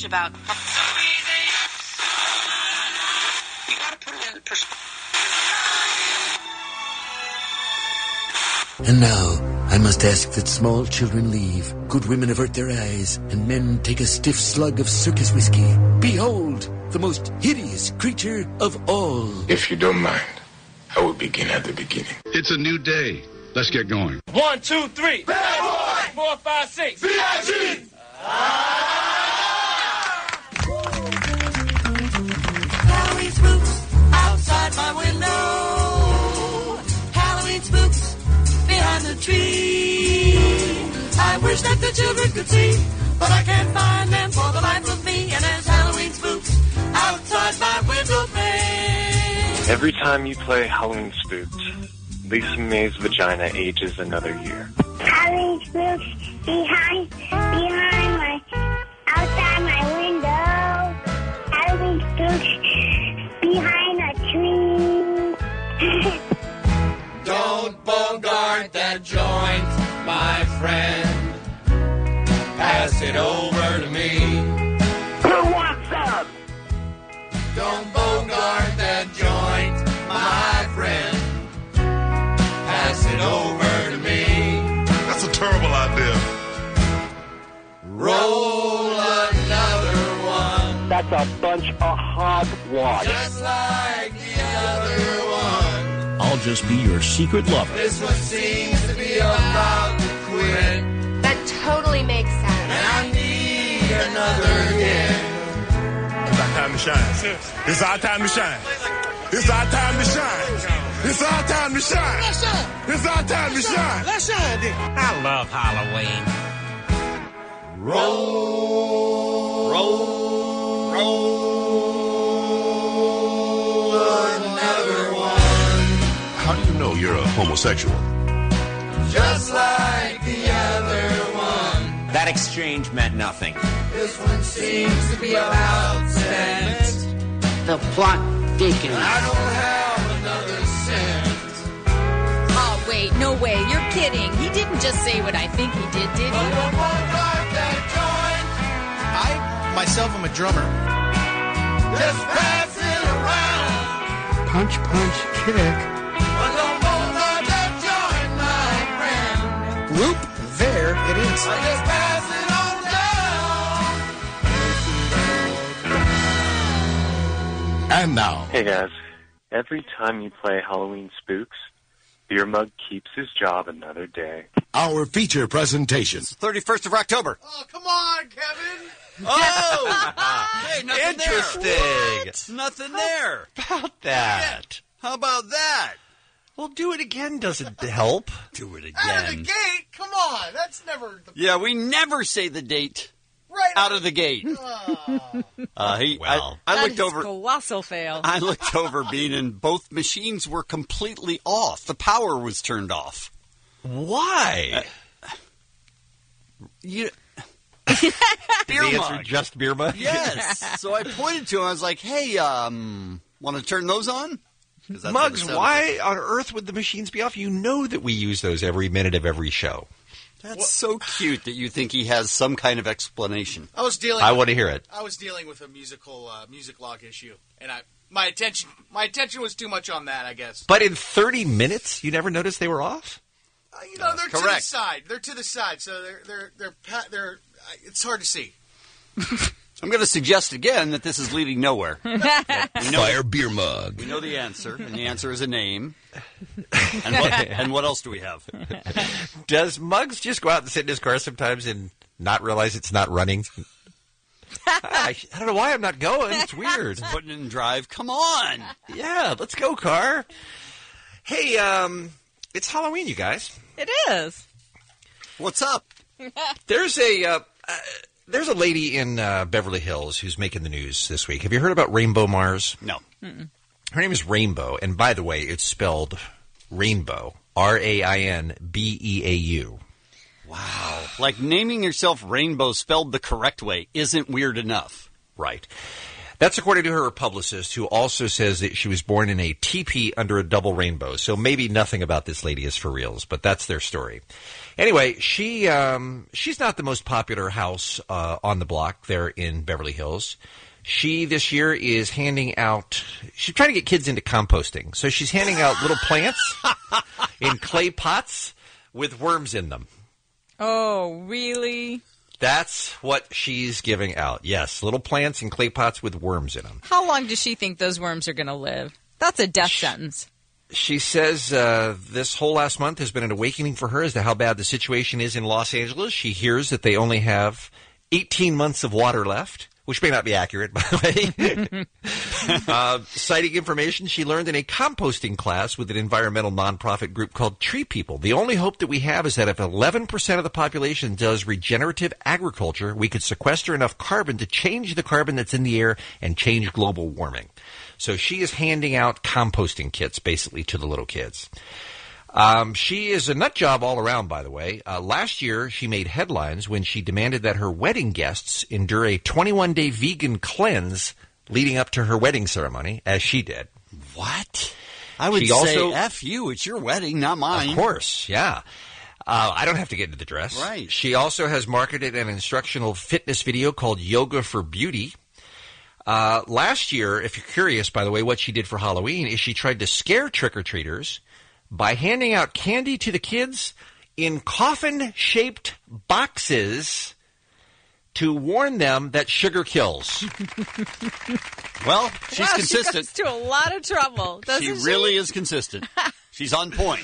about. You gotta put it in perspective. And now, I must ask that small children leave, good women avert their eyes, and men take a stiff slug of circus whiskey. Behold, the most hideous creature of all. If you don't mind, I will begin at the beginning. It's a new day. Let's get going. 1, 2, 3. Bad boy! 4, 5, 6. B.I.G. Halloween spooks outside my window. Halloween spooks behind the tree. I wish that the children could see, but I can't find them for the life of me. And there's Halloween spooks outside my window pane. Every time you play Halloween Spooks, Lisa May's vagina ages another year. Halloween spooks behind outside my window. Halloween spooks behind a tree. Don't bogart that joint, my friend. Pass it over to me. Who wants some? Don't bogart that joint, my friend. Pass it over to me. That's a terrible idea. Roll another one. That's a bunch of hogwash. Just like the other one. I'll just be your secret lover. This one seems to be about to quit. That totally makes sense. And I need another hit. It's our time to shine. It's our time to shine. It's our time to shine. It's our time to shine. Let's shine. It's our time to shine. Let's shine, then. I love Halloween. Roll another one. How do you know you're a homosexual? Just like the other one. That exchange meant nothing. This one seems to be about sex. The plot thickens. I don't have another cent. Oh, wait, no way. You're kidding. He didn't just say what I think he did he? But don't bogart that joint. I, myself, am a drummer. Just pass it around. Punch, punch, kick. But don't bogart that joint, my friend. Whoop, there it is. I just pass it on down. And now, Hey guys, every time you play Halloween Spooks, Beer Mug keeps his job another day. our feature presentation. 31st of October. Oh, come on, Kevin. Oh! Hey, nothing Interesting. there. What? Nothing there. About that. How about that? Well, do it again doesn't help. Do it Out of the again. gate? Come on. That's never the Yeah, we never say the date right out of the gate. Oh. I looked over. Colossal fail. I looked over, Bean, and both machines were completely off. The power was turned off. Why? You. The Beer answer mug. just beer mug? Yes. So I pointed to him. I was like, "Hey, want to turn those on?" 'Cause that's what Mugs, it sounded why like. on earth would the machines be off? You know that we use those every minute of every show. That's so cute that you think he has some kind of explanation. I was dealing. I want to hear it. I was dealing with a music log issue, and my attention was too much on that, I guess. But in 30 minutes, you never noticed they were off? They're to the correct. side. They're to the side, so they're. It's hard to see. I'm going to suggest again that this is leading nowhere. We know, Fire beer mug. we know the answer, and the answer is a name. And what else do we have? Does Muggs just go out and sit in his car sometimes and not realize it's not running? I don't know why I'm not going. It's weird. Putting it in drive. Come on. Yeah, let's go, car. Hey, it's Halloween, you guys. It is. What's up? There's a lady in Beverly Hills who's making the news this week. Have you heard about Rainbow Mars? No. Her name is Rainbow, and by the way, it's spelled Rainbow, Rainbeau. Wow. Like naming yourself Rainbow spelled the correct way isn't weird enough. Right. That's according to her publicist, who also says that she was born in a teepee under a double rainbow. So maybe nothing about this lady is for reals, but that's their story. Anyway, she's not the most popular house on the block there in Beverly Hills. She, this year, is handing out... She's trying to get kids into composting. So she's handing out little plants in clay pots with worms in them. Oh, really? That's what she's giving out. Yes, little plants in clay pots with worms in them. How long does she think those worms are going to live? That's a death sentence. She says this whole last month has been an awakening for her as to how bad the situation is in Los Angeles. She hears that they only have 18 months of water left, which may not be accurate, by the way. Citing information she learned in a composting class with an environmental nonprofit group called Tree People. The only hope that we have is that if 11% of the population does regenerative agriculture, we could sequester enough carbon to change the carbon that's in the air and change global warming. So she is handing out composting kits, basically, to the little kids. She is a nut job all around, by the way. Last year, she made headlines when she demanded that her wedding guests endure a 21-day vegan cleanse leading up to her wedding ceremony, as she did. What? I would say, F you, it's your wedding, not mine. Of course, yeah. I don't have to get into the dress. Right. She also has marketed an instructional fitness video called Yoga for Beauty. Last year, if you're curious, by the way, what she did for Halloween is she tried to scare trick-or-treaters by handing out candy to the kids in coffin-shaped boxes to warn them that sugar kills. Well, she's consistent. She goes to a lot of trouble, doesn't she? She really is consistent. She's on point.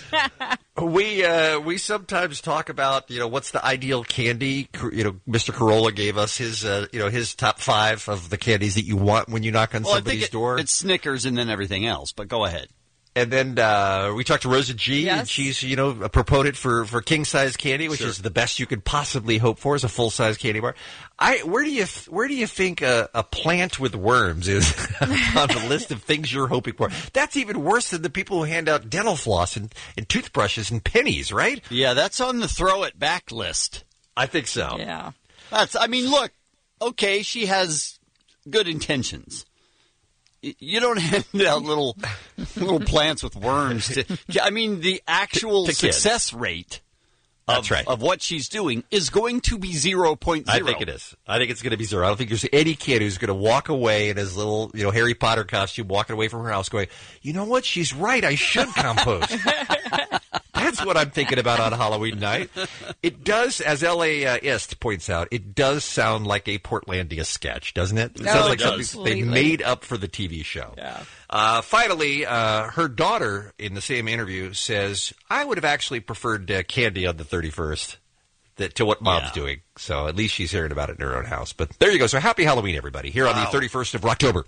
We sometimes talk about, what's the ideal candy. Mr. Corolla gave us his, his top 5 of the candies that you want when you knock on somebody's door. It's Snickers and then everything else, but go ahead. And then we talked to Rosa G, and she's, a proponent for king-size candy, which is the best you could possibly hope for is a full-size candy bar. Where do you think a plant with worms is on the list of things you're hoping for? That's even worse than the people who hand out dental floss and toothbrushes and pennies, right? Yeah, that's on the throw it back list. I think so. Yeah. Look, okay, she has good intentions. You don't hand out little plants with worms. The actual success rate of what she's doing is going to be 0.0. I think it is. I think it's going to be 0. I don't think there's any kid who's going to walk away in his little, Harry Potter costume, walking away from her house going, you know what? She's right. I should compost. That's what I'm thinking about on Halloween night. It does, as LAist points out, it does sound like a Portlandia sketch, doesn't it? It sounds like something they made up for the TV show. Yeah. Finally, her daughter, in the same interview, says, I would have actually preferred candy on the 31st to what Mom's doing. So at least she's hearing about it in her own house. But there you go. So happy Halloween, everybody, here on the 31st of October.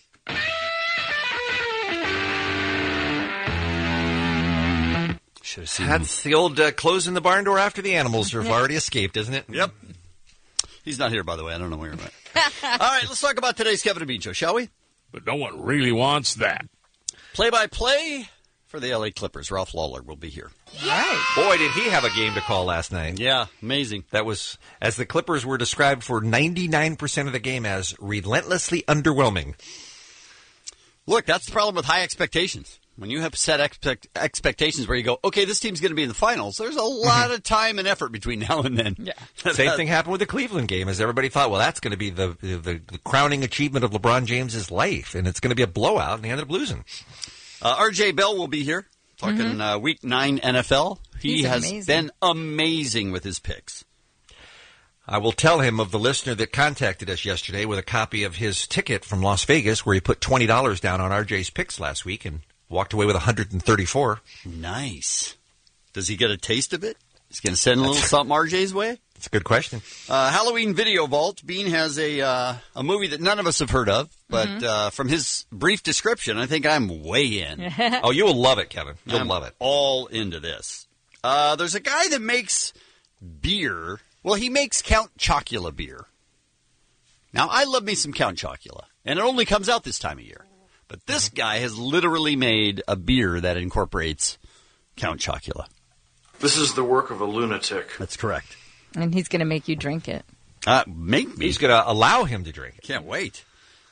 That's the old closing the barn door after the animals have already escaped, isn't it? Yep. He's not here, by the way. I don't know where he went. All right, let's talk about today's Kevin and Bean Show, shall we? But no one really wants that. Play-by-play for the L.A. Clippers. Ralph Lawler will be here. Right. Boy, did he have a game to call last night. Yeah, amazing. That was, as the Clippers were described for 99% of the game as relentlessly underwhelming. Look, that's the problem with high expectations. When you have set expectations where you go, okay, this team's going to be in the finals, there's a lot of time and effort between now and then. Yeah. Same thing happened with the Cleveland game, as everybody thought, well, that's going to be the crowning achievement of LeBron James's life, and it's going to be a blowout, and they ended up losing. R.J. Bell will be here, talking Week 9 NFL. He has been amazing with his picks. I will tell him of the listener that contacted us yesterday with a copy of his ticket from Las Vegas, where he put $20 down on RJ's picks last week and walked away with 134. Nice. Does he get a taste of it? He's going to send a little something RJ's way? That's a good question. Halloween Video Vault. Bean has a movie that none of us have heard of, but from his brief description, I think I'm way in. Oh, you will love it, Kevin. You'll love it. All into this. There's a guy that makes beer. Well, he makes Count Chocula beer. Now, I love me some Count Chocula, and it only comes out this time of year. But this guy has literally made a beer that incorporates Count Chocula. This is the work of a lunatic. That's correct. And he's going to make you drink it. Make me. He's going to allow him to drink it. Can't wait.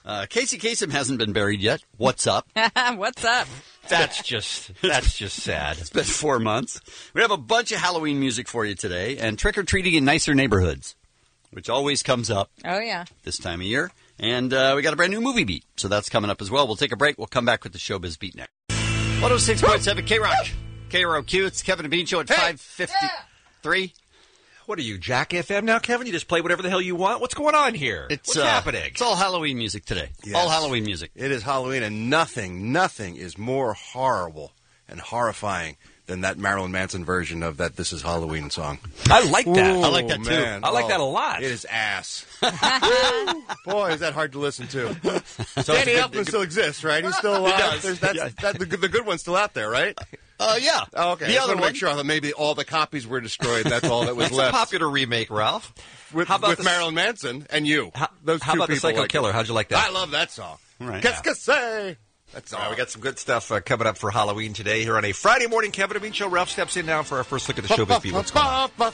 Casey Kasem hasn't been buried yet. What's up? What's up? That's just sad. It's been 4 months. We have a bunch of Halloween music for you today, and trick-or-treating in nicer neighborhoods, which always comes up Oh, yeah. this time of year. And we got a brand new movie beat, so that's coming up as well. We'll take a break. We'll come back with the Showbiz Beat next. 106.7 K-Rock. KROQ. It's Kevin and Bean Show at 5:53. What are you, Jack FM now, Kevin? You just play whatever the hell you want? What's going on here? What's happening? It's all Halloween music today. Yes. All Halloween music. It is Halloween, and nothing is more horrible and horrifying than that Marilyn Manson version of that This Is Halloween song. I like that. I like that, too. Man. I like that a lot. It is ass. Boy, is that hard to listen to. So Danny Elfman still exists, right? He's still alive. He does. The good one's still out there, right? Yeah. Oh, okay. The I just other want to make sure that maybe all the copies were destroyed. That's all that was It's left. a popular remake, Ralph. With Marilyn Manson and you. How Those about two the Psycho like Killer? it. How'd you like that? I love that song. Right. Qu'est-ce que c'est? That's all. We got some good stuff coming up for Halloween today here on a Friday morning Kevin and Bean Show. Ralph steps in now for our first look at the Showbiz Beat. What's going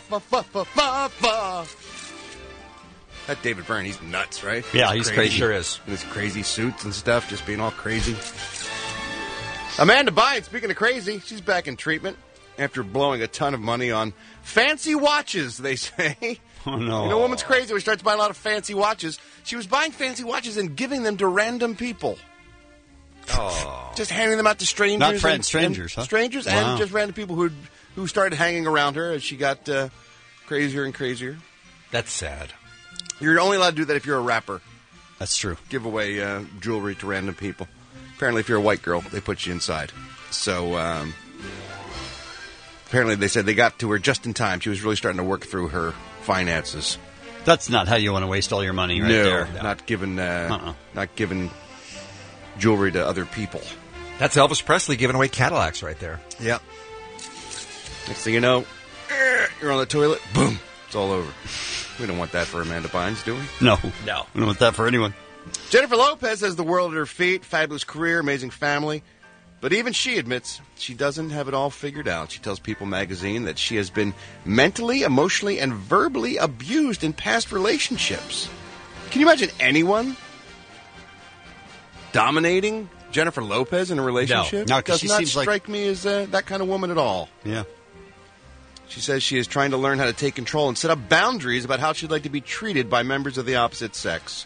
on? That David Byrne, he's nuts, right? Yeah, he's crazy. Sure is. In his crazy suits and stuff, just being all crazy. Amanda Bynes, speaking of crazy, she's back in treatment after blowing a ton of money on fancy watches, they say. Oh, no. You know, a woman's crazy when she starts buying a lot of fancy watches. She was buying fancy watches and giving them to random people. Oh. Just handing them out to strangers. Not friends, strangers, huh? Strangers Wow. and just random people who started hanging around her as she got crazier and crazier. That's sad. You're only allowed to do that if you're a rapper. That's true. Give away jewelry to random people. Apparently, if you're a white girl, they put you inside. So, apparently they said they got to her just in time. She was really starting to work through her finances. That's not how you want to waste all your money right no, there. not giving jewelry to other people. That's Elvis Presley giving away Cadillacs right there. Yep. Next thing you know, you're on the toilet. Boom. It's all over. We don't want that for Amanda Bynes, do we? No. We don't want that for anyone. Jennifer Lopez has the world at her feet. Fabulous career, amazing family. But even she admits she doesn't have it all figured out. She tells People magazine that she has been mentally, emotionally, and verbally abused in past relationships. Can you imagine anyone dominating Jennifer Lopez in a relationship? No, 'cause does she not seems like- strike me as that kind of woman at all. Yeah. She says she is trying to learn how to take control and set up boundaries about how she'd like to be treated by members of the opposite sex.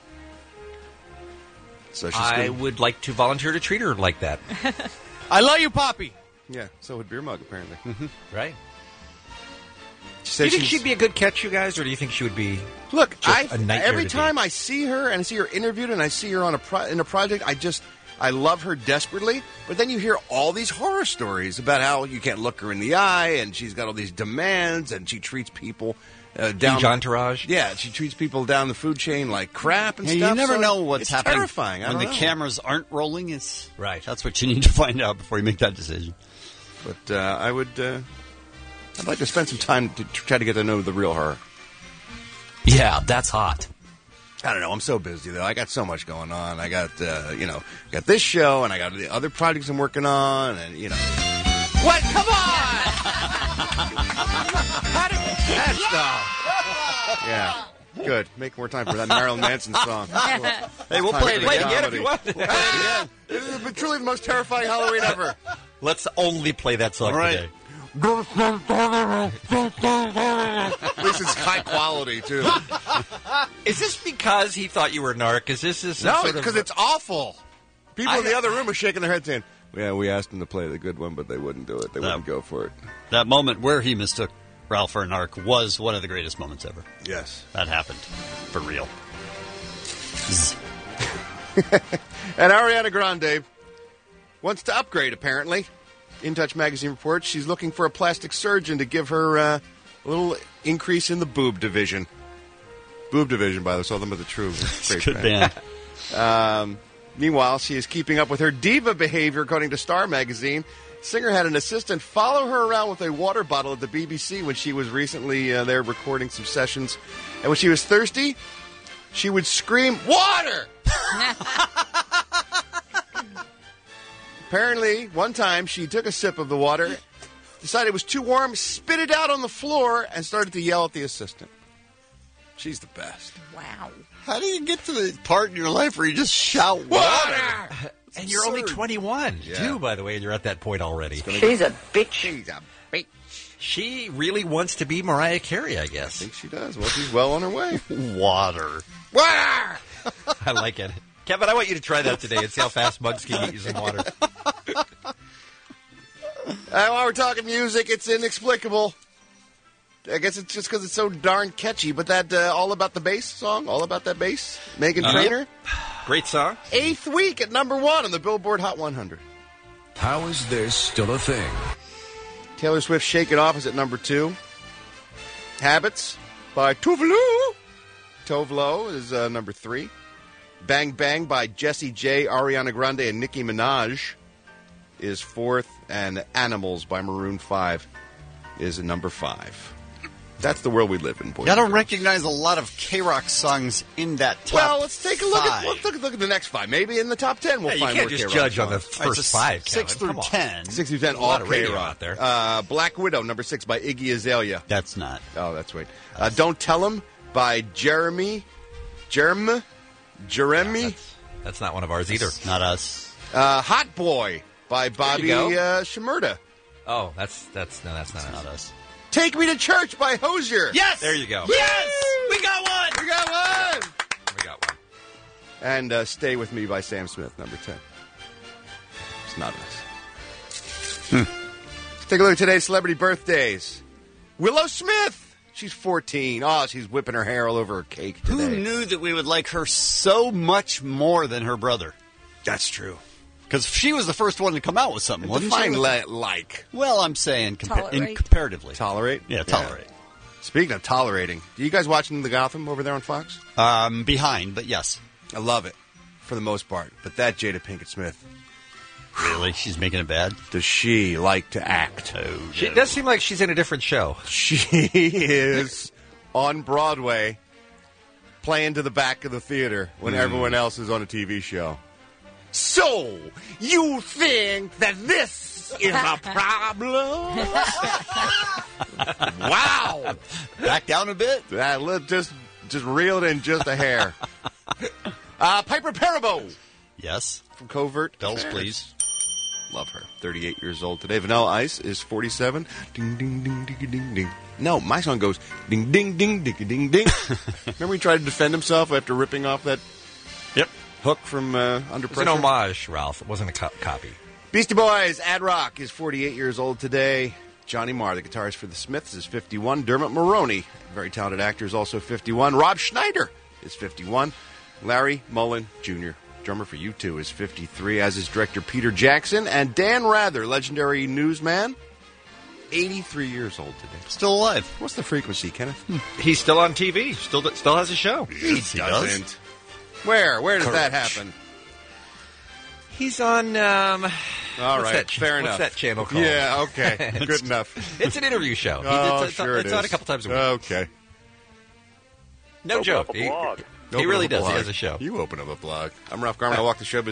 So she's I gonna- would like to volunteer to treat her like that. I love you, Poppy. Yeah, so would Beer Mug, apparently. Right. She Do said you think she's- she'd be a good catch, you guys, or do you think she would be... Look, just a nightmare every to time I see her and I see her interviewed and I see her on in a project, I love her desperately. But then you hear all these horror stories about how you can't look her in the eye and she's got all these demands and she treats people down. Huge entourage. Yeah, she treats people down the food chain like crap and Hey, stuff. you never so know what's it's happening. Terrifying. When I the don't know. cameras aren't rolling, it's right. That's what you need to find out before you make that decision. But I'd like to spend some time to try to get to know the real her. Yeah, that's hot. I don't know. I'm so busy though. I got so much going on. I got got this show and I got the other projects I'm working on, and What? Come on! That's stuff. Yeah. Good. Make more time for that Marilyn Manson song. Hey, we'll play it again if you want. Play it again. This has been truly the most terrifying Halloween ever. Let's only play that song today. At least it's high quality too. Is this because he thought you were narc? Is this some No, sort of... because it's awful. People in the other room are shaking their heads saying, "Yeah, we asked them to play the good one, but they wouldn't do it. They wouldn't go for it." That moment where he mistook Ralph for an arc was one of the greatest moments ever. Yes. That happened. For real. And Ariana Grande wants to upgrade, apparently. In Touch magazine reports she's looking for a plastic surgeon to give her a little increase in the boob division. Boob division, by the way, saw them with the True. Great Good band. Meanwhile, she is keeping up with her diva behavior, according to Star magazine. Singer had an assistant follow her around with a water bottle at the BBC when she was recently there recording some sessions. And when she was thirsty, she would scream, "Water!" Apparently, one time she took a sip of the water, decided it was too warm, spit it out on the floor, and started to yell at the assistant. She's the best. Wow. How do you get to the part in your life where you just shout water? And you're only 21, too, by the way, and you're at that point already. She's a bitch. She's a bitch. She really wants to be Mariah Carey, I guess. I think she does. Well, she's well on her way. Water. Water! I like it. Kevin, I want you to try that today and see how fast Mugs can get you some water. While we're talking music, it's inexplicable. I guess it's just because it's so darn catchy. But that All About the Bass song, All About That Bass, Meghan Trainor. Great song. 8th week at number 1 on the Billboard Hot 100. How is this still a thing? Taylor Swift, Shake It Off is at number 2. Habits by Tove Lo. Tove Lo is number 3. Bang Bang by Jessie J, Ariana Grande, and Nicki Minaj is 4th. And Animals by Maroon 5 is number 5. That's the world we live in, boys. I don't recognize a lot of K-Rock songs in that top Well, let's take a look at 5. look at the next 5. Maybe in the top 10 we'll You find can't more just K-Rock judge on the songs. first 5, 6 Kevin. through Come on. 10. 6 through 10, a lot all of radio K-Rock. out there. Black Widow, number 6 by Iggy Azalea. That's not. Oh, that's right. Don't Tell 'Em by Jeremy. Yeah, that's not one of ours either. Not us. Hot Boy by Bobby go. Shmurda. Oh, that's not us. Not us. Take Me to Church by Hozier. Yes! There you go. Yes! We got one! We got one! We got one. And Stay With Me by Sam Smith, number 10. It's not us. Let's take a look at today's celebrity birthdays. Willow Smith. She's 14. Oh, she's whipping her hair all over her cake today. Who knew that we would like her so much more than her brother? That's true. Because she was the first one to come out with something, wasn't Define she? like. Well, I'm saying Tolerate. comparatively. Tolerate? Yeah, tolerate. Speaking of tolerating, do you guys watching The Gotham over there on Fox? Behind, but yes. I love it, for the most part. But that Jada Pinkett Smith, Really? She's making it bad? does she like to act? Oh, It does seem like she's in a different show. She is on Broadway playing to the back of the theater when everyone else is on a TV show. So, you think that this is a problem? Wow. Back down a bit? Just reeled in just a hair. Piper Perabo Yes. from Covert. Bells, Affairs. please. Love her. 38 years old today. Vanilla Ice is 47. Ding, ding, ding, ding, ding, ding. No, my song goes ding, ding, ding, ding, ding, ding. Remember he tried to defend himself after ripping off that hook from Under It's an Pressure? homage, Ralph. It wasn't a copy. Beastie Boys, Ad Rock is 48 years old today. Johnny Marr, the guitarist for the Smiths, is 51. Dermot Mulroney, very talented actor, is also 51. Rob Schneider is 51. Larry Mullen Jr., drummer for U2, is 53, as is director Peter Jackson. And Dan Rather, legendary newsman, 83 years old today. Still alive. What's the frequency, Kenneth? He's still on TV. Still has a show. He does. Where does that Courage. happen? He's on. All what's right, that, fair enough. What's that channel called? Yeah, okay, good enough. It's an interview show. Oh, it's sure it's it on is. a couple times a week. Okay. No joke. He really does. He has a show. You open up a blog. I'm Ralph Garman. I walk the showbiz.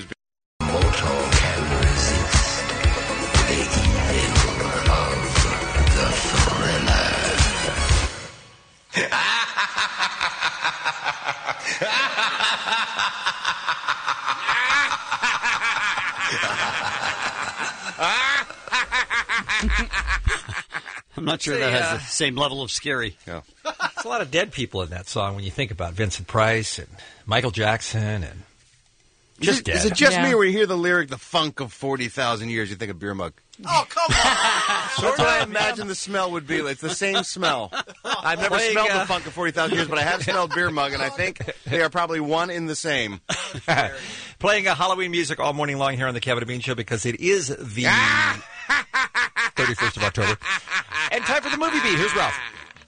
I'm not sure that has the same level of scary. Yeah. There's a lot of dead people in that song when you think about Vincent Price and Michael Jackson and just dead. Is it just me, or when you hear the lyric, "the funk of 40,000 years," you think of beer mug? Oh, come on. That's what I imagine the smell would be. It's the same smell. I've never Playing, smelled the funk of 40,000 years, but I have smelled beer mug, and I think they are probably one in the same. Playing Halloween music all morning long here on the Kevin and Bean Show because it is the 31st of October. And time for the movie beat. Here's Ralph.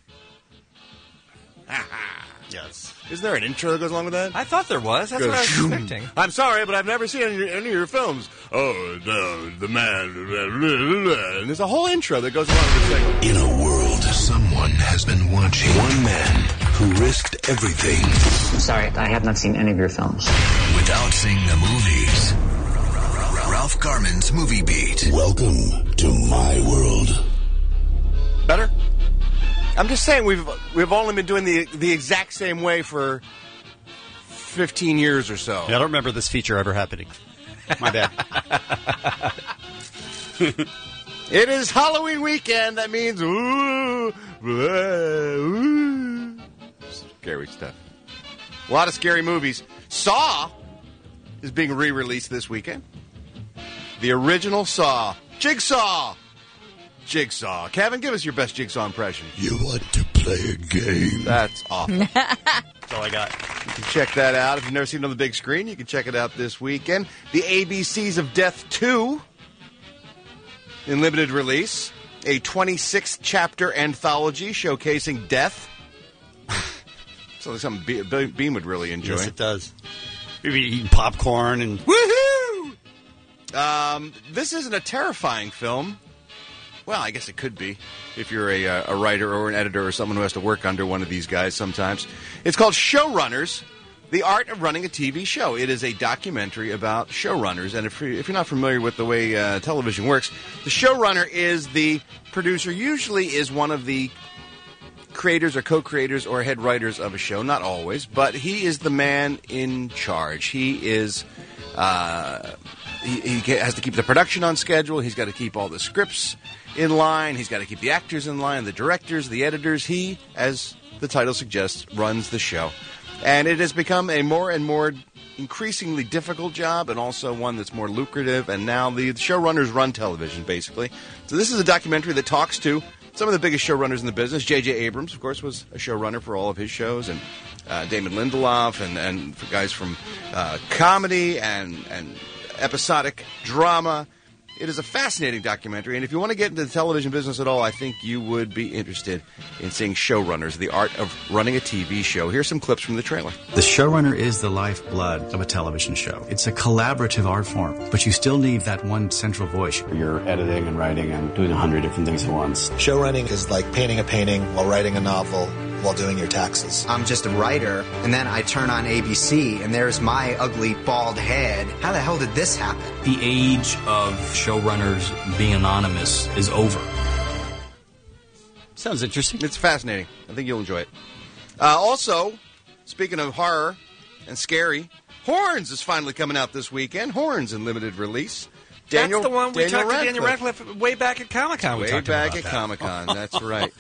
Yes. Isn't there an intro that goes along with that? I thought there was. That's what I was expecting. I'm sorry, but I've never seen any of your films. Oh, the man. And there's a whole intro that goes along with the thing. In a world, someone has been watching. One man who risked everything. I'm sorry, I have not seen any of your films. Without seeing the movies. Ralph Garman's Movie Beat. Welcome to my world. Better? I'm just saying we've only been doing the exact same way for 15 years or so. Yeah, I don't remember this feature ever happening. My bad. It is Halloween weekend. That means ooh, scary stuff. A lot of scary movies. Saw is being re-released this weekend. The original Saw. Jigsaw. Kevin, give us your best Jigsaw impression. You want to play a game? That's awful. That's all I got. You can check that out. If you've never seen it on the big screen, you can check it out this weekend. The ABCs of Death 2 in limited release. A 26-chapter anthology showcasing death. So like something Bean would really enjoy. Yes, it does. Maybe eating popcorn and woohoo! This isn't a terrifying film. Well, I guess it could be if you're a writer or an editor or someone who has to work under one of these guys sometimes. It's called Showrunners, The Art of Running a TV Show. It is a documentary about showrunners. And if you're not familiar with the way television works, the showrunner is the producer, usually is one of the creators or co-creators or head writers of a show. Not always, but he is the man in charge. He is... He has to keep the production on schedule. He's got to keep all the scripts in line. He's got to keep the actors in line, the directors, the editors. He, as the title suggests, runs the show. And it has become a more and more increasingly difficult job and also one that's more lucrative. And now the showrunners run television, basically. So this is a documentary that talks to some of the biggest showrunners in the business. J.J. Abrams, of course, was a showrunner for all of his shows. And Damon Lindelof and for guys from comedy and episodic drama. It is a fascinating documentary, and if you want to get into the television business at all, I think you would be interested in seeing Showrunners, The Art of Running a TV Show. Here's some clips from the trailer. The showrunner is the lifeblood of a television show. It's a collaborative art form, but you still need that one central voice. You're editing and writing and doing 100 different things at once. Showrunning is like painting a painting while writing a novel while doing your taxes. I'm just a writer, and then I turn on ABC, and there's my ugly, bald head. How the hell did this happen? The age of showrunners being anonymous is over. Sounds interesting. It's fascinating. I think you'll enjoy it. Also, speaking of horror and scary, Horns is finally coming out this weekend. Horns in limited release. That's the one we talked to Daniel Radcliffe way back at Comic-Con. Way back at Comic-Con, that's right.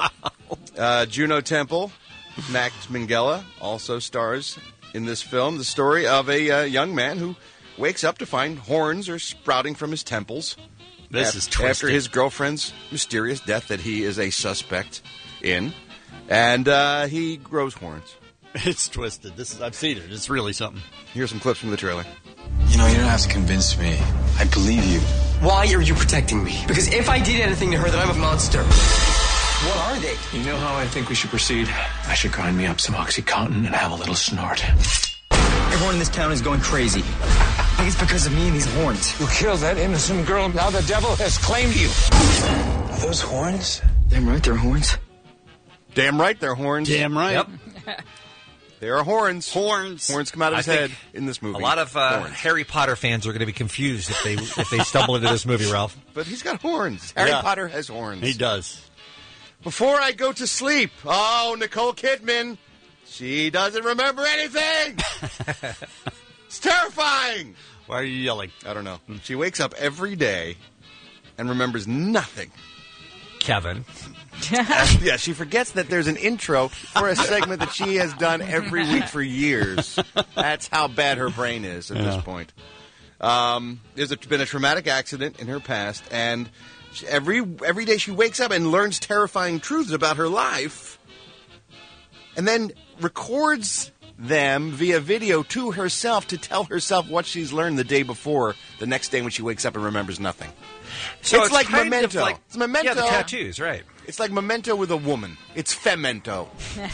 Wow. Juno Temple, Max Minghella, also stars in this film. The story of a young man who wakes up to find horns are sprouting from his temples. This is twisted. After his girlfriend's mysterious death that he is a suspect in. And he grows horns. It's twisted. I've seen it. It's really something. Here's some clips from the trailer. You know, you don't have to convince me. I believe you. Why are you protecting me? Because if I did anything to her, then I'm a monster. What are they? You know how I think we should proceed? I should grind me up some OxyContin and have a little snort. Everyone in this town is going crazy. I think it's because of me and these horns. You killed that innocent girl. Now the devil has claimed you. Are those horns? Damn right, they're horns. Damn right, they're horns. Damn right. Yep. There are horns. Horns come out of his head in this movie. A lot of Harry Potter fans are going to be confused if they stumble into this movie, Ralph. But he's got horns. Harry Potter has horns. He does. Before I go to sleep, Nicole Kidman, she doesn't remember anything. It's terrifying. Why are you yelling? I don't know. She wakes up every day and remembers nothing. Kevin. Yeah, she forgets that there's an intro for a segment that she has done every week for years. That's how bad her brain is at this point. There's been a traumatic accident in her past, and every day she wakes up and learns terrifying truths about her life, and then records them via video to herself to tell herself what she's learned the day before, the next day when she wakes up and remembers nothing. So it's like Memento. It's Memento. Yeah, the tattoos, right. It's like Memento with a woman. It's Femento.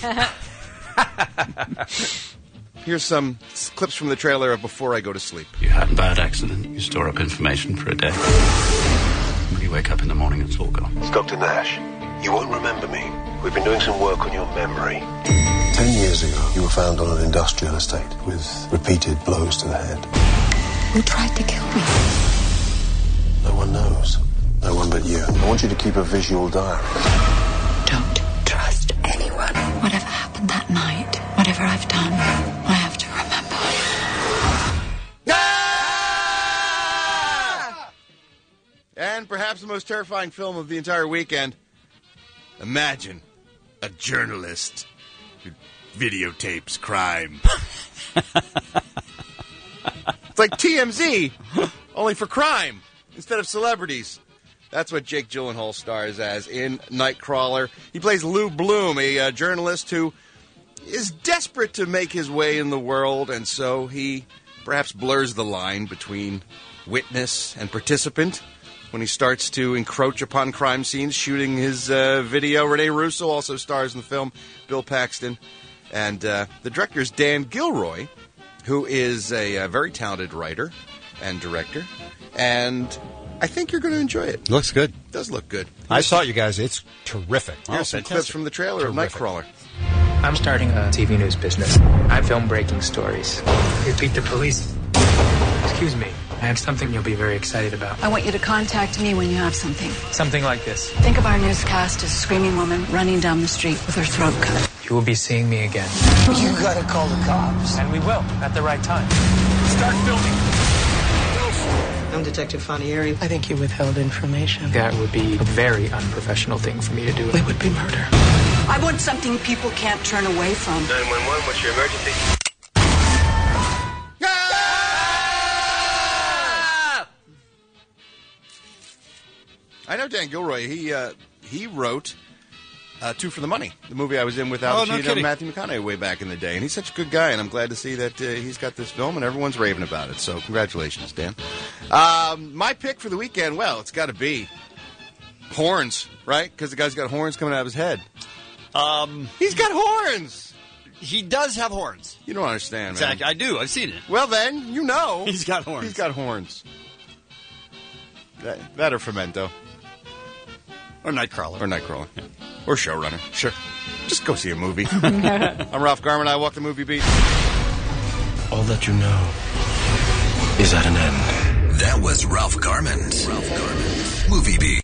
Here's some clips from the trailer of Before I Go to Sleep. You had a bad accident. You store up information for a day. When you wake up in the morning, it's all gone. It's Dr. Nash. You won't remember me. We've been doing some work on your memory. 10 years ago, you were found on an industrial estate with repeated blows to the head. Who tried to kill me? No one knows. No one but you. I want you to keep a visual diary. Don't try Whatever happened that night, whatever I've done, I have to remember. And perhaps the most terrifying film of the entire weekend. Imagine a journalist who videotapes crime. It's like TMZ, only for crime instead of celebrities. That's what Jake Gyllenhaal stars as in Nightcrawler. He plays Lou Bloom, a journalist who is desperate to make his way in the world, and so he perhaps blurs the line between witness and participant when he starts to encroach upon crime scenes, shooting his video. Rene Russo also stars in the film, Bill Paxton. And the director is Dan Gilroy, who is a very talented writer and director. And I think you're going to enjoy it. Looks good. It does look good. I saw it, you guys. It's terrific. Here's some clips from the trailer of Nightcrawler. I'm starting a TV news business. I film breaking stories. Repeat the police. Excuse me. I have something you'll be very excited about. I want you to contact me when you have something. Something like this. Think of our newscast as a screaming woman running down the street with her throat cut. You will be seeing me again. You gotta call the cops. And we will, at the right time. Start filming. I'm Detective Fanieri. I think you withheld information. That would be a very unprofessional thing for me to do. It would be murder. I want something people can't turn away from. 911, what's your emergency? I know Dan Gilroy. He wrote Two for the Money, the movie I was in with Al Pacino and Matthew McConaughey way back in the day. And he's such a good guy, and I'm glad to see that he's got this film, and everyone's raving about it. So congratulations, Dan. My pick for the weekend, well, it's got to be horns, right? Because the guy's got horns coming out of his head. He's got horns! He does have horns. You don't understand, exactly. man. I do. I've seen it. Well, then, you know. He's got horns. He's got horns. That or Femento. Or Nightcrawler. Yeah. Or Showrunner. Sure. Just go see a movie. I'm Ralph Garman. I walk the movie beat. All that you know is at an end. That was Ralph Garman. Movie Beat.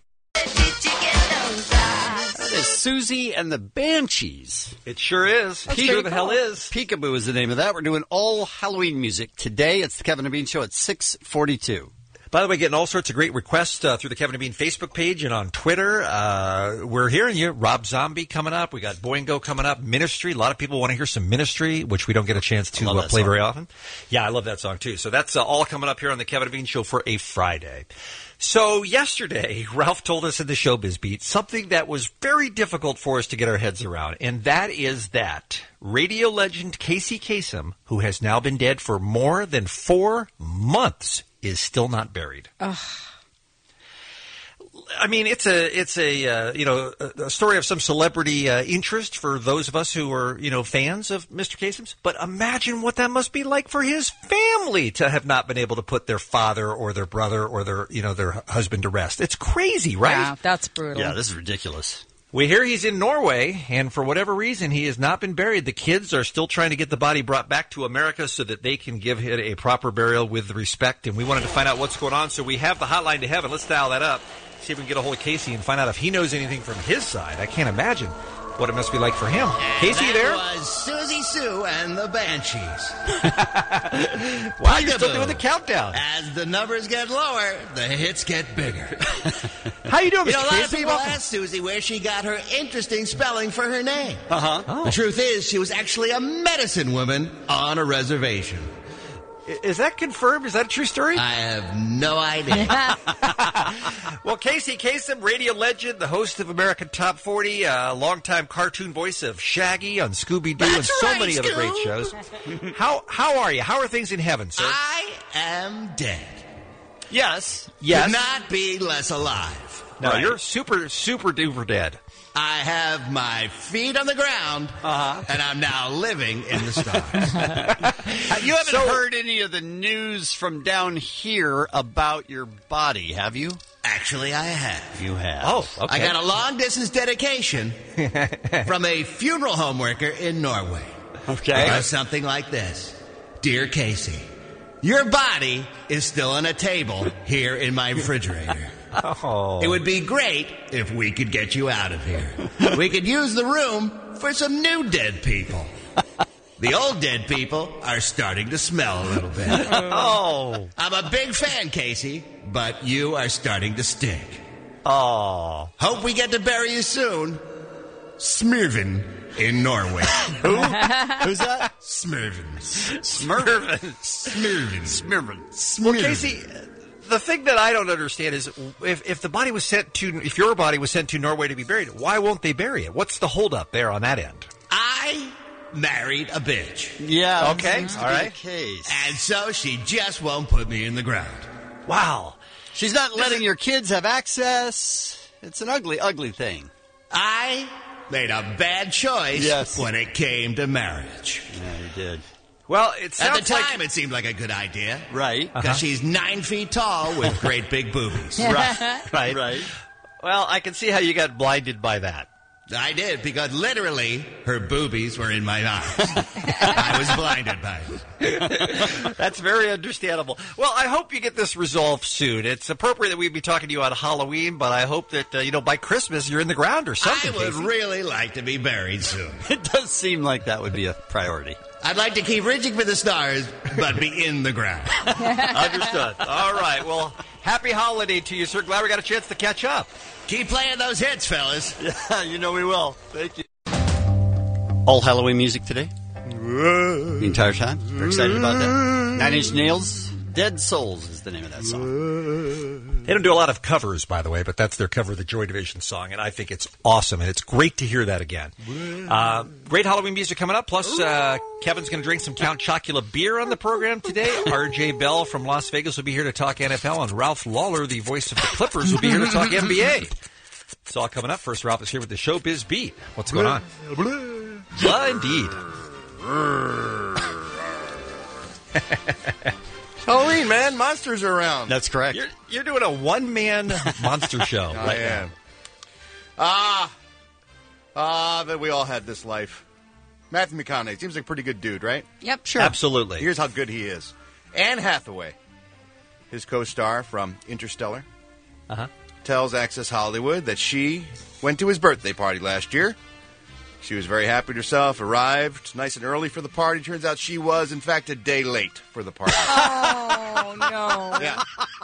That is Susie and the Banshees. It sure is. Sure the hell is. Peekaboo is the name of that. We're doing all Halloween music today. It's the Kevin and Bean Show at 6:42. By the way, getting all sorts of great requests through the Kevin and Bean Facebook page and on Twitter. We're hearing you. Rob Zombie coming up. We got Boingo coming up. Ministry. A lot of people want to hear some Ministry, which we don't get a chance to play very often. Yeah, I love that song, too. So that's all coming up here on the Kevin and Bean Show for a Friday. So yesterday, Ralph told us in the Showbiz Beat something that was very difficult for us to get our heads around, and that is that radio legend Casey Kasem, who has now been dead for more than 4 months, is still not buried. Ugh. I mean, it's a story of some celebrity interest for those of us who are, fans of Mr. Kasem's. But imagine what that must be like for his family to have not been able to put their father or their brother or their husband to rest. It's crazy, right? Yeah, that's brutal. Yeah, this is ridiculous. We hear he's in Norway, and for whatever reason, he has not been buried. The kids are still trying to get the body brought back to America so that they can give it a proper burial with respect. And we wanted to find out what's going on, so we have the hotline to heaven. Let's dial that up, see if we can get a hold of Casey and find out if he knows anything from his side. I can't imagine what it must be like for him. Casey, you there? That was Susie Sue and the Banshees. Wow, you're still doing the countdown. As the numbers get lower, the hits get bigger. How you doing, Mr. A lot of Casey? people ask Susie where she got her interesting spelling for her name. Uh-huh. Oh. The truth is, she was actually a medicine woman on a reservation. Is that confirmed? Is that a true story? I have no idea. Well, Casey Kasem, radio legend, the host of American Top 40, longtime cartoon voice of Shaggy on Scooby-Doo and so many other great shows. How are you? How are things in heaven, sir? I am dead. Yes. Could not be less alive. No, you're super, super duper dead. I have my feet on the ground, and I'm now living in the stars. You haven't heard any of the news from down here about your body, have you? Actually, I have. You have. Oh, okay. I got a long-distance dedication from a funeral home worker in Norway. Okay. It goes something like this. Dear Casey, your body is still on a table here in my refrigerator. Oh. It would be great if we could get you out of here. We could use the room for some new dead people. The old dead people are starting to smell a little bit. Oh. I'm a big fan, Casey, but you are starting to stink. Oh. Hope we get to bury you soon. Smurven in Norway. Who? Who's that? Smurven. Smurven. Well, Casey, the thing that I don't understand is if the body was sent to, if your body was sent to Norway to be buried, why won't they bury it? What's the holdup there on that end? I married a bitch. Yeah. Okay. All right. Case. And so she just won't put me in the ground. Wow. She's not letting your kids have access. It's an ugly, ugly thing. I made a bad choice when it came to marriage. Yeah, you did. Well, it sounds at the time it seemed like a good idea, right? Because she's 9 feet tall with great big boobies. Right. Well, I can see how you got blinded by that. I did, because literally her boobies were in my eyes. I was blinded by it. That's very understandable. Well, I hope you get this resolved soon. It's appropriate that we be talking to you on Halloween, but I hope that, by Christmas you're in the ground or something. I would Casey. really like to be buried soon. It does seem like that would be a priority. I'd like to keep reaching for the stars, but be in the ground. Understood. All right. Well, happy holiday to you, sir. Glad we got a chance to catch up. Keep playing those hits, fellas. Yeah, we will. Thank you. All Halloween music today. The entire time. Very excited about that. 9 Inch Nails, Dead Souls is the name of that song. They don't do a lot of covers, by the way, but that's their cover of the Joy Division song, and I think it's awesome, and it's great to hear that again. Great Halloween music coming up, plus Kevin's going to drink some Count Chocula beer on the program today. R.J. Bell from Las Vegas will be here to talk NFL, and Ralph Lawler, the voice of the Clippers, will be here to talk NBA. It's all coming up. First, Ralph is here with the Showbiz Beat. What's going on? Indeed. Halloween, man. Monsters are around. That's correct. You're doing a one-man monster show. I am. That we all had this life. Matthew McConaughey seems like a pretty good dude, right? Yep. Sure. Absolutely. Here's how good he is. Anne Hathaway, his co-star from Interstellar, tells Access Hollywood that she went to his birthday party last year. She was very happy with herself, arrived nice and early for the party. Turns out she was, in fact, a day late for the party. Oh, no. Yeah.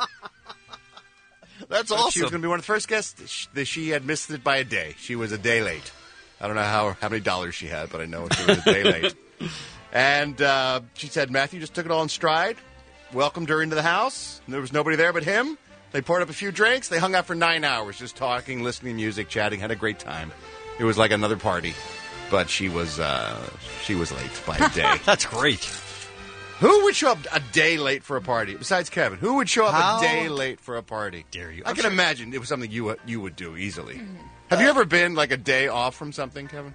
That's She awesome. was going to be one of the first guests that she had missed it by a day. She was a day late. I don't know how many dollars she had, but I know she was a day late. And she said Matthew just took it all in stride, welcomed her into the house. There was nobody there but him. They poured up a few drinks. They hung out for 9 hours just talking, listening to music, chatting, had a great time. It was like another party, but she was late by a day. That's great. Who would show up a day late for a party besides Kevin? Who would show up How a day late for a party? Dare you? I can imagine it was something you would do easily. Have you ever been like a day off from something, Kevin?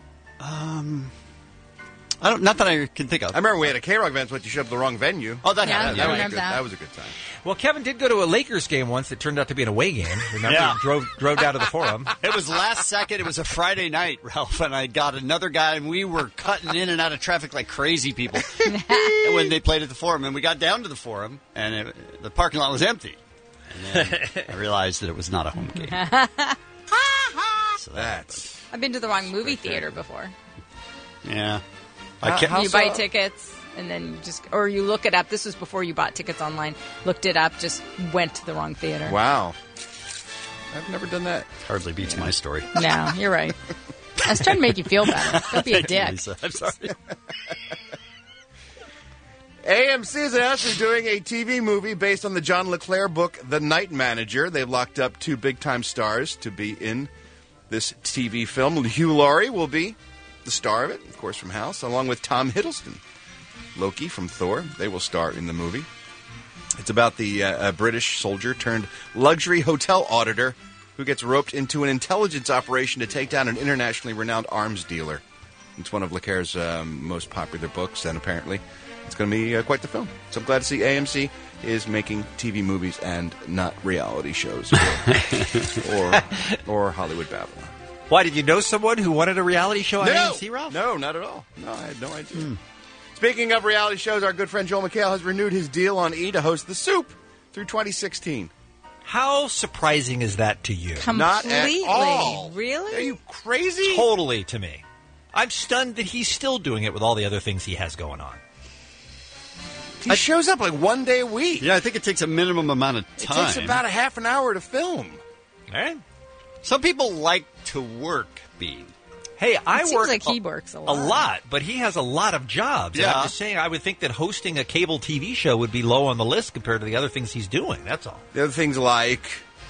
I don't. Not that I can think of. I remember we had a K-Rock event, but you showed up at the wrong venue. Oh, that Yeah, happened. I was remember good. that. That was a good time. Well, Kevin did go to a Lakers game once that turned out to be an away game. Remember? Yeah. He drove down to the Forum. It was last second. It was a Friday night, Ralph, and I got another guy, and we were cutting in and out of traffic like crazy people when they played at the Forum. And we got down to the Forum, and the parking lot was empty. And then I realized that it was not a home game. So that's I've been to the wrong movie theater before. yeah. You buy tickets, and then you look it up. This was before you bought tickets online. Looked it up, just went to the wrong theater. Wow. I've never done that. Hardly beats my story. No, you're right. I was trying to make you feel better. Don't be a Thank you, dick. Lisa. I'm sorry. AMC is announced they're doing a TV movie based on the John LeClaire book, The Night Manager. They've locked up 2 big-time stars to be in this TV film. Hugh Laurie will be the star of it, of course, from House, along with Tom Hiddleston. Loki from Thor. They will star in the movie. It's about the British soldier turned luxury hotel auditor who gets roped into an intelligence operation to take down an internationally renowned arms dealer. It's one of LeClaire's most popular books, and apparently it's going to be quite the film. So I'm glad to see AMC is making TV movies and not reality shows or Hollywood Babylon. Why, did you know someone who wanted a reality show on AMC, Ralph? No, not at all. No, I had no idea. Speaking of reality shows, our good friend Joel McHale has renewed his deal on E! to host The Soup through 2016. How surprising is that to you? Not at Completely. all. Really? Are you crazy? Totally to me. I'm stunned that he's still doing it with all the other things he has going on. He shows up like one day a week. Yeah, I think it takes a minimum amount of time. It takes about a half an hour to film. All right. Some people like to work, Bean. Hey, I seems work like he works a lot. A lot, but he has a lot of jobs. And Yeah. I'm just saying, I would think that hosting a cable TV show would be low on the list compared to the other things he's doing. That's all. The other things like...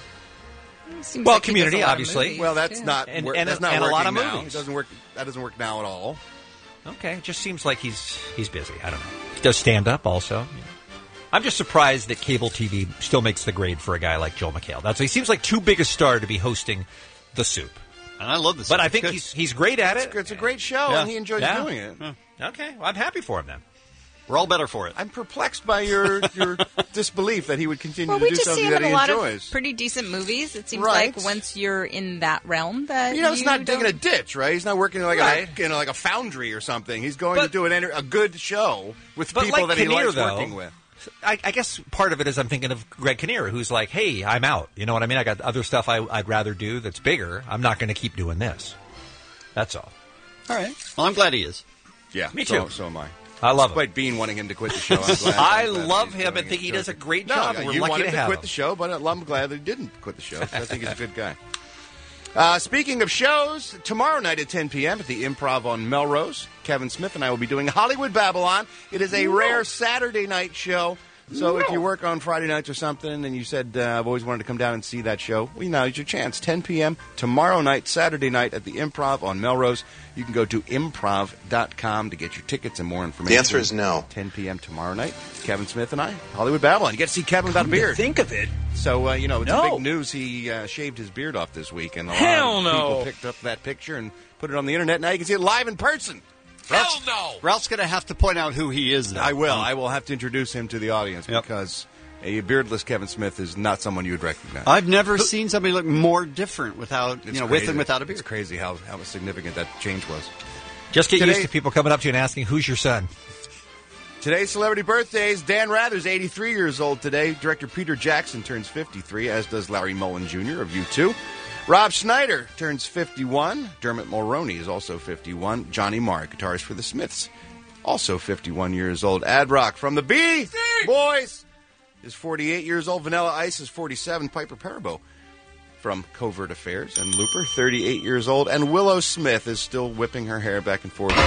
Seems Well, like he does Community, a lot of obviously. movies, Well, that's too. not And- wor- and that's a- not and a working lot of now. movies. It doesn't work. That doesn't work now at all. Okay, it just seems like he's busy. I don't know. He does stand up also. I'm just surprised that cable TV still makes the grade for a guy like Joel McHale. He seems like too big a star to be hosting The Soup. And I love this. But I think he's great at it. It's a great show, Yeah. and he enjoys Yeah. doing it. Okay, well, I'm happy for him then. We're all better for it. I'm perplexed by your disbelief that he would continue Well, to we do just see something him that in he a lot enjoys. of pretty decent movies. It seems Right. like once you're in that realm, that You know, it's not digging don't- a ditch, right? He's not working like Right. like a foundry or something. He's going to But- do a good show with But people like that he Kinnear, likes though, working with. I guess part of it is I'm thinking of Greg Kinnear, who's like, hey, I'm out. You know what I mean? I got other stuff I'd rather do that's bigger. I'm not going to keep doing this. That's all. All right. Well, I'm glad he is. Yeah, Me so, too. So am I. I love him. Despite Bean wanting him to quit the show, I'm glad. I I'm glad love he's him doing and think it. he does a great No, job. and we're you lucky wanted to to have quit him. the show, but I'm glad that he didn't quit the show. 'Cause I think he's a good guy. Speaking of shows, tomorrow night at 10 p.m. at the Improv on Melrose, Kevin Smith and I will be doing Hollywood Babylon. It is a rare Saturday night show. So if you work on Friday nights or something and you said, I've always wanted to come down and see that show, well, now's your chance. 10 p.m. tomorrow night, Saturday night at the Improv on Melrose. You can go to improv.com to get your tickets and more information. The answer is no. 10 p.m. tomorrow night. Kevin Smith and I, Hollywood Babylon. You get to see Kevin without a beard. Think of it. So, it's No. big news. He shaved his beard off this week, and a lot Hell of no. people picked up that picture and put it on the internet. Now you can see it live in person. Ralph's, no. Ralph's going to have to point out who he is now. I will. I will have to introduce him to the audience because a beardless Kevin Smith is not someone you would recognize. I've never seen somebody look more different without, It's with crazy. and without a beard. It's crazy how significant that change was. Just get Today- used to people coming up to you and asking, who's your son? Today's celebrity birthdays. Dan Rather's 83 years old today. Director Peter Jackson turns 53, as does Larry Mullen Jr. of U2. Rob Schneider turns 51. Dermot Mulroney is also 51. Johnny Marr, guitarist for the Smiths, also 51 years old. Ad Rock from the Bee Boys is 48 years old. Vanilla Ice is 47. Piper Perabo from Covert Affairs and Looper, 38 years old. And Willow Smith is still whipping her hair back and forth.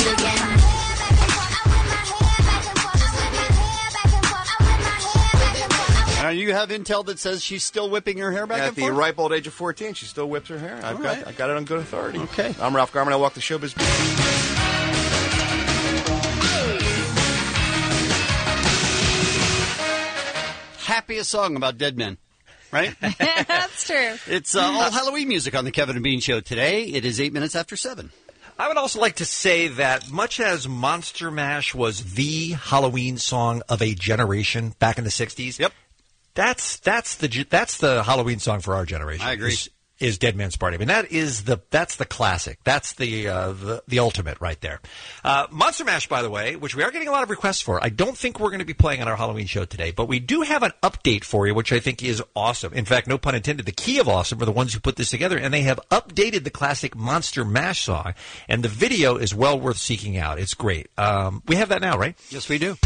You have intel that says she's still whipping her hair back At and the forth? ripe old age of 14, she still whips her hair. I right. got it on good authority. Okay. I'm Ralph Garman. I walk the showbiz. Happiest song about dead men, right? That's true. It's all Halloween music on the Kevin and Bean Show today. It is 8 minutes after 7. I would also like to say that much as Monster Mash was the Halloween song of a generation back in the 60s, Yep. that's the Halloween song for our generation. I agree. Is Dead Man's Party. I mean, that's the classic. That's the ultimate right there. Monster Mash, by the way, which we are getting a lot of requests for. I don't think we're going to be playing on our Halloween show today, but we do have an update for you, which I think is awesome. In fact, no pun intended, the key of awesome are the ones who put this together, and they have updated the classic Monster Mash song, and the video is well worth seeking out. It's great. We have that now, right? Yes, we do.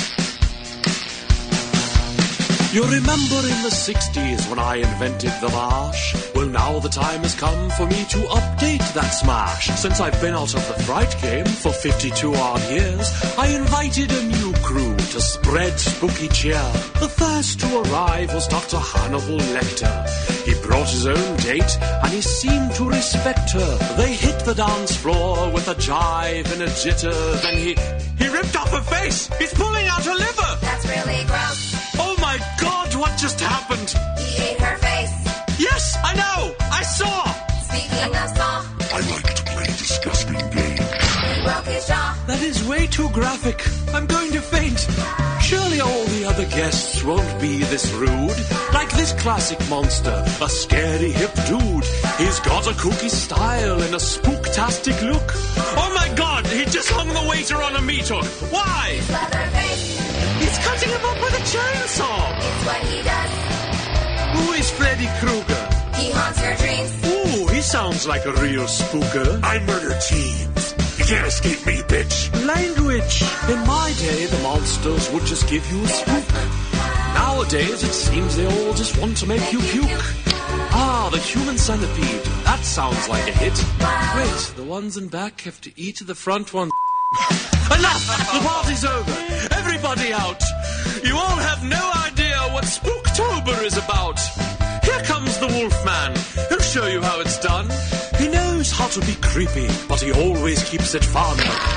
You remember in the 60s when I invented the marsh? Well, now the time has come for me to update that smash. Since I've been out of the fright game for 52 odd years, I invited a new crew to spread spooky cheer. The first to arrive was Dr. Hannibal Lecter. He brought his own date and he seemed to respect her. They hit the dance floor with a jive and a jitter. Then he ripped off her face. He's pulling out her liver. That's really gross. Oh my God, what just happened? He ate her face. Yes, I know. I saw. Speaking of saw, I like to play disgusting games. he broke his jaw. That is way too graphic. I'm going to faint. Surely all the other guests won't be this rude. Like this classic monster, a scary hip dude. He's got a kooky style and a spooktastic look. Oh my God, he just hung the waiter on a meat hook. Why? Leatherface. He's cutting him up with a chainsaw. It's what he does. Who is Freddy Krueger? He haunts your dreams. Ooh, he sounds sounds like a real spooker. I murder teens. You can't escape me, bitch. Language. In my day, the monsters would just give you a spook. Nowadays, it seems they all just want to make you puke. Ah, the human centipede. That sounds like a hit. Wait, the ones in back have to eat the front one. Enough! The party's over. Everybody out. You all have no idea what Spooktober is about. Here comes the Wolfman. He'll show you how it's done. He knows how to be creepy, but he always keeps it fun.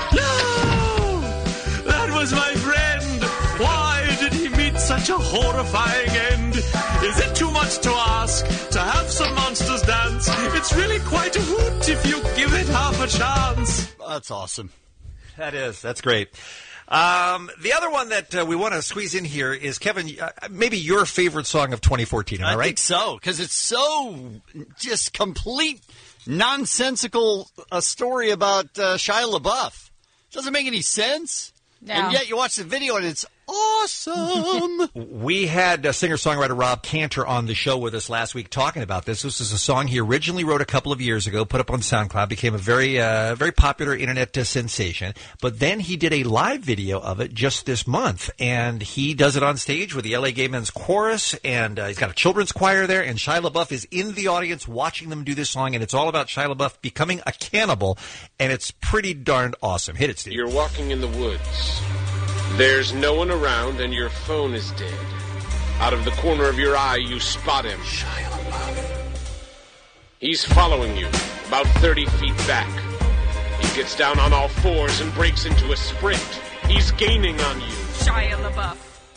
No! That was my friend. Why did he meet such a horrifying end? Is it too much to ask to have some monsters dance? It's really quite a hoot if you give it half a chance. That's awesome. That is. That's great. The other one that we want to squeeze in here is, Kevin, maybe your favorite song of 2014, am I right? I think so, because it's so just complete nonsensical a story about Shia LaBeouf. Doesn't make any sense. No. And yet you watch the video and it's awesome. We had singer-songwriter Rob Cantor on the show with us last week talking about this. This is a song he originally wrote a couple of years ago, put up on SoundCloud, became a very popular internet sensation. But then he did a live video of it just this month, and he does it on stage with the LA Gay Men's Chorus, and he's got a children's choir there, and Shia LaBeouf is in the audience watching them do this song, and it's all about Shia LaBeouf becoming a cannibal, and it's pretty darned awesome. Hit it, Steve. You're walking in the woods. There's no one around and your phone is dead. Out of the corner of your eye, you spot him. Shia LaBeouf. He's following you, about 30 feet back. He gets down on all fours and breaks into a sprint. He's gaining on you. Shia LaBeouf.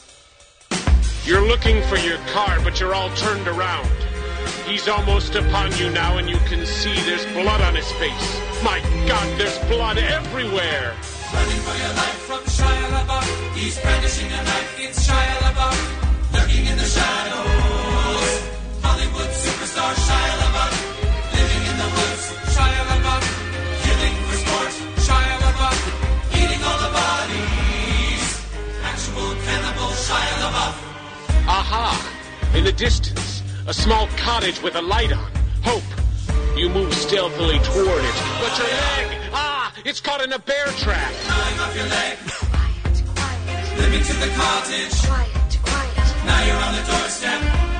You're looking for your car, but you're all turned around. He's almost upon you now, and you can see there's blood on his face. My God, there's blood everywhere. Running for your life from Shia LaBeouf. He's brandishing a knife. It's Shia LaBeouf. Lurking in the shadows. Hollywood superstar Shia LaBeouf. Living in the woods. Shia LaBeouf. Killing for sport. Shia LaBeouf. Eating all the bodies. Actual cannibal Shia LaBeouf. Aha! In the distance, a small cottage with a light on. Hope. You move stealthily toward it, but your leg, it's caught in a bear trap. Gnawing off your leg. Quiet. Living to the cottage. Quiet. Now you're on the doorstep.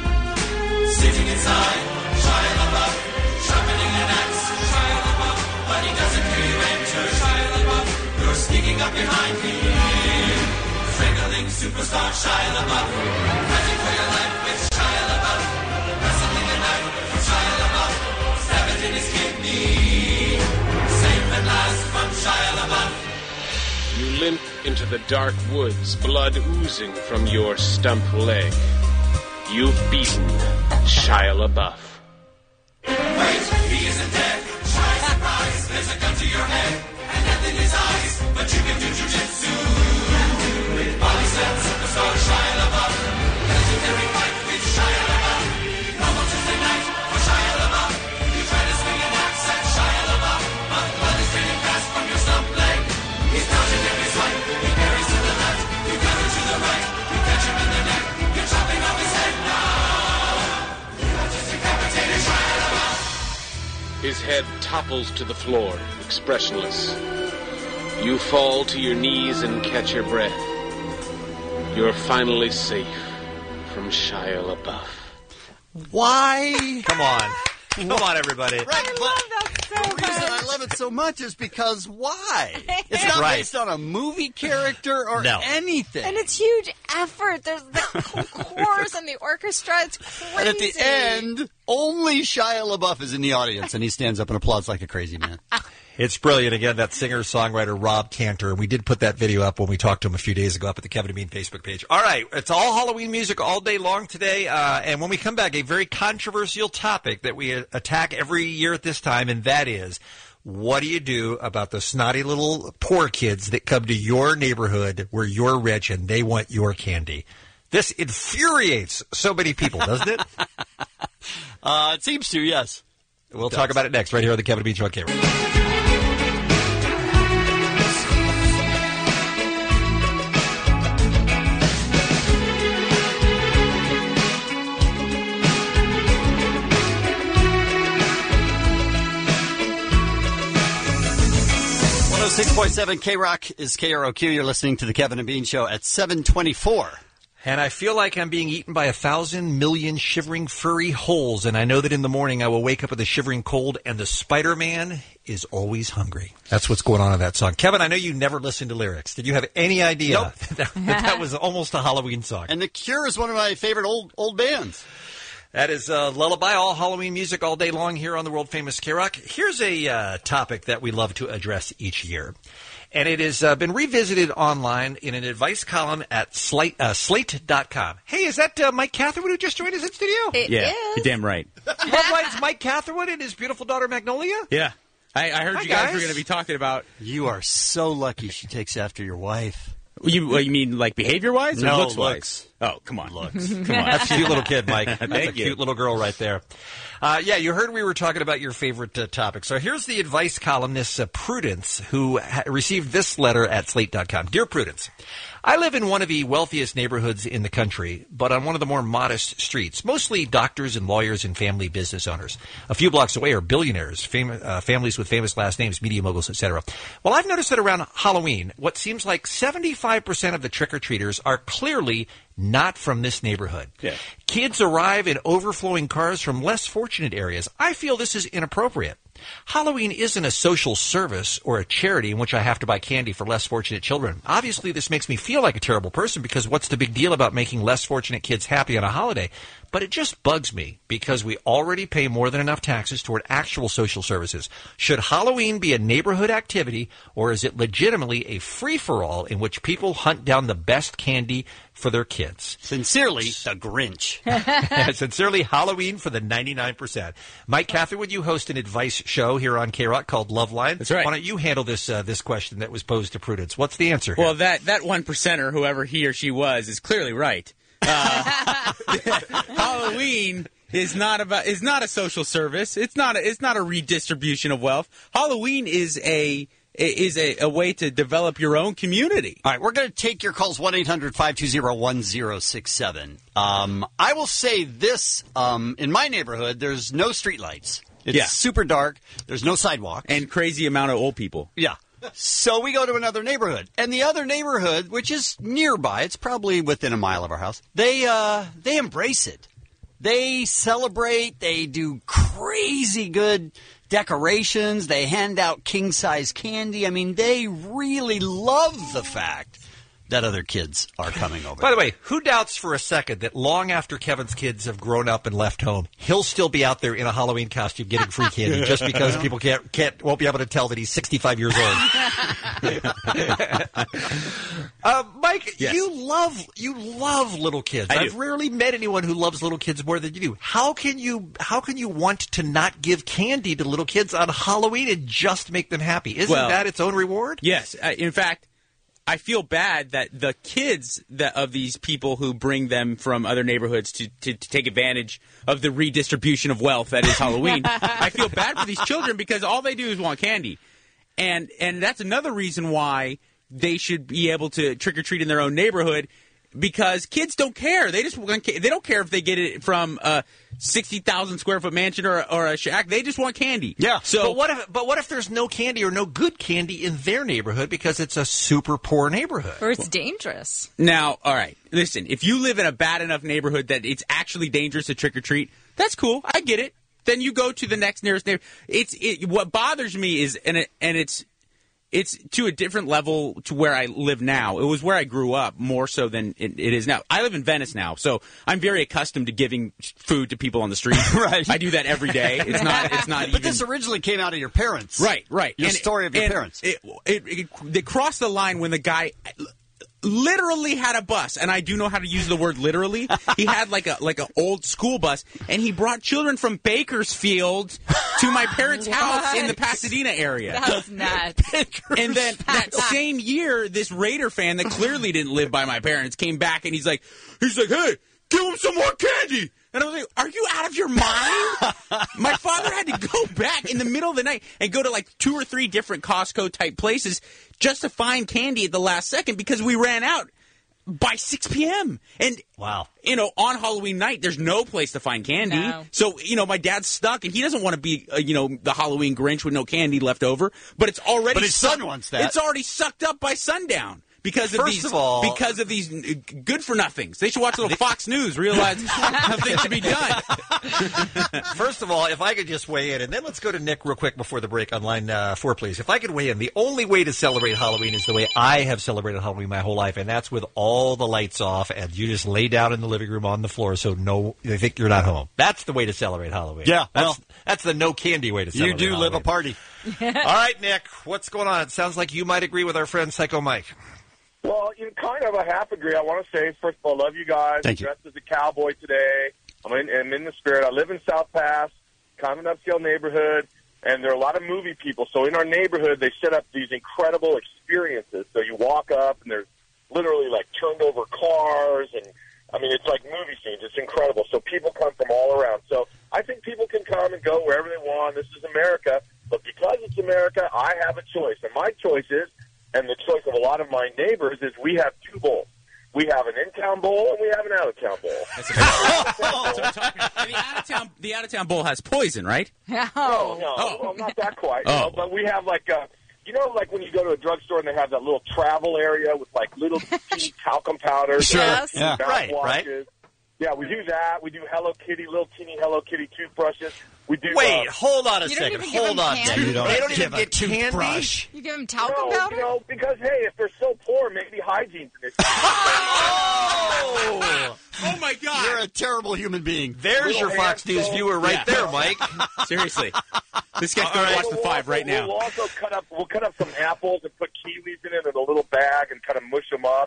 Sitting inside. Shia LaBeouf. Sharpening an axe. Shia LaBeouf. But he doesn't hear you enter. Shia LaBeouf. You're sneaking up behind him. Strangling superstar Shia LaBeouf. Fighting for your life with Shia LaBeouf. Wrestling a knife from Shia LaBeouf. Stab it in his kidney. Safe at last from Shia LaBeouf. You limp into the dark woods, blood oozing from your stump leg. You've beaten Shia LaBeouf. Wait, he isn't dead. Shy surprise, there's a gun to your head and death in his eyes, but you can do jujitsu. With body slam superstar Shia LaBeouf. Legendary fight with Shia LaBeouf. Normal Tuesday night for Shia LaBeouf. You try to swing an axe at Shia LaBeouf, but blood is draining fast from your stump leg. He's dodging every swipe. He parries to the left. You counter to the right. You catch him in the neck. You're chopping off his head now. You have just decapitated Shia LaBeouf. His head topples to the floor, expressionless. You fall to your knees and catch your breath. You're finally safe from Shia LaBeouf. Why? Come on. Come on, everybody. Right, the reason I love it so much is because why? It's not Right. based on a movie character or No. anything. And it's huge effort. There's the chorus and the orchestra. It's crazy. And at the end, only Shia LaBeouf is in the audience, and he stands up and applauds like a crazy man. It's brilliant. Again, that singer-songwriter Rob Cantor. And we did put that video up when we talked to him a few days ago up at the Kevin and Bean Facebook page. All right. It's all Halloween music all day long today. And when we come back, a very controversial topic that we attack every year at this time, and that is, what do you do about the snotty little poor kids that come to your neighborhood where you're rich and they want your candy? This infuriates so many people, doesn't it? It seems to, yes. We'll talk about it next right here on the Kevin and Bean Show on K-Radio. 104.7 K-Rock is KROQ. You're listening to the Kevin and Bean Show at 724. And I feel like I'm being eaten by 1,000 million shivering furry holes, and I know that in the morning I will wake up with a shivering cold, and the Spider-Man is always hungry. That's what's going on in that song. Kevin, I know you never listened to lyrics. Did you have any idea that was almost a Halloween song? And The Cure is one of my favorite old bands. That is Lullaby, all Halloween music all day long here on the world-famous K-Rock. Here's a topic that we love to address each year. And it has been revisited online in an advice column at Slate.com. Hey, is that Mike Catherwood who just joined us in studio? You're damn right. It's Mike Catherwood and his beautiful daughter Magnolia? Yeah. I heard you guys were going to be talking about... You are so lucky she takes after your wife. You mean like behavior-wise or No, looks-wise? Oh, come on. Looks. Come on. That's a cute little kid, Mike. That's Thank a cute little girl right there. You heard we were talking about your favorite topic. So here's the advice columnist, Prudence, who received this letter at Slate.com. Dear Prudence, I live in one of the wealthiest neighborhoods in the country, but on one of the more modest streets, mostly doctors and lawyers and family business owners. A few blocks away are billionaires, families with famous last names, media moguls, etc. Well, I've noticed that around Halloween, what seems like 75% of the trick-or-treaters are clearly not from this neighborhood. Yeah. Kids arrive in overflowing cars from less fortunate areas. I feel this is inappropriate. Halloween isn't a social service or a charity in which I have to buy candy for less fortunate children. Obviously, this makes me feel like a terrible person because what's the big deal about making less fortunate kids happy on a holiday? But it just bugs me because we already pay more than enough taxes toward actual social services. Should Halloween be a neighborhood activity, or is it legitimately a free-for-all in which people hunt down the best candy for their kids? Sincerely, the Grinch. Sincerely, Halloween for the 99%. Mike Catherwood, you host an advice show here on K-Rock called Love Line. That's right. Why don't you handle this this question that was posed to Prudence? What's the answer here? Well, that 1%er, whoever he or she was, is clearly right. Halloween is not a social service. It's not a redistribution of wealth. Halloween is a way to develop your own community. All right, we're going to take your calls, 1-800-520-1067. I will say this, in my neighborhood, there's no streetlights. It's super dark. There's no sidewalk. And crazy amount of old people. Yeah. So we go to another neighborhood. And the other neighborhood, which is nearby, it's probably within a mile of our house, they embrace it. They celebrate. They do crazy good decorations. They hand out king-size candy. I mean, they really love the fact that other kids are coming over. By the way, who doubts for a second that long after Kevin's kids have grown up and left home, he'll still be out there in a Halloween costume getting free candy just because people won't be able to tell that he's 65 years old. Mike, yes. you love little kids. I've rarely met anyone who loves little kids more than you do. How can you want to not give candy to little kids on Halloween and just make them happy? Isn't that its own reward? Yes. In fact, I feel bad that the kids of these people who bring them from other neighborhoods to take advantage of the redistribution of wealth that is Halloween. I feel bad for these children because all they do is want candy. And that's another reason why they should be able to trick-or-treat in their own neighborhood, because kids don't care. They don't care if they get it from a 60,000 square foot mansion or a shack. They just want candy. Yeah. So, but what if there's no candy or no good candy in their neighborhood because it's a super poor neighborhood? Or it's dangerous. Now, all right, listen. If you live in a bad enough neighborhood that it's actually dangerous to trick or treat, that's cool. I get it. Then you go to the next nearest neighbor. What bothers me is, and it's to a different level to where I live now. It was where I grew up more so than it is now. I live in Venice now, so I'm very accustomed to giving food to people on the street. Right. I do that every day. It's not But even... this originally came out of your parents. Right. Your story of your parents. They crossed the line when the guy literally had a bus, and I do know how to use the word literally. He had like a old school bus, and he brought children from Bakersfield to my parents' house in the Pasadena area. That's nuts. And then that same year, this Raider fan that clearly didn't live by my parents came back, and he's like, hey, give him some more candy. And I was like, are you out of your mind? My father had to go back in the middle of the night and go to like 2 or 3 different Costco-type places just to find candy at the last second because we ran out. by 6 p.m. And, wow, on Halloween night, there's no place to find candy. No. So, my dad's stuck, and he doesn't want to be, the Halloween Grinch with no candy left over. But it's already... But his son wants that. It's already sucked up by sundown. Because of these good-for-nothings. They should watch a little Fox News, realize how things should be done. First of all, if I could just weigh in, and then let's go to Nick real quick before the break on line 4, please. If I could weigh in, the only way to celebrate Halloween is the way I have celebrated Halloween my whole life, and that's with all the lights off, and you just lay down in the living room on the floor so they think you're not home. That's the way to celebrate Halloween. Yeah, that's the no candy way to celebrate You do Halloween. live a party. All right, Nick, what's going on? It sounds like you might agree with our friend Psycho Mike. Well, kind of a half agree. I want to say, first of all, love you guys. Thank you. I'm dressed as a cowboy today. I'm in the spirit. I live in South Pass, kind of an upscale neighborhood, and there are a lot of movie people. So in our neighborhood, they set up these incredible experiences. So you walk up, and there's literally, turned over cars, and, it's like movie scenes. It's incredible. So people come from all around. So I think people can come and go wherever they want. This is America. But because it's America, I have a choice. And my choice is, and the choice of a lot of my neighbors, is we have 2 bowls. We have an in-town bowl and we have an out-of-town bowl. And the out-of-town bowl has poison, right? No, well, not that quite. Oh. But we have like when you go to a drugstore and they have that little travel area with little teeny talcum powders. Sure. And Yeah. Right. Yeah, we do that. We do little teeny Hello Kitty toothbrushes. We do. Wait, hold on a You don't second. even give Hold them on. candy? They don't even get candy? toothbrush. You give them talcum powder? Because, hey, if they're so poor, maybe hygiene's an issue. Oh, my God. You're a terrible human being. There's your Fox News viewer right there, Mike. Seriously. This guy's going to watch the 5 right now. We'll also cut up some apples and put kiwis in it in a little bag and kind of mush them up.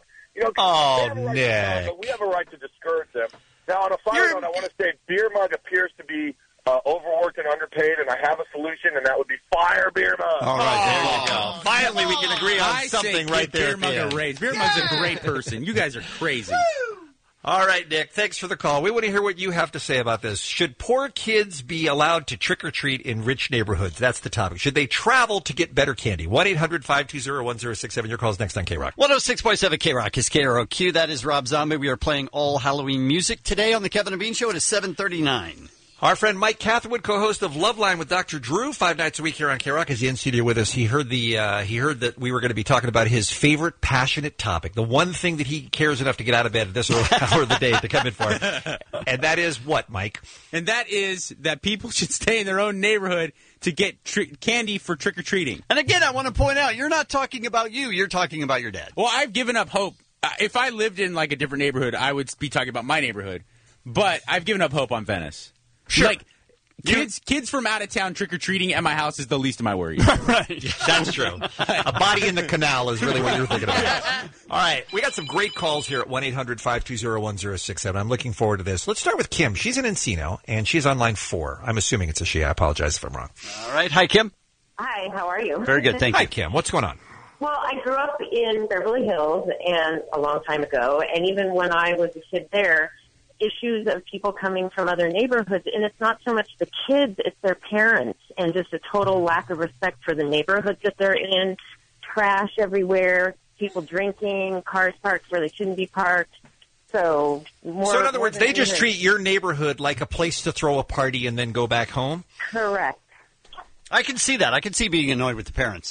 Nick. We have a right to discourage them. Now, on a final note, I want to say Beer Mug appears to be overworked and underpaid, and I have a solution, and that would be fire Beer Mug. All right, there you go. Finally, we can agree on something right there. Beer Mug a raise. Beer Mug's a great person. You guys are crazy. All right, Nick, thanks for the call. We want to hear what you have to say about this. Should poor kids be allowed to trick-or-treat in rich neighborhoods? That's the topic. Should they travel to get better candy? 1-800-520-1067. Your call's next on K-Rock. 106.7 K-Rock is KROQ. That is Rob Zombie. We are playing all Halloween music today on the Kevin and Bean Show. It is 7:39. Our friend Mike Catherwood, co-host of Loveline with Dr. Drew, 5 nights a week here on K-Rock, is in studio with us. He heard that we were going to be talking about his favorite passionate topic, the one thing that he cares enough to get out of bed at this early hour of the day to come in for. And that is what, Mike? And that is that people should stay in their own neighborhood to get candy for trick-or-treating. And again, I want to point out, you're not talking about you. You're talking about your dad. Well, I've given up hope. If I lived in a different neighborhood, I would be talking about my neighborhood. But I've given up hope on Venice. Sure. Kids from out of town trick or treating at my house is the least of my worries. Right. That's true. A body in the canal is really what you're thinking about. All right. We got some great calls here at 1-800-520-1067. I'm looking forward to this. Let's start with Kim. She's in Encino, and she's on line 4. I'm assuming it's a she. I apologize if I'm wrong. All right. Hi, Kim. Hi, how are you? Very good. Thank you. Hi, Kim. What's going on? Well, I grew up in Beverly Hills and a long time ago, and even when I was a kid there, issues of people coming from other neighborhoods, and it's not so much the kids, it's their parents, and just a total lack of respect for the neighborhoods that they're in, trash everywhere, people drinking, cars parked where they shouldn't be parked. So in other words, they just treat your neighborhood like a place to throw a party and then go back home? Correct. I can see that. I can see being annoyed with the parents.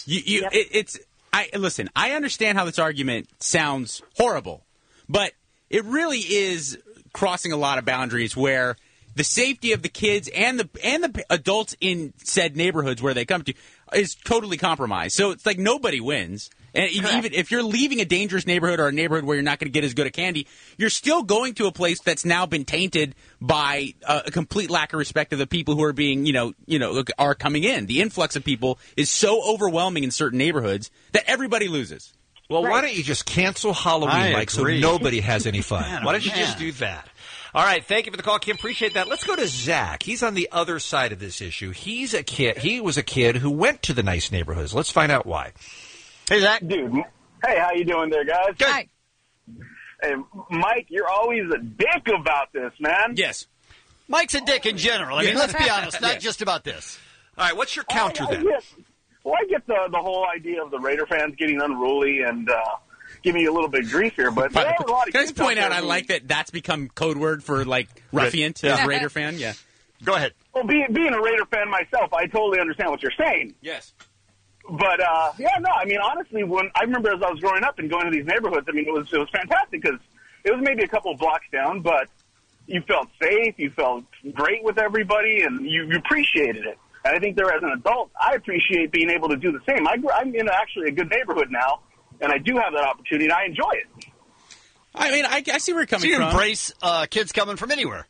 Listen, I understand how this argument sounds horrible, but it really is crossing a lot of boundaries where the safety of the kids and the adults in said neighborhoods where they come to is totally compromised. So it's like nobody wins. And even if you're leaving a dangerous neighborhood or a neighborhood where you're not going to get as good a candy, you're still going to a place that's now been tainted by a complete lack of respect of the people who are being, are coming in. The influx of people is so overwhelming in certain neighborhoods that everybody loses. Well, why don't you just cancel Halloween, Mike, so nobody has any fun? Why don't you just do that? All right, thank you for the call, Kim. Appreciate that. Let's go to Zach. He's on the other side of this issue. He's a kid. He was a kid who went to the nice neighborhoods. Let's find out why. Hey, Zach. Dude. Hey, how you doing there, guys? Good. Hi. Hey, Mike, you're always a dick about this, man. Yes. Mike's a dick in general. I mean, let's be honest, not just about this. All right, what's your counter then? I get the whole idea of the Raider fans getting unruly and, giving you a little bit of grief here, but there are a lot of Can I kids just point out, there I who- like that's become code word for, like, ruffian to Yeah. a Raider fan? Yeah. Go ahead. Well, being a Raider fan myself, I totally understand what you're saying. Yes. But I mean, honestly, when I remember as I was growing up and going to these neighborhoods, I mean, it was fantastic because it was maybe a couple of blocks down, but you felt safe, you felt great with everybody, and you appreciated it. And I think there, as an adult, I appreciate being able to do the same. I'm in actually a good neighborhood now, and I do have that opportunity, and I enjoy it. I mean, I see where you're coming So you from. embrace kids coming from anywhere.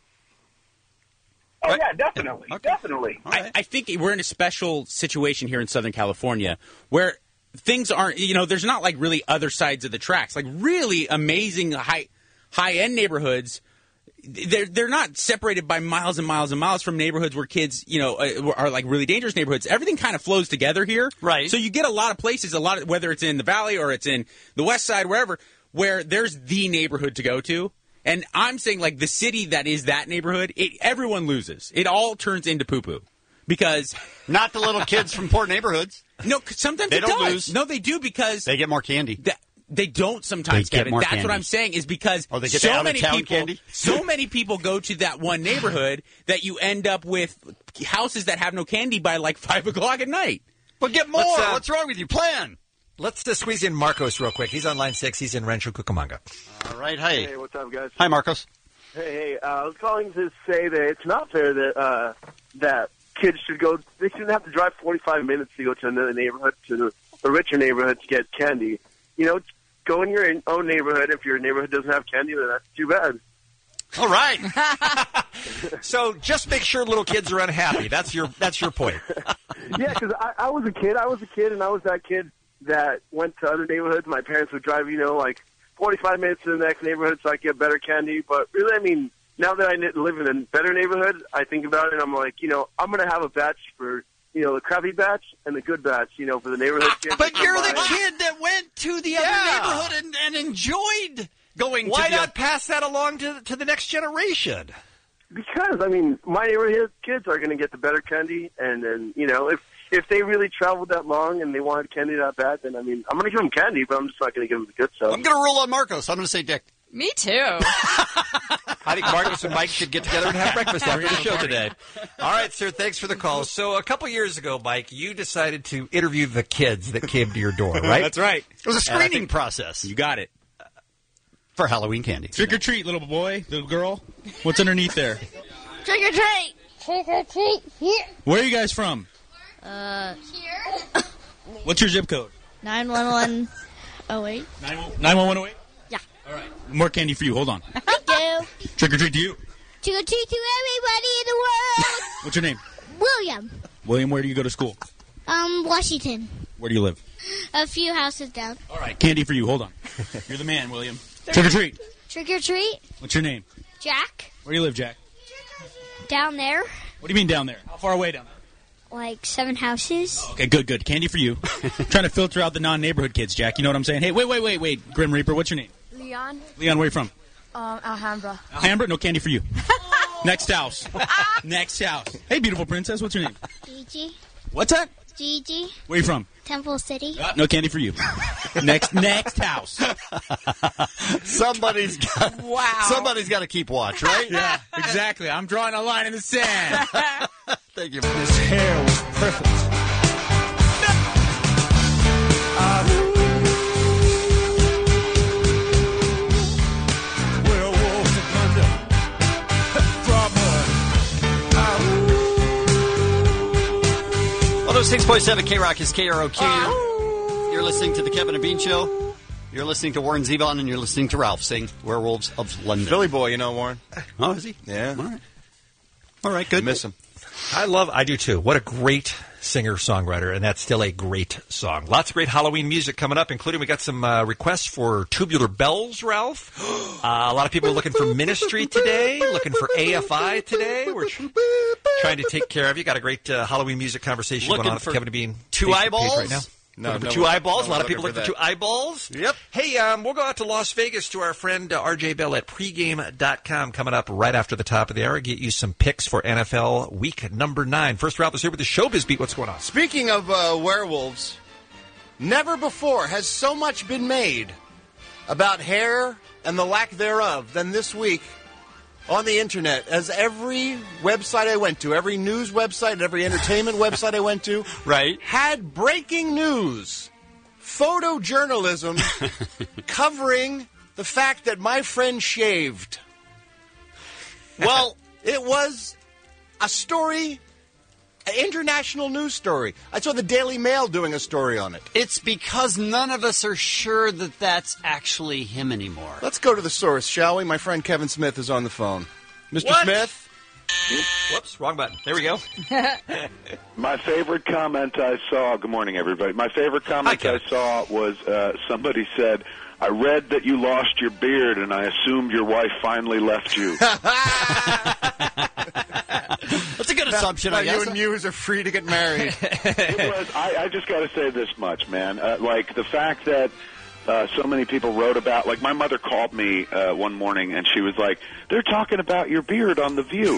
Oh, yeah, definitely. Definitely. I think we're in a special situation here in Southern California where things aren't, there's not like really other sides of the tracks. Like really amazing high-end neighborhoods, they're not separated by miles and miles and miles from neighborhoods where kids, are like really dangerous neighborhoods. Everything kind of flows together here. Right. So you get a lot of places, whether it's in the Valley or it's in the West Side, wherever, where there's the neighborhood to go to. And I'm saying, like, the city that is that neighborhood, everyone loses. It all turns into poo-poo. Because... Not the little kids from poor neighborhoods. No, 'cause sometimes They it don't does. lose. No, they do because... They get more candy. They don't sometimes, They get Kevin. more That's candy. what I'm saying is because Oh, they get so the many out-of-town people, candy? so many people go to that one neighborhood that you end up with houses that have no candy by like 5 o'clock at night. But get more. What's wrong with you? Plan. Let's squeeze in Marcos real quick. He's on line 6. He's in Rancho Cucamonga. All right. Hey. Hey, what's up, guys? Hi, Marcos. Hey, I was calling to say that it's not fair that that kids should go. They shouldn't have to drive 45 minutes to go to another neighborhood, to a richer neighborhood, to get candy. Go in your own neighborhood. If your neighborhood doesn't have candy, then that's too bad. All right. So just make sure little kids are unhappy. That's your point. Yeah, because I was a kid. And I was that kid that went to other neighborhoods. My parents would drive, like 45 minutes to the next neighborhood so I could get better candy. But really, I mean, now that I live in a better neighborhood, I think about it and I'm like, I'm going to have a batch for, the crappy batch and the good batch, for the neighborhood kids. But you're the kid that went to the other neighborhood and enjoyed going Why to the not pass that along to the next generation? Because, I mean, my neighborhood kids are going to get the better candy. And then, if they really traveled that long and they wanted candy that bad, then, I mean, I'm going to give them candy, but I'm just not going to give them the good stuff. I'm going to rule on Marcos. I'm going to say Dick. Me too. I think Marcos and Mike should get together and have breakfast after the show today. All right, sir, thanks for the call. So a couple years ago, Mike, you decided to interview the kids that came to your door, right? That's right. It was a screening process. You got it. For Halloween candy. Trick or treat, little boy, little girl. What's underneath there? Trick or treat. Trick or treat. Here. Where are you guys from? Here. What's your zip code? 91108. 91108? Yeah. All right. More candy for you. Hold on. Thank you. Trick or treat to you. Trick or treat to everybody in the world. What's your name? William. William, where do you go to school? Washington. Where do you live? A few houses down. All right. Candy for you. Hold on. You're the man, William. Trick or treat. Trick or treat. What's your name? Jack. Where do you live, Jack? Down there. What do you mean down there? How far away down there? Like 7 houses. Okay, good. Candy for you. Trying to filter out the non-neighborhood kids, Jack. You know what I'm saying? Hey, wait. Grim Reaper, what's your name? Leon. Leon, where are you from? Alhambra. Alhambra? No candy for you. Next house. Next house. Hey, beautiful princess, what's your name? Gigi. What's that? Gigi. Where are you from? Temple City. No candy for you. Next house. Somebody's got to keep watch, right? Yeah, exactly. I'm drawing a line in the sand. Thank you. His hair was perfect. Werewolves of London. Although 6.7 K-Rock is KROQ. You're listening to the Kevin and Bean Show. You're listening to Warren Zevon, and you're listening to Ralph sing Werewolves of London. Philly boy, Warren. Oh, is he? Yeah. All right, good. Miss him. I do too. What a great singer-songwriter, and that's still a great song. Lots of great Halloween music coming up, including we got some requests for Tubular Bells, Ralph. A lot of people are looking for Ministry today, looking for AFI today. We're trying to take care of you. Got a great Halloween music conversation Looking going on for at Kevin and Bean two Facebook eyeballs? page right now. No, Looking for two eyeballs. A lot of people looking looking for two eyeballs. Yep. Hey, we'll go out to Las Vegas to our friend RJ Bell at pregame.com coming up right after the top of the hour. Get you some picks for NFL week number 9. First, Ralph is here with the Showbiz Beat. What's going on? Speaking of werewolves, never before has so much been made about hair and the lack thereof than this week on the internet, as every website I went to, every news website, and every entertainment website I went to, had breaking news, photojournalism covering the fact that my friend shaved. Well, it was a story, an international news story. I saw the Daily Mail doing a story on it. It's because none of us are sure that that's actually him anymore. Let's go to the source, shall we? My friend Kevin Smith is on the phone. Mr. What? Smith? Whoops, wrong button. There we go. My favorite comment I saw, good morning, everybody. My favorite comment I saw was somebody said, I read that you lost your beard, and I assumed your wife finally left you. That's a good assumption, I guess. You and Muse are free to get married. It was. I just got to say this much, man. Like, the fact that so many people wrote about, like, my mother called me one morning, and she was like, they're talking about your beard on The View.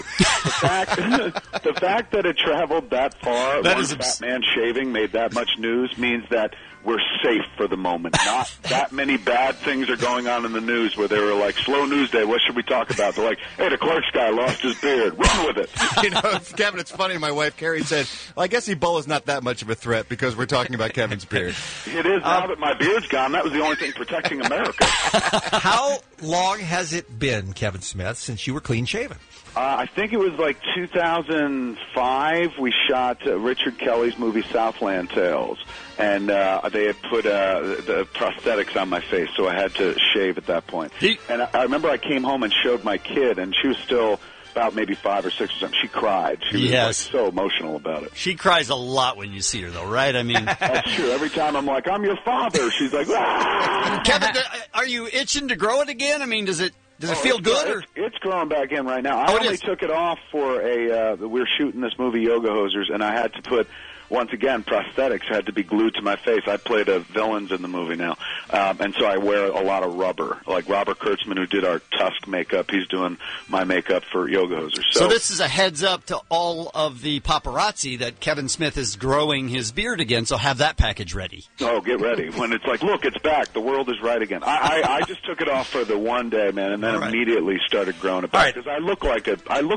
The fact that it traveled that far, one fat man shaving made that much news, means that we're safe for the moment. Not that many bad things are going on in the news where they were like, slow news day, what should we talk about? They're like, hey, the Clark's guy lost his beard. Run with it. You know, Kevin, it's funny. My wife, Carrie, said, well, I guess Ebola's not that much of a threat because we're talking about Kevin's beard. It is now that my beard's gone. That was the only thing protecting America. How long has it been, Kevin Smith, since you were clean-shaven? I think it was like 2005. We shot Richard Kelly's movie Southland Tales, and they had put the prosthetics on my face, so I had to shave at that point. And I remember I came home and showed my kid, and she was still about maybe 5 or 6 or something. She cried. She was like, so emotional about it. She cries a lot when you see her, though, right? I mean, that's true. Every time I'm like, I'm your father, she's like, ah! Kevin, are you itching to grow it again? I mean, does it feel good? Or? It's growing back in right now. I only took it off for we were shooting this movie Yoga Hosers, and I had to put, once again, prosthetics had to be glued to my face. I played villains in the movie now, and so I wear a lot of rubber. Like Robert Kurtzman, who did our Tusk makeup, he's doing my makeup for Yoga Hosers. So this is a heads up to all of the paparazzi that Kevin Smith is growing his beard again, so have that package ready. Oh, get ready. When it's like, look, it's back. The world is right again. I just took it off for the one day, man, and then immediately started growing it back. Because I look like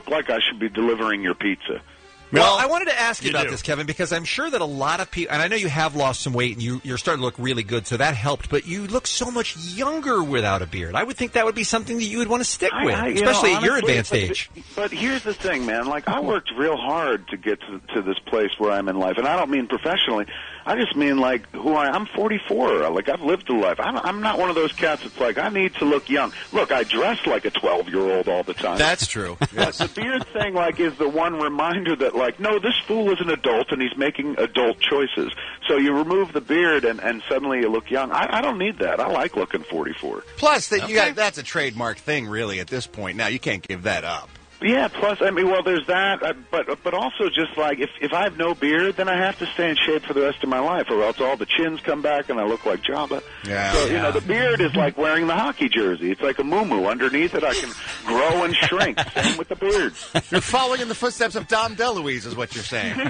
I should be delivering your pizza. Well, I wanted to ask you about this, Kevin, because I'm sure that a lot of people, and I know you have lost some weight and you're starting to look really good, so that helped, but you look so much younger without a beard. I would think that would be something that you would want to stick with, especially at your advanced age. But here's the thing, man. Like, I worked real hard to get to this place where I'm in life, and I don't mean professionally. I just mean, like, I'm 44. Like, I've lived a life. I'm not one of those cats that's like, I need to look young. Look, I dress like a 12-year-old all the time. That's true. Yes. The beard thing, like, is the one reminder that, like, no, this fool is an adult and he's making adult choices. So you remove the beard and suddenly you look young. I don't need that. I like looking 44. Plus, that's a trademark thing, really, at this point. Now, you can't give that up. Yeah, plus, I mean, well, there's that, but also just like, if I have no beard, then I have to stay in shape for the rest of my life, or else all the chins come back and I look like Jabba. Yeah. So, you know, the beard is like wearing the hockey jersey. It's like a muumuu. Underneath it, I can grow and shrink. Same with the beard. You're following in the footsteps of Dom DeLuise, is what you're saying.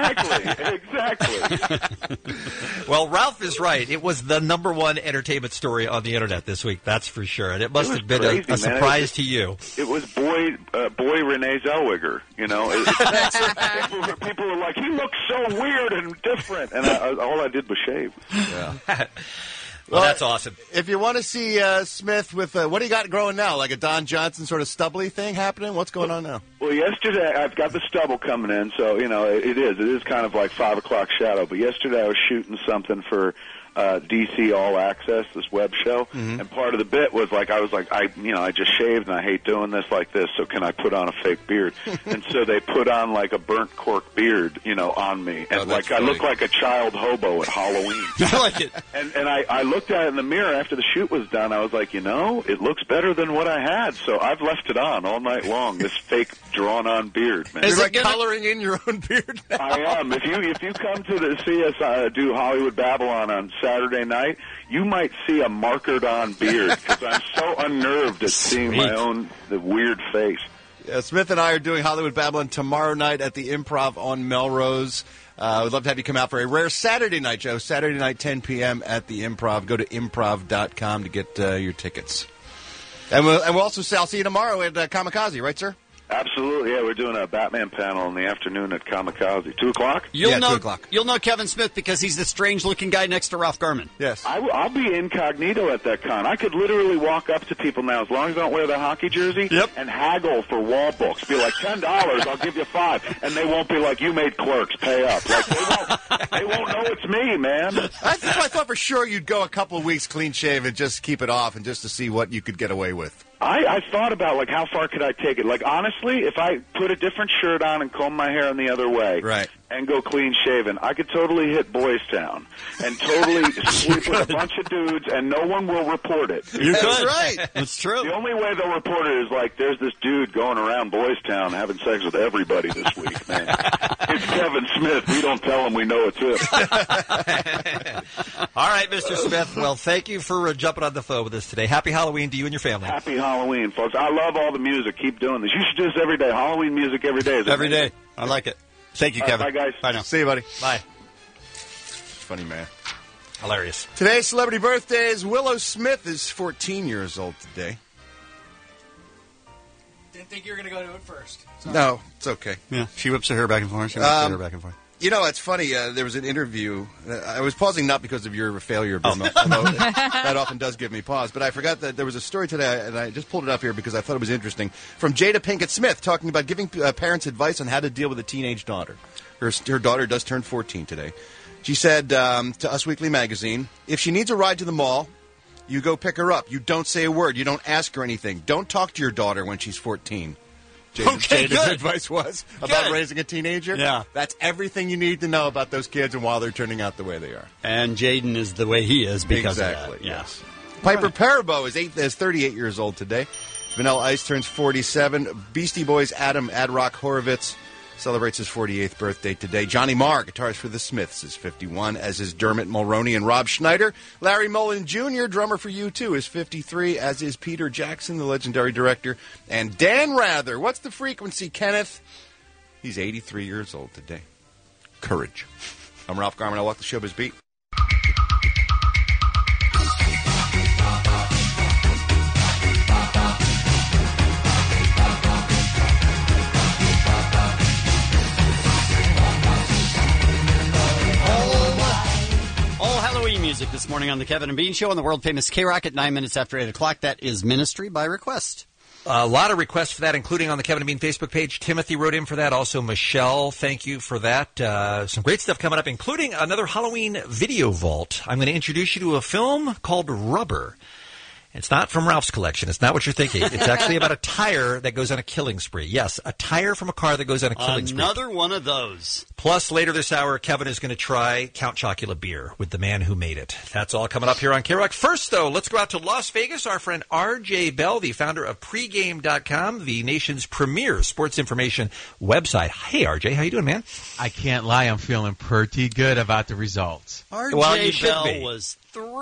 Exactly. Well, Ralph is right. It was the ¡1 entertainment story on the internet this week, that's for sure. And it must have been crazy, a surprise to you. It was boy Renee Zellweger, you know. People were like, he looks so weird and different, and all I did was shave. Yeah. Well, that's awesome. If you want to see Smith with, what do you got growing now? Like a Don Johnson sort of stubbly thing happening? What's going on now? Well, yesterday, I've got the stubble coming in, so, you know, it is kind of like 5 o'clock shadow. But yesterday I was shooting something for DC All Access, this web show, and part of the bit was like, I just shaved and I hate doing this like this, so can I put on a fake beard? And so they put on like a burnt cork beard, you know, on me, and like funny. I look like a child hobo at Halloween. I like it. And I looked at it in the mirror after the shoot was done. I was like, you know, it looks better than what I had, so I've left it on all night long. This fake drawn-on beard, man. Is it coloring in your own beard now? I am. If you come to see us do Hollywood Babylon on Saturday night, you might see a markered-on beard because I'm so unnerved at seeing my own weird face. Yeah, Smith and I are doing Hollywood Babylon tomorrow night at the Improv on Melrose. We'd love to have you come out for a rare Saturday night show. Saturday night, 10 p.m. at the Improv. Go to improv.com to get your tickets. And we'll also I'll see you tomorrow at Kamikaze, right, sir? Absolutely, yeah. We're doing a Batman panel in the afternoon at Kamikaze. 2 o'clock? You'll know Kevin Smith because he's the strange-looking guy next to Ralph Garman. Yes. I'll be incognito at that con. I could literally walk up to people now, as long as I don't wear the hockey jersey, and haggle for wall books. Be like, $10, I'll give you 5. And they won't be like, you made Clerks, pay up. Like, they won't know it's me, man. I thought for sure you'd go a couple of weeks clean-shaven, just keep it off, and just to see what you could get away with. I thought about, like, how far could I take it? Like, honestly, if I put a different shirt on and comb my hair in the other way and go clean-shaven, I could totally hit Boys Town and totally sleep with a bunch of dudes, and no one will report it. That's right. That's true. The only way they'll report it is, like, there's this dude going around Boys Town having sex with everybody this week, man. It's Kevin Smith. We don't tell him we know it's him. All right, Mr. Smith. Well, thank you for jumping on the phone with us today. Happy Halloween to you and your family. Happy Halloween, folks. I love all the music. Keep doing this. You should do this every day. Halloween music every day. Every day. I like it. Thank you, Kevin. Bye, guys. Bye now. See you, buddy. Bye. Funny man. Hilarious. Today's celebrity birthdays. Willow Smith is 14 years old today. Didn't think you were going to go to it first. Sorry. No, it's okay. Yeah, she whips her hair back and forth. She whips her hair back and forth. You know, it's funny. There was an interview. I was pausing not because of your failure, although that often does give me pause. But I forgot that there was a story today, and I just pulled it up here because I thought it was interesting, from Jada Pinkett Smith talking about giving parents advice on how to deal with a teenage daughter. Her daughter does turn 14 today. She said to Us Weekly magazine, if she needs a ride to the mall, you go pick her up. You don't say a word. You don't ask her anything. Don't talk to your daughter when she's 14. Jada's advice was about raising a teenager. Yeah. That's everything you need to know about those kids and why they're turning out the way they are. And Jaden is the way he is because of that. Yes. Piper Parabo is 38 years old today. Vanilla Ice turns 47. Beastie Boys' Adam Adrock Horowitz celebrates his 48th birthday today. Johnny Marr, guitarist for the Smiths, is 51, as is Dermot Mulroney and Rob Schneider. Larry Mullen Jr., drummer for U2, is 53, as is Peter Jackson, the legendary director. And Dan Rather, what's the frequency, Kenneth? He's 83 years old today. Courage. I'm Ralph Garman. I walk the showbiz beat. Music this morning on the Kevin and Bean Show on the world-famous K-Rock at 9 minutes after 8 o'clock. That is Ministry by Request. A lot of requests for that, including on the Kevin and Bean Facebook page. Timothy wrote in for that. Also, Michelle, thank you for that. Some great stuff coming up, including another Halloween video vault. I'm going to introduce you to a film called Rubber. It's not from Ralph's collection. It's not what you're thinking. It's actually about a tire that goes on a killing spree. Yes, a tire from a car that goes on a killing spree. Another one of those. Plus, later this hour, Kevin is going to try Count Chocula beer with the man who made it. That's all coming up here on K-Rock. First, though, let's go out to Las Vegas. Our friend R.J. Bell, the founder of Pregame.com, the nation's premier sports information website. Hey, R.J., how you doing, man? I can't lie. I'm feeling pretty good about the results. R.J. Bell was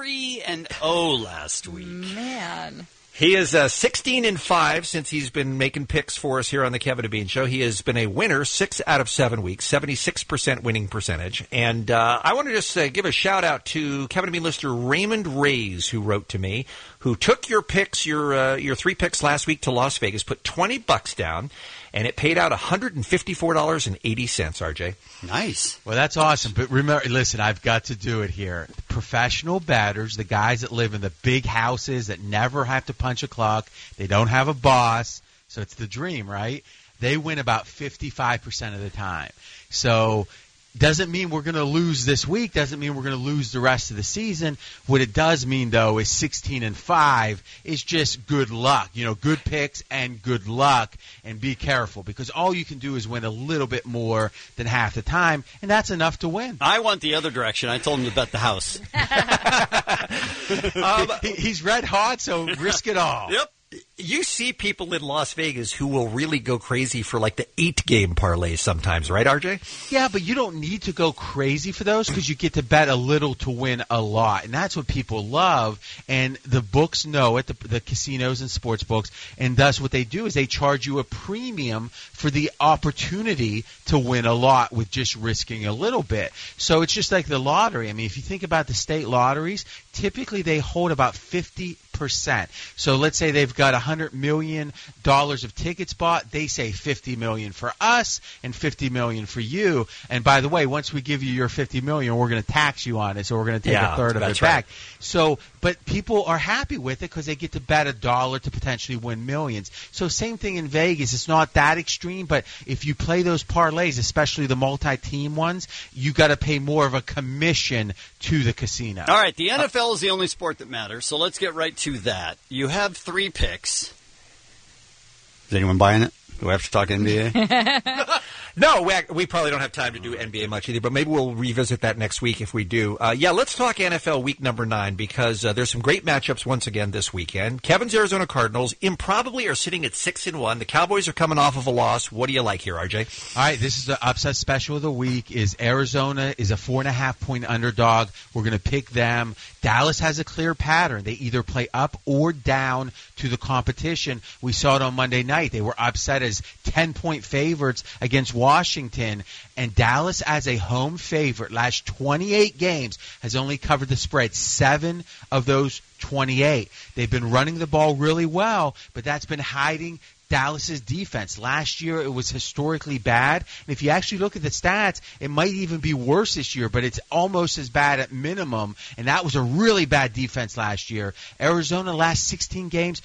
3-0 last week. Man. He is 16-5 since he's been making picks for us here on the Kevin and Bean Show. He has been a winner 6 out of 7 weeks, 76% winning percentage. And I want to just give a shout-out to Kevin and Bean listener Raymond Reyes, who wrote to me, who took your picks, your 3 picks last week to Las Vegas, put $20 down, and it paid out $154.80, RJ. Nice. Well, that's awesome. But remember, listen, I've got to do it here. Professional batters, the guys that live in the big houses that never have to punch a clock, they don't have a boss, so it's the dream, right? They win about 55% of the time. So doesn't mean we're going to lose this week. Doesn't mean we're going to lose the rest of the season. What it does mean, though, is 16-5 is just good luck. You know, good picks and good luck. And be careful, because all you can do is win a little bit more than half the time, and that's enough to win. I went the other direction. I told him to bet the house. He's red hot, so risk it all. Yep. You see people in Las Vegas who will really go crazy for like the 8-game parlays sometimes, right, RJ? Yeah, but you don't need to go crazy for those because you get to bet a little to win a lot. And that's what people love. And the books know it, the casinos and sports books. And thus what they do is they charge you a premium for the opportunity to win a lot with just risking a little bit. So it's just like the lottery. I mean, if you think about the state lotteries, typically they hold about 50%. So let's say they've got $100 million of tickets bought. They say $50 million for us and $50 million for you. And by the way, once we give you your $50 million, we're going to tax you on it. So we're going to take a third of it back. So, but people are happy with it because they get to bet $1 to potentially win millions. So same thing in Vegas. It's not that extreme, but if you play those parlays, especially the multi-team ones, you got to pay more of a commission to the casino. All right, the NFL is the only sport that matters, so let's get right to that. You have 3 picks. Is anyone buying it? Do we have to talk NBA? No, we probably don't have time to do NBA much either, but maybe we'll revisit that next week if we do. Let's talk NFL week number 9 because there's some great matchups once again this weekend. Kevin's Arizona Cardinals improbably are sitting at 6-1. The Cowboys are coming off of a loss. What do you like here, RJ? All right, this is the upset special of the week. Is Arizona is a 4.5-point underdog. We're going to pick them. Dallas has a clear pattern. They either play up or down to the competition. We saw it on Monday night. They were upset as 10-point favorites against Washington, and Dallas as a home favorite last 28 games has only covered the spread 7 of those 28. They've been running the ball really well, but that's been hiding Dallas's defense. Last year it was historically bad, and if you actually look at the stats, it might even be worse this year, but it's almost as bad at minimum, and that was a really bad defense last year. Arizona last 16 games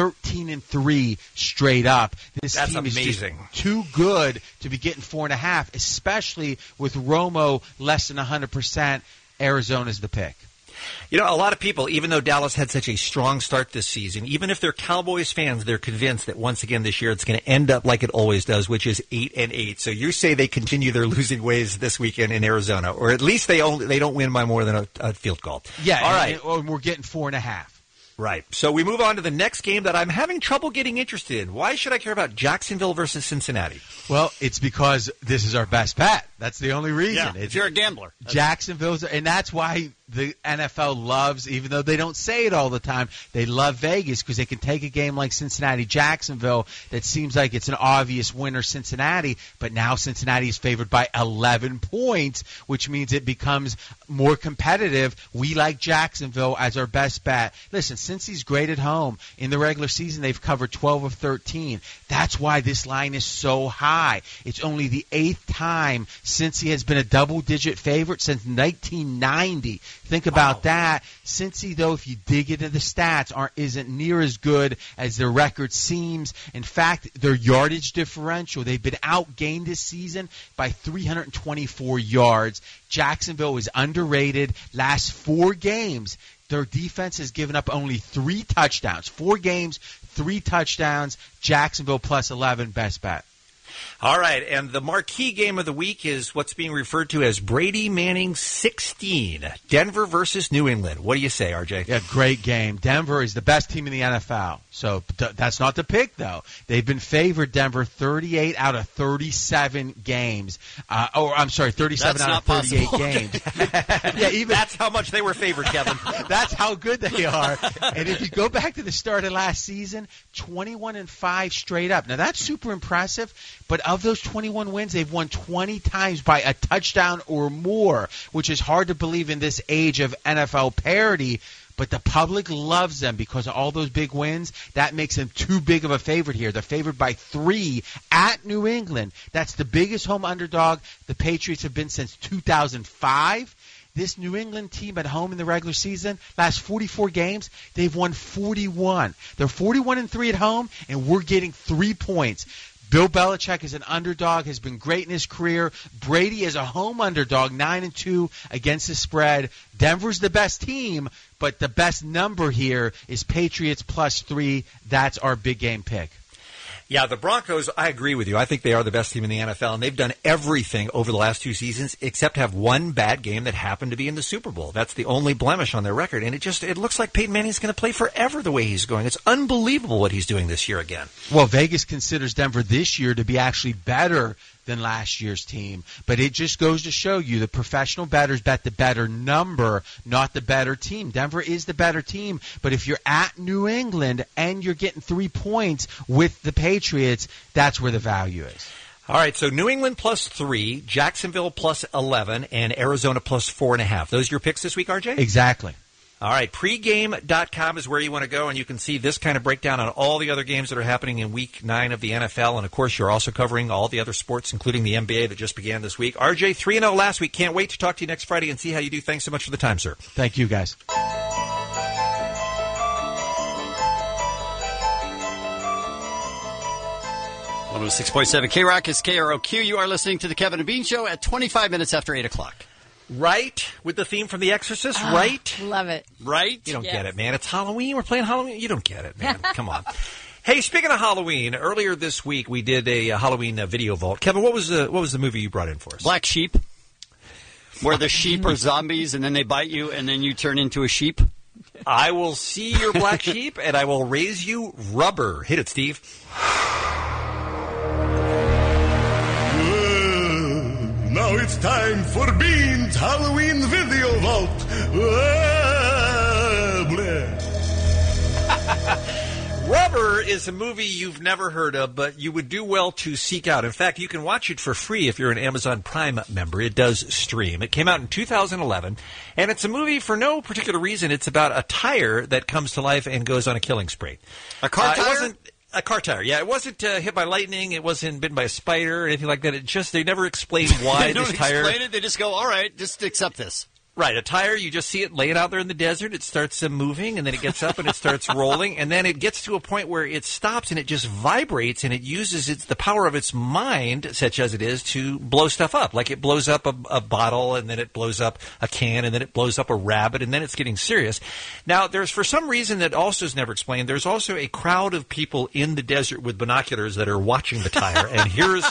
13-3 straight up. This That's team amazing. is just too good to be getting 4.5, especially with Romo less than 100%. Arizona's the pick. You know, a lot of people, even though Dallas had such a strong start this season, even if they're Cowboys fans, they're convinced that once again this year it's going to end up like it always does, which is 8-8. So you say they continue their losing ways this weekend in Arizona, or at least they don't win by more than a field goal. Yeah, all right. And we're getting 4.5. Right. So we move on to the next game that I'm having trouble getting interested in. Why should I care about Jacksonville versus Cincinnati? Well, it's because this is our best bet. That's the only reason. Yeah, if you're a gambler. Jacksonville's, and that's why the NFL loves, even though they don't say it all the time, they love Vegas because they can take a game like Cincinnati-Jacksonville that seems like it's an obvious winner, Cincinnati, but now Cincinnati is favored by 11 points, which means it becomes more competitive. We like Jacksonville as our best bet. Listen, Cincy's great at home. In the regular season, they've covered 12 of 13. That's why this line is so high. It's only the 8th time Cincy has been a double-digit favorite since 1990. Think about that. Cincy, though, if you dig into the stats, isn't near as good as their record seems. In fact, their yardage differential, they've been outgained this season by 324 yards. Jacksonville is underrated. Last 4 games, their defense has given up only 3 touchdowns. 4 games, 3 touchdowns. Jacksonville plus 11, best bet. All right, and the marquee game of the week is what's being referred to as Brady Manning 16, Denver versus New England. What do you say, RJ? Yeah, great game. Denver is the best team in the NFL. So that's not the pick, though. They've been favored, Denver, 38 out of 37 games. 37 That's out of 38 games. Yeah, even that's how much they were favored, Kevin. That's how good they are. And if you go back to the start of last season, 21-5 straight up. Now, that's super impressive. But of those 21 wins, they've won 20 times by a touchdown or more, which is hard to believe in this age of NFL parity. But the public loves them because of all those big wins. That makes them too big of a favorite here. They're favored by 3 at New England. That's the biggest home underdog the Patriots have been since 2005. This New England team at home in the regular season, last 44 games, they've won 41. They're 41-3 at home, and we're getting 3 points. Bill Belichick is an underdog, has been great in his career. Brady is a home underdog, 9-2 against the spread. Denver's the best team, but the best number here is Patriots plus 3. That's our big game pick. Yeah, the Broncos, I agree with you. I think they are the best team in the NFL, and they've done everything over the last 2 seasons except have one bad game that happened to be in the Super Bowl. That's the only blemish on their record, and it looks like Peyton Manning's going to play forever the way he's going. It's unbelievable what he's doing this year again. Well, Vegas considers Denver this year to be actually better than last year's team. But it just goes to show you the professional bettors bet the better number, not the better team. Denver is the better team. But if you're at New England and you're getting 3 points with the Patriots, that's where the value is. All right, so New England plus 3, Jacksonville plus 11, and Arizona plus 4.5. Those are your picks this week, RJ? Exactly. All right, pregame.com is where you want to go, and you can see this kind of breakdown on all the other games that are happening in Week 9 of the NFL. And, of course, you're also covering all the other sports, including the NBA that just began this week. RJ, 3-0 last week. Can't wait to talk to you next Friday and see how you do. Thanks so much for the time, sir. Thank you, guys. 106.7 K-Rock is KROQ. You are listening to the Kevin and Bean Show at 25 minutes after 8 o'clock. Right? With the theme from The Exorcist, right? Love it. Right? You don't get it, man. It's Halloween. We're playing Halloween. You don't get it, man. Come on. Hey, speaking of Halloween, earlier this week we did a Halloween video vault. Kevin, what was the movie you brought in for us? Black Sheep. Where the sheep are zombies and then they bite you and then you turn into a sheep. I will see your black sheep and I will raise you rubber. Hit it, Steve. Now it's time for Bean's Halloween Video Vault. Rubber is a movie you've never heard of, but you would do well to seek out. In fact, you can watch it for free if you're an Amazon Prime member. It does stream. It came out in 2011, and it's a movie for no particular reason. It's about a tire that comes to life and goes on a killing spree. A car tire? It wasn't a car tire, yeah. It wasn't hit by lightning. It wasn't bitten by a spider or anything like that. It just, they never explained why this tire. They don't explain it. They just go, all right, just accept this. Right, a tire, you just see it laying out there in the desert. It starts moving, and then it gets up and it starts rolling, and then it gets to a point where it stops and it just vibrates, and it uses the power of its mind, such as it is, to blow stuff up. Like it blows up a bottle, and then it blows up a can, and then it blows up a rabbit, and then it's getting serious. Now, there's, for some reason that also is never explained, there's also a crowd of people in the desert with binoculars that are watching the tire, and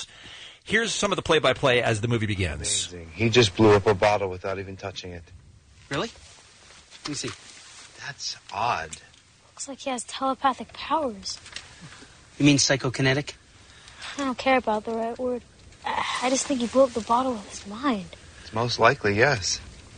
Here's some of the play-by-play as the movie begins. Amazing. He just blew up a bottle without even touching it. Really? Let me see. That's odd. Looks like he has telepathic powers. You mean psychokinetic? I don't care about the right word. I just think he blew up the bottle with his mind. It's most likely, yes.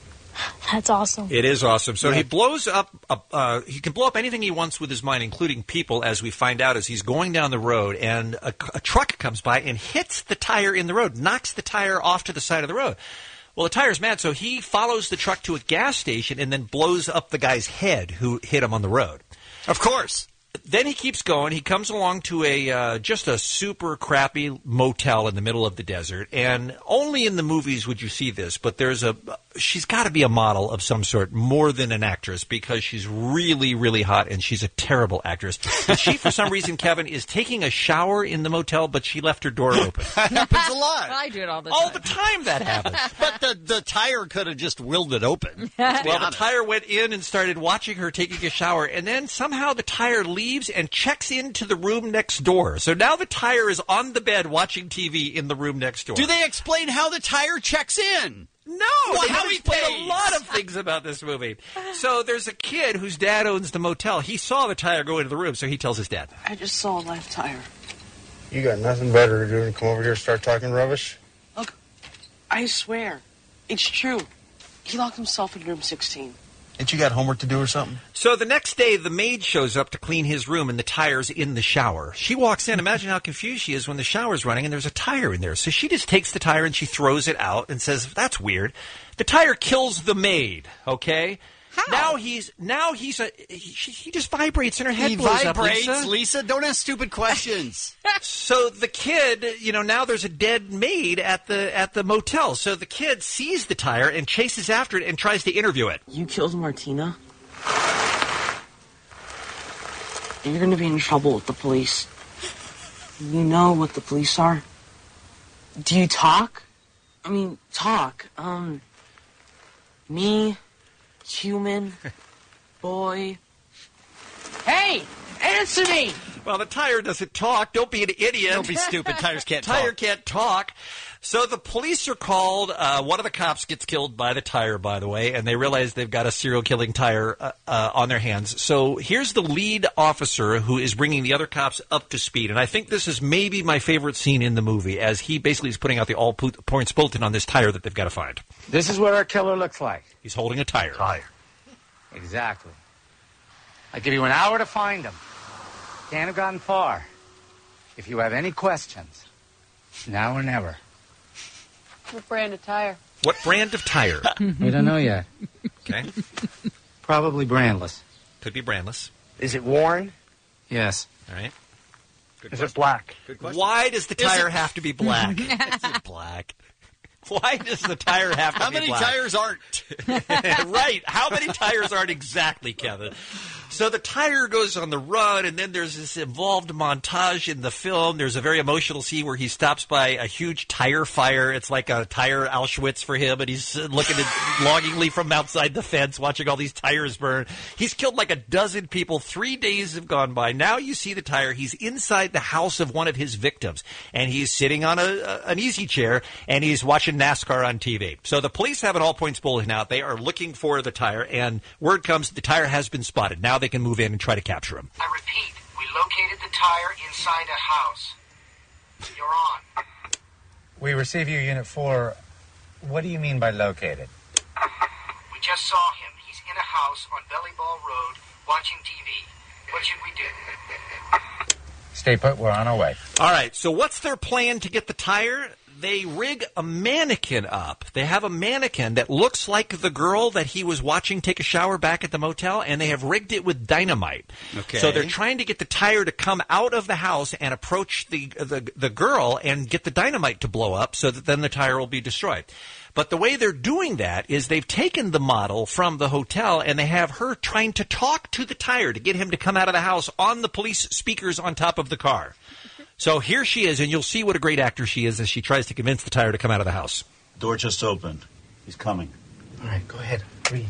That's awesome. It is awesome. So he blows up, he can blow up anything he wants with his mind, including people, as we find out as he's going down the road, and a truck comes by and hits the tire in the road, knocks the tire off to the side of the road. Well, the tire's mad, so he follows the truck to a gas station and then blows up the guy's head who hit him on the road. Of course. Then he keeps going. He comes along to just a super crappy motel in the middle of the desert, and only in the movies would you see this, but she's got to be a model of some sort, more than an actress, because she's really, really hot, and she's a terrible actress. And she, for some reason, Kevin, is taking a shower in the motel, but she left her door open. That happens a lot. I do it all the time. All the time that happens. But the tire could have just willed it open. Well, the tire went in and started watching her taking a shower, and then somehow the tire leaves and checks into the room next door. So now the tire is on the bed watching TV in the room next door. Do they explain how the tire checks in? No, well, they how don't he explain pays. a lot of things about this movie. So there's a kid whose dad owns the motel. He saw the tire go into the room, so he tells his dad. I just saw a live tire. You got nothing better to do than come over here and start talking rubbish? Look, I swear, it's true. He locked himself in room 16. Ain't you got homework to do or something? So the next day, the maid shows up to clean his room, and the tire's in the shower. She walks in. Imagine how confused she is when the shower's running, and there's a tire in there. So she just takes the tire, and she throws it out and says, that's weird. The tire kills the maid, okay? How? He just vibrates and her head blows up, Lisa. Lisa, don't ask stupid questions. So the kid, now there's a dead maid at the motel. So the kid sees the tire and chases after it and tries to interview it. You killed Martina? You're going to be in trouble with the police. You know what the police are? Do you talk? I mean, talk. Me... human, boy. Hey, answer me! Well, the tire doesn't talk. Don't be an idiot. Don't be stupid. Tires can't talk. Tire can't talk. So the police are called. One of the cops gets killed by the tire, by the way, and they realize they've got a serial killing tire on their hands. So here's the lead officer who is bringing the other cops up to speed. And I think this is maybe my favorite scene in the movie, as he basically is putting out the all-points bulletin on this tire that they've got to find. This is what our killer looks like. He's holding a tire. Exactly. I give you an hour to find him. Can't have gotten far. If you have any questions, now or never. What brand of tire? What brand of tire? We don't know yet. Okay. Probably brandless. Could be brandless. Is it worn? Yes. All right. Good Is question. it black? Good question. Why does the tire have to be black? Is it black? Why does the tire have to How be many black? tires aren't? Right. How many tires aren't exactly, Kevin? So the tire goes on the run, and then there's this involved montage in the film. There's a very emotional scene where he stops by a huge tire fire. It's like a tire Auschwitz for him, and he's looking at longingly from outside the fence, watching all these tires burn. He's killed like a dozen people. 3 days have gone by. Now you see the tire. He's inside the house of one of his victims, and he's sitting on an easy chair, and he's watching NASCAR on TV. So the police have an all-points bulletin out. They are looking for the tire, and word comes the tire has been spotted. Now they can move in and try to capture him. I repeat, we located the tire inside a house. You're on. We receive you, Unit 4. What do you mean by located? We just saw him. He's in a house on Belly Ball Road watching TV. What should we do? Stay put. We're on our way. All right, so what's their plan to get the tire? They rig a mannequin up. They have a mannequin that looks like the girl that he was watching take a shower back at the motel, and they have rigged it with dynamite. Okay. So they're trying to get the tire to come out of the house and approach the girl and get the dynamite to blow up so that then the tire will be destroyed. But the way they're doing that is they've taken the model from the hotel and they have her trying to talk to the tire to get him to come out of the house on the police speakers on top of the car. So here she is, and you'll see what a great actor she is as she tries to convince the tire to come out of the house. Door just opened. He's coming. All right, go ahead. Read.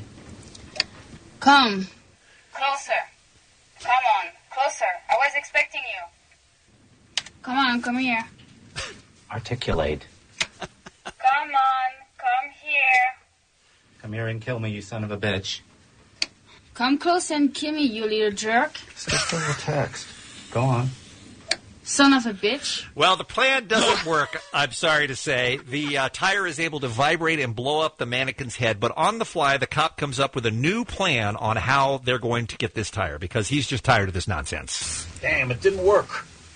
Come. Closer. Come on, closer. I was expecting you. Come on, come here. Articulate. Come on, come here. Come here and kill me, you son of a bitch. Come close and kill me, you little jerk. Set for the text. Go on. Son of a bitch. Well, the plan doesn't work, I'm sorry to say. The tire is able to vibrate and blow up the mannequin's head, but on the fly, the cop comes up with a new plan on how they're going to get this tire, because he's just tired of this nonsense. Damn, it didn't work.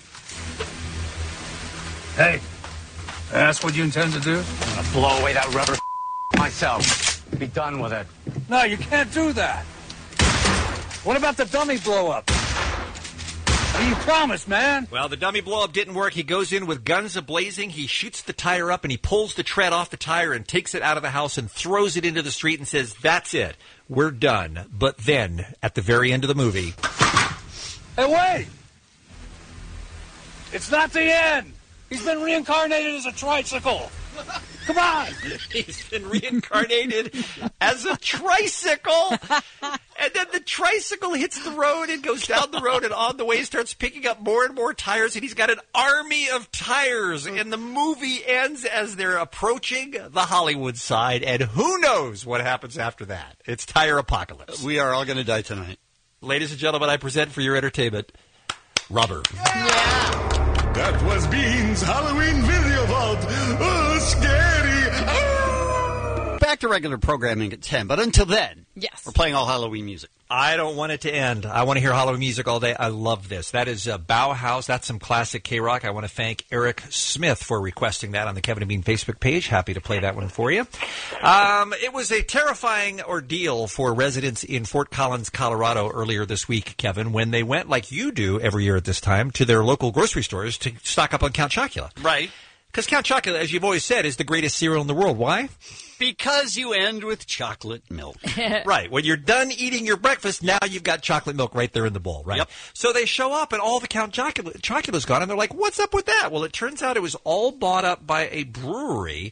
Hey, that's what you intend to do? I'm gonna blow away that rubber myself. Be done with it. No, you can't do that. What about the dummy blow-up? You promised, man. Well, the dummy blow-up didn't work. He goes in with guns a-blazing. He shoots the tire up, and he pulls the tread off the tire and takes it out of the house and throws it into the street and says, that's it. We're done. But then, at the very end of the movie... Hey, wait! It's not the end! He's been reincarnated as a tricycle! Come on! He's been reincarnated as a tricycle! And then the tricycle hits the road and goes down the road, and on the way starts picking up more and more tires, and he's got an army of tires. And the movie ends as they're approaching the Hollywood side, and who knows what happens after that. It's Tire Apocalypse. We are all going to die tonight. Ladies and gentlemen, I present for your entertainment, Rubber. That was Bean's Halloween Video Vault. Oh, scary. Back to regular programming at 10, but until then, yes, we're playing all Halloween music. I don't want it to end. I want to hear Halloween music all day. I love this. That is Bauhaus. That's some classic K-Rock. I want to thank Eric Smith for requesting that on the Kevin and Bean Facebook page. Happy to play that one for you. It was a terrifying ordeal for residents in Fort Collins, Colorado earlier this week, Kevin, when they went, like you do every year at this time, to their local grocery stores to stock up on Count Chocula. Right. Because Count Chocula, as you've always said, is the greatest cereal in the world. Why? Because you end with chocolate milk. Right. When you're done eating your breakfast, now you've got chocolate milk right there in the bowl, right? Yep. So they show up, and all the Count Chocula's gone, and they're like, what's up with that? Well, it turns out it was all bought up by a brewery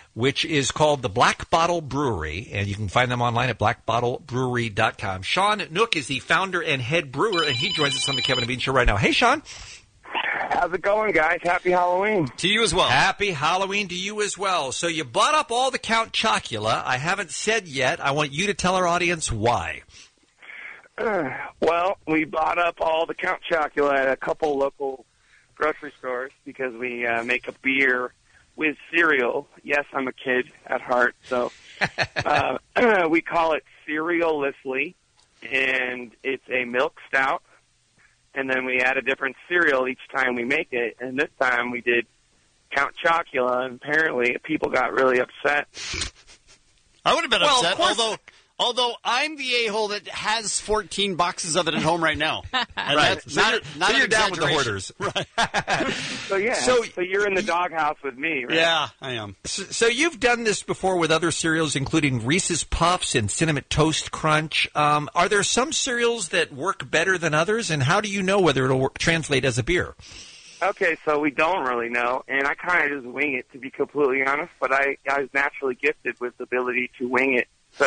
which is called the Black Bottle Brewery, and you can find them online at blackbottlebrewery.com. Sean Nook is the founder and head brewer, and he joins us on the Kevin and Bean Show right now. Hey, Sean. How's it going, guys? Happy Halloween. To you as well. Happy Halloween to you as well. So you bought up all the Count Chocula. I haven't said yet. I want you to tell our audience why. Well, we bought up all the Count Chocula at a couple local grocery stores because we make a beer with cereal. Yes, I'm a kid at heart, so we call it Cereal-lessly, and it's a milk stout, and then we add a different cereal each time we make it, and this time we did Count Chocula, and apparently people got really upset. I would have been upset, although I'm the a-hole that has 14 boxes of it at home right now. And Right. that's not you're an down with the exaggeration. hoarders. So so you're in the doghouse with me, right? Yeah, I am. So you've done this before with other cereals, including Reese's Puffs and Cinnamon Toast Crunch. Are there some cereals that work better than others, and how do you know whether it'll translate as a beer? Okay, so we don't really know, and I kind of just wing it, to be completely honest, but I was naturally gifted with the ability to wing it. So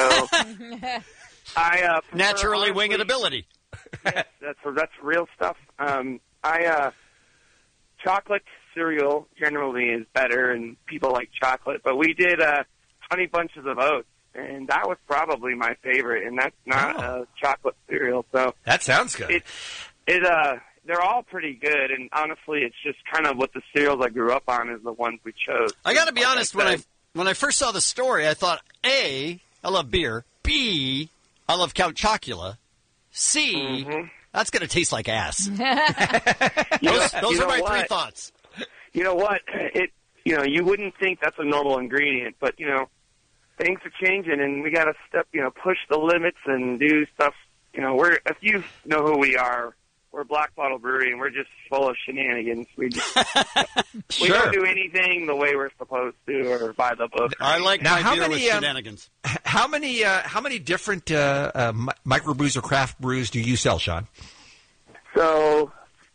I naturally winged ability. Yes, that's real stuff. Chocolate cereal generally is better, and people like chocolate. But we did Honey Bunches of Oats, and that was probably my favorite. And that's not a chocolate cereal, so that sounds good. They're all pretty good, and honestly, it's just kind of what the cereals I grew up on is the ones we chose. I got to be honest. When I first saw the story, I thought A, I love beer. B, I love Count Chocula. C, that's going to taste like ass. Those are my three thoughts. You know what? You wouldn't think that's a normal ingredient, but things are changing, and we got to push the limits and do stuff. If you know who we are, we're Black Bottle Brewery, and we're just full of shenanigans. We don't do anything the way we're supposed to or by the book. I like my beer with shenanigans. How many different microbrews or craft brews do you sell, Sean? So,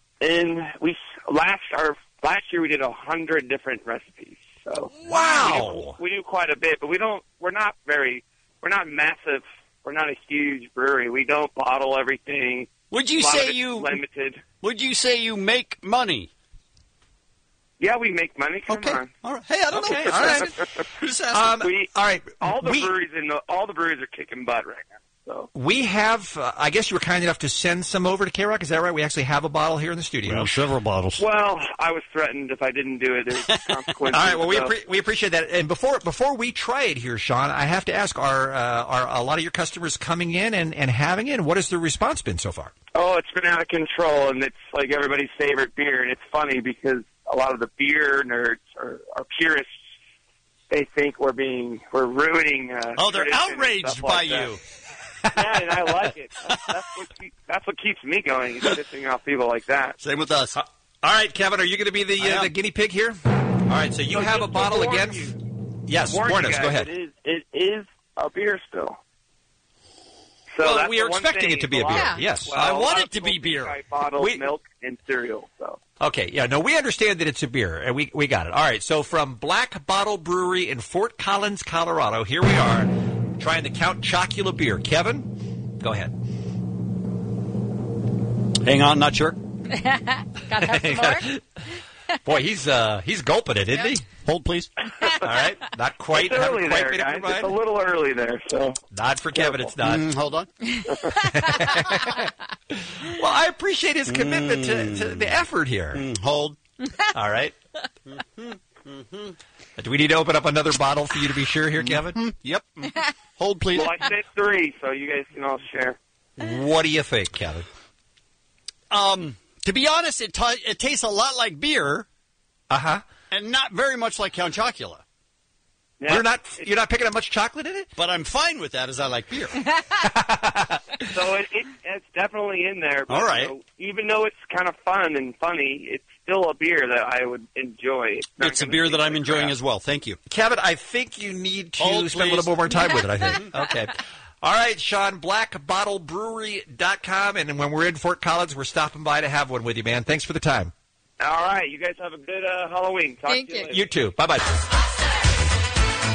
last year we did 100 different recipes. So wow, we do quite a bit, but we're not massive. We're not a huge brewery. We don't bottle everything. Would you say limited? Would you say you make money? Yeah, we make money. Come on. All right. Hey, I don't know. All right. Just asking. All right. All the breweries are kicking butt right now. So we have. I guess you were kind enough to send some over to K-Rock. Is that right? We actually have a bottle here in the studio. We have several bottles. Well, I was threatened if I didn't do it, there's consequences. All right. Well, we appreciate that. And before we try it here, Sean, I have to ask: Are a lot of your customers coming in and having it? And what has the response been so far? Oh, it's been out of control, and it's like everybody's favorite beer. And it's funny because a lot of the beer nerds are purists. They think we're ruining. They're outraged by you. Yeah, and I like it. That's what keeps me going, is pissing off people like that. Same with us. All right, Kevin, are you going to be the guinea pig here? All right, so you have a bottle again. Yes, warn us. Go ahead. It is a beer still. So well, we are expecting it to be a beer. Yeah. Yes, I want it to be beer. I bottled milk and cereal. So. Okay, yeah, no, we understand that it's a beer, and we got it. All right, so from Black Bottle Brewery in Fort Collins, Colorado, here we are, trying the Count Chocula beer. Kevin, go ahead. Hang on, not sure. Gotta have some more. Boy, he's gulping it, isn't he? Hold, please. All right, not quite. It's early there, guys. It's a little early there, so. Not for Kevin, it's not. Hold on. Well, I appreciate his commitment to the effort here. Hold. All right. Do we need to open up another bottle for you to be sure here, Kevin? Yep. Hold, please. Well, I said 3, so you guys can all share. What do you think, Kevin? To be honest, it tastes a lot like beer. Uh-huh. And not very much like Count Chocula. Yeah. You're not picking up much chocolate in it? But I'm fine with that, as I like beer. So it's definitely in there. But, all right. Even though it's kind of fun and funny, it's still a beer that I would enjoy. It's a beer that I'm enjoying as well. Thank you. Kevin, I think you need to spend a little more time with it, I think. Okay. All right, Sean, blackbottlebrewery.com. And when we're in Fort Collins, we're stopping by to have one with you, man. Thanks for the time. All right. You guys have a good Halloween. Talk to you later. You too. Bye-bye.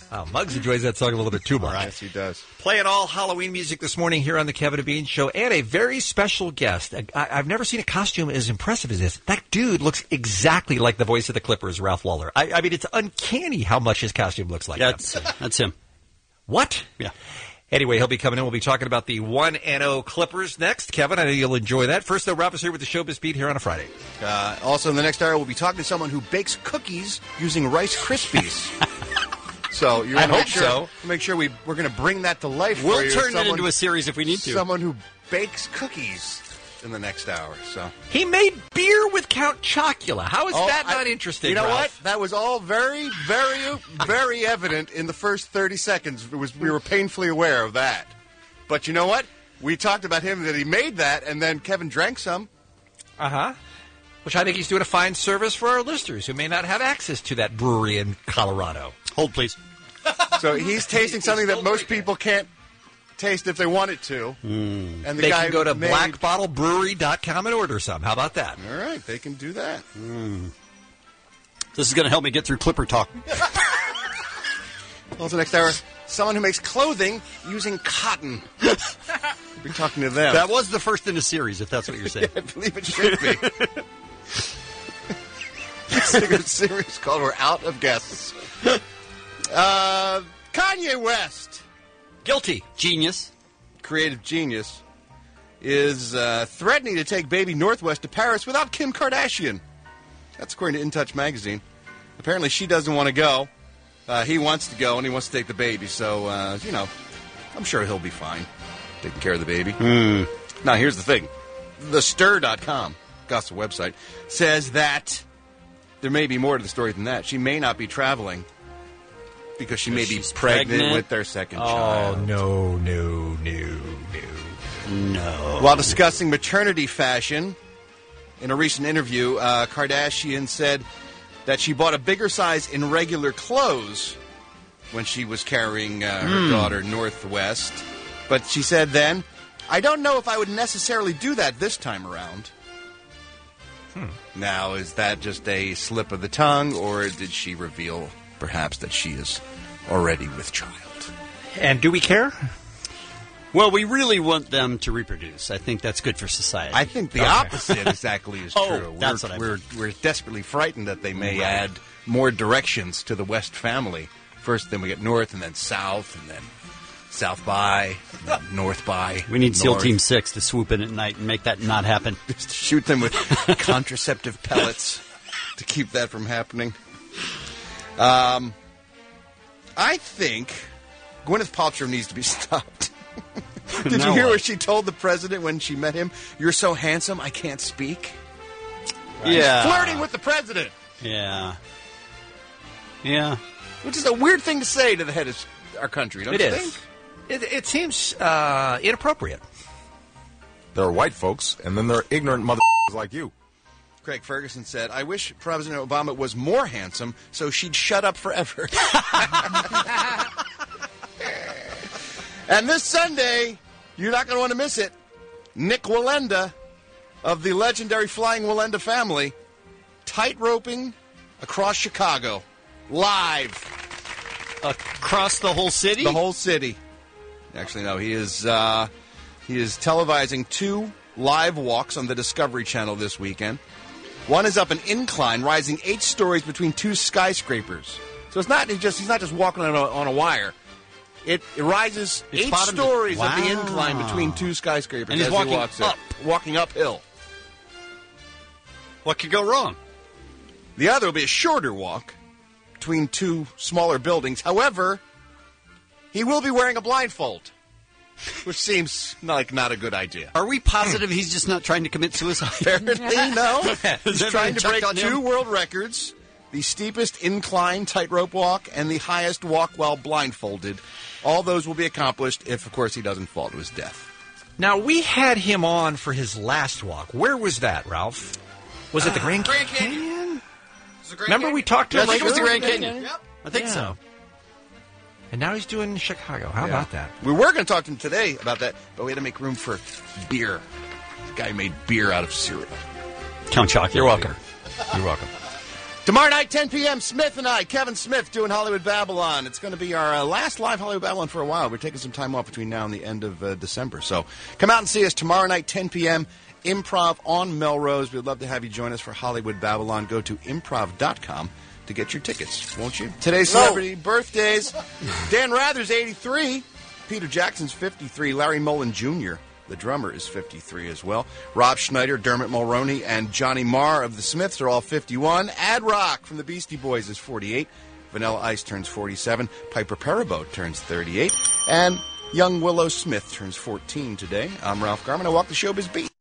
Muggs enjoys that song a little bit too much. Yes, he does. Playing all Halloween music this morning here on the Kevin and Bean Show, and a very special guest. I've never seen a costume as impressive as this. That dude looks exactly like the voice of the Clippers, Ralph Lawler. I mean, it's uncanny how much his costume looks like. That's him. What? Yeah. Anyway, he'll be coming in. We'll be talking about the 1-0 Clippers next. Kevin, I know you'll enjoy that. First, though, Ralph is here with the Showbiz Beat here on a Friday. Also, in the next hour, we'll be talking to someone who bakes cookies using Rice Krispies. So you want to make sure we're going to bring that to life. We'll for you. turn that into a series if we need to. Someone who bakes cookies in the next hour. So he made beer with Count Chocula. How is that not interesting? You know Ralph? what? That was all very, very, very evident in the first 30 seconds. We were painfully aware of that. But you know what? We talked about him that he made that, and then Kevin drank some. Which I think he's doing a fine service for our listeners who may not have access to that brewery in Colorado. Hold, please. So he's tasting something that most people can't taste if they wanted to. And the They guy can go to blackbottlebrewery.com and order some. How about that? All right, they can do that. This is going to help me get through Clipper talk. Also, next hour, someone who makes clothing using cotton. We'll be talking to them. That was the first in a series, if that's what you're saying. I believe it should be. It's a series called We're Out of Guests. Kanye West. Guilty. Genius. Creative genius. Is threatening to take baby Northwest to Paris without Kim Kardashian. That's according to In Touch magazine. Apparently she doesn't want to go. He wants to go, and he wants to take the baby. So, I'm sure he'll be fine taking care of the baby. Now, here's the thing. TheStir.com, gossip website, says that there may be more to the story than that. She may not be traveling because she may be pregnant with their second child. No. While discussing maternity fashion, in a recent interview, Kardashian said that she bought a bigger size in regular clothes when she was carrying her daughter Northwest. But she said then, I don't know if I would necessarily do that this time around. Now, is that just a slip of the tongue, or did she reveal, perhaps, that she is already with child? And do we care? Well, we really want them to reproduce. I think that's good for society. I think the opposite exactly is true. That's what I mean. We're desperately frightened that they may add more directions to the West family. First, then we get north, and then south, and then south by, and then north by. We need SEAL Team 6 to swoop in at night and make that not happen. Just shoot them with contraceptive pellets to keep that from happening. I think Gwyneth Paltrow needs to be stopped. Did you hear what she told the president when she met him? You're so handsome, I can't speak. Yeah. She's flirting with the president. Yeah. Which is a weird thing to say to the head of our country, don't you think? It seems inappropriate. There are white folks, and then there are ignorant mother like you. Craig Ferguson said, I wish President Obama was more handsome so she'd shut up forever. And this Sunday, you're not going to want to miss it. Nick Wallenda of the legendary Flying Wallenda family, tight-roping across Chicago, live. Across the whole city? The whole city. Actually, no, he is televising 2 live walks on the Discovery Channel this weekend. One is up an incline rising 8 stories between 2 skyscrapers. So he's not just walking on a wire. It rises 8 stories of the incline between 2 skyscrapers. And he's walking uphill. What could go wrong? The other will be a shorter walk between 2 smaller buildings. However, he will be wearing a blindfold, which seems like not a good idea. Are we positive he's just not trying to commit suicide? Apparently, no. He's trying to break 2 world records, the steepest incline tightrope walk and the highest walk while blindfolded. All those will be accomplished if, of course, he doesn't fall to his death. Now, we had him on for his last walk. Where was that, Ralph? Was it the Grand Canyon? Remember we talked to him? I think it was the Grand Canyon. Yep. I think so. And now he's doing Chicago. How about that? We were going to talk to him today about that, but we had to make room for beer. The guy made beer out of cereal. Count Chocula. You're welcome. You're welcome. Tomorrow night, 10 p.m., Smith and I, Kevin Smith, doing Hollywood Babylon. It's going to be our last live Hollywood Babylon for a while. We're taking some time off between now and the end of December. So come out and see us tomorrow night, 10 p.m., Improv on Melrose. We'd love to have you join us for Hollywood Babylon. Go to improv.com to get your tickets, won't you? Today's celebrity birthdays. Dan Rather's 83. Peter Jackson's 53. Larry Mullen Jr., the drummer, is 53 as well. Rob Schneider, Dermot Mulroney, and Johnny Marr of the Smiths are all 51. Ad Rock from the Beastie Boys is 48. Vanilla Ice turns 47. Piper Perabo turns 38. And young Willow Smith turns 14 today. I'm Ralph Garman. I walk the showbiz beat.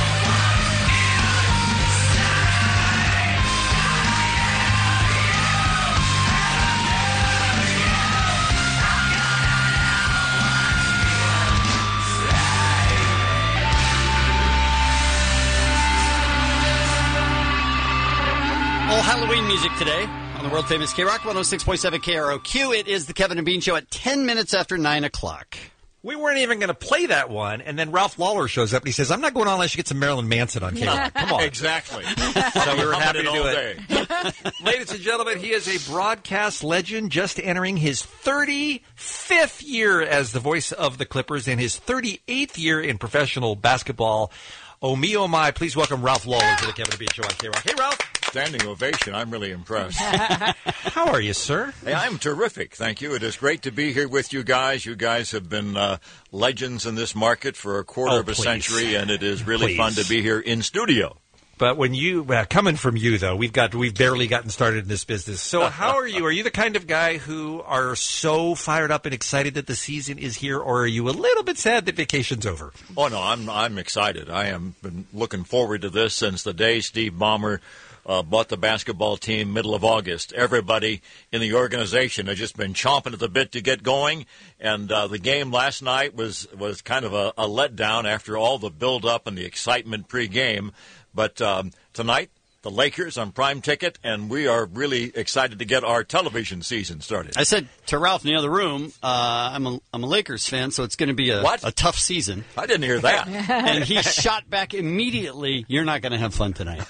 Halloween music today on the world-famous K-Rock 106.7 KROQ. It is the Kevin and Bean Show at 10 minutes after 9 o'clock. We weren't even going to play that one, and then Ralph Lawler shows up and he says, I'm not going on unless you get some Marilyn Manson on K-Rock. Come on. Exactly. So we were happy to do it. Day. Ladies and gentlemen, he is a broadcast legend, just entering his 35th year as the voice of the Clippers and his 38th year in professional basketball. Oh, me, oh, my. Please welcome Ralph Lawler to the Kevin and Bean Show on K-Rock. Hey, Ralph. Standing ovation. I'm really impressed. How are you, sir? Hey, I'm terrific. Thank you. It is great to be here with you guys. You guys have been legends in this market for a quarter of a century, and it is really fun to be here in studio. But when you coming from you though, we've barely gotten started in this business. So how are you? Are you the kind of guy who are so fired up and excited that the season is here, or are you a little bit sad that vacation's over? Oh no, I'm excited. I am been looking forward to this since the day Steve Ballmer bought the basketball team middle of August. Everybody in the organization has just been chomping at the bit to get going, and the game last night was kind of a letdown after all the build-up and the excitement pre-game. But tonight, the Lakers on Prime Ticket, and we are really excited to get our television season started. I said to Ralph in the other room, I'm a Lakers fan, so it's going to be a tough season. I didn't hear that. And he shot back immediately, you're not going to have fun tonight.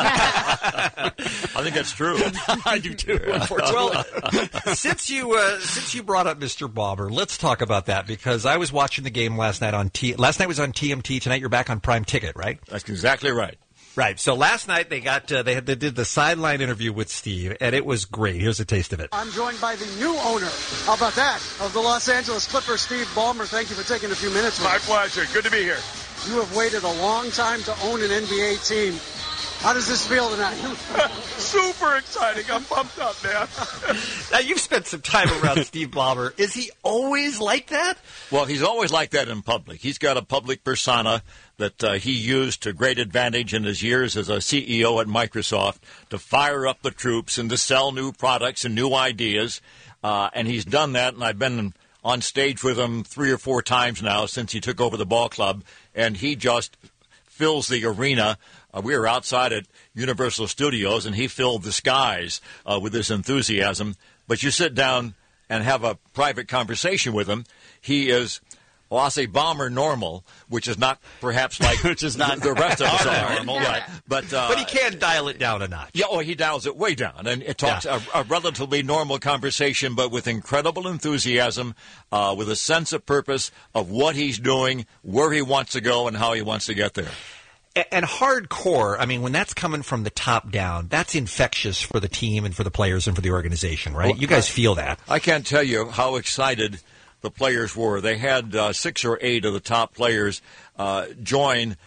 I think that's true. I do too, unfortunately. Well, since you brought up Mr. Ballmer, let's talk about that, because I was watching the game last night last night was on TMT, tonight you're back on Prime Ticket, right? That's exactly right. Right. So last night they did the sideline interview with Steve, and it was great. Here's a taste of it. I'm joined by the new owner. How about that? Of the Los Angeles Clippers, Steve Ballmer. Thank you for taking a few minutes. My pleasure. Good to be here. You have waited a long time to own an NBA team. How does this feel tonight? Super exciting. I'm pumped up, man. Now, you've spent some time around Steve Ballmer. Is he always like that? Well, he's always like that in public. He's got a public persona that he used to great advantage in his years as a CEO at Microsoft to fire up the troops and to sell new products and new ideas. And he's done that, and I've been on stage with him 3 or 4 times now since he took over the ball club, and he just fills the arena. We were outside at Universal Studios, and he filled the skies with his enthusiasm. But you sit down and have a private conversation with him, he is, well, I'll say Ballmer normal, which is not perhaps like which is not the rest of us are normal. Yeah. But he can dial it down a notch. Yeah, he dials it way down, and it talks a relatively normal conversation, but with incredible enthusiasm, with a sense of purpose of what he's doing, where he wants to go, and how he wants to get there. And hardcore, I mean, when that's coming from the top down, that's infectious for the team and for the players and for the organization, right? Well, you guys feel that. I can't tell you how excited the players were. They had 6 or 8 of the top players join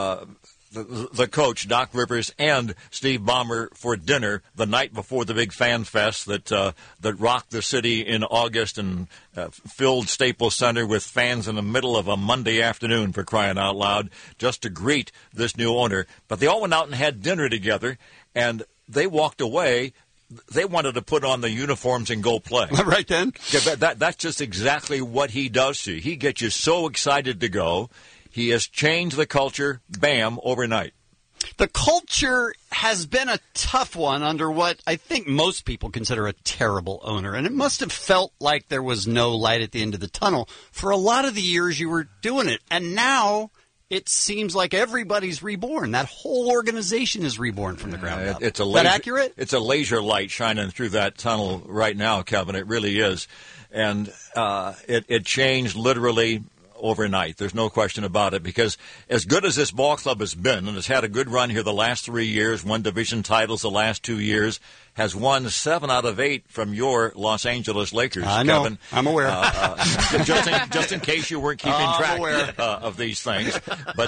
the coach, Doc Rivers, and Steve Ballmer for dinner the night before the big fan fest that rocked the city in August and filled Staples Center with fans in the middle of a Monday afternoon, for crying out loud, just to greet this new owner. But they all went out and had dinner together, and they walked away. They wanted to put on the uniforms and go play. Right then? Yeah, that's just exactly what he does to you. He gets you so excited to go. He has changed the culture, bam, overnight. The culture has been a tough one under what I think most people consider a terrible owner. And it must have felt like there was no light at the end of the tunnel for a lot of the years you were doing it. And now it seems like everybody's reborn. That whole organization is reborn from the ground up. It's a Is laser, that accurate? It's a laser light shining through that tunnel right now, Kevin. It really is. And it changed literally overnight. There's no question about it, because as good as this ball club has been, and has had a good run here the last 3 years, won division titles the last 2 years, has won 7 out of 8 from your Los Angeles Lakers, I know. Kevin. I'm aware. Just in case you weren't keeping track of these things.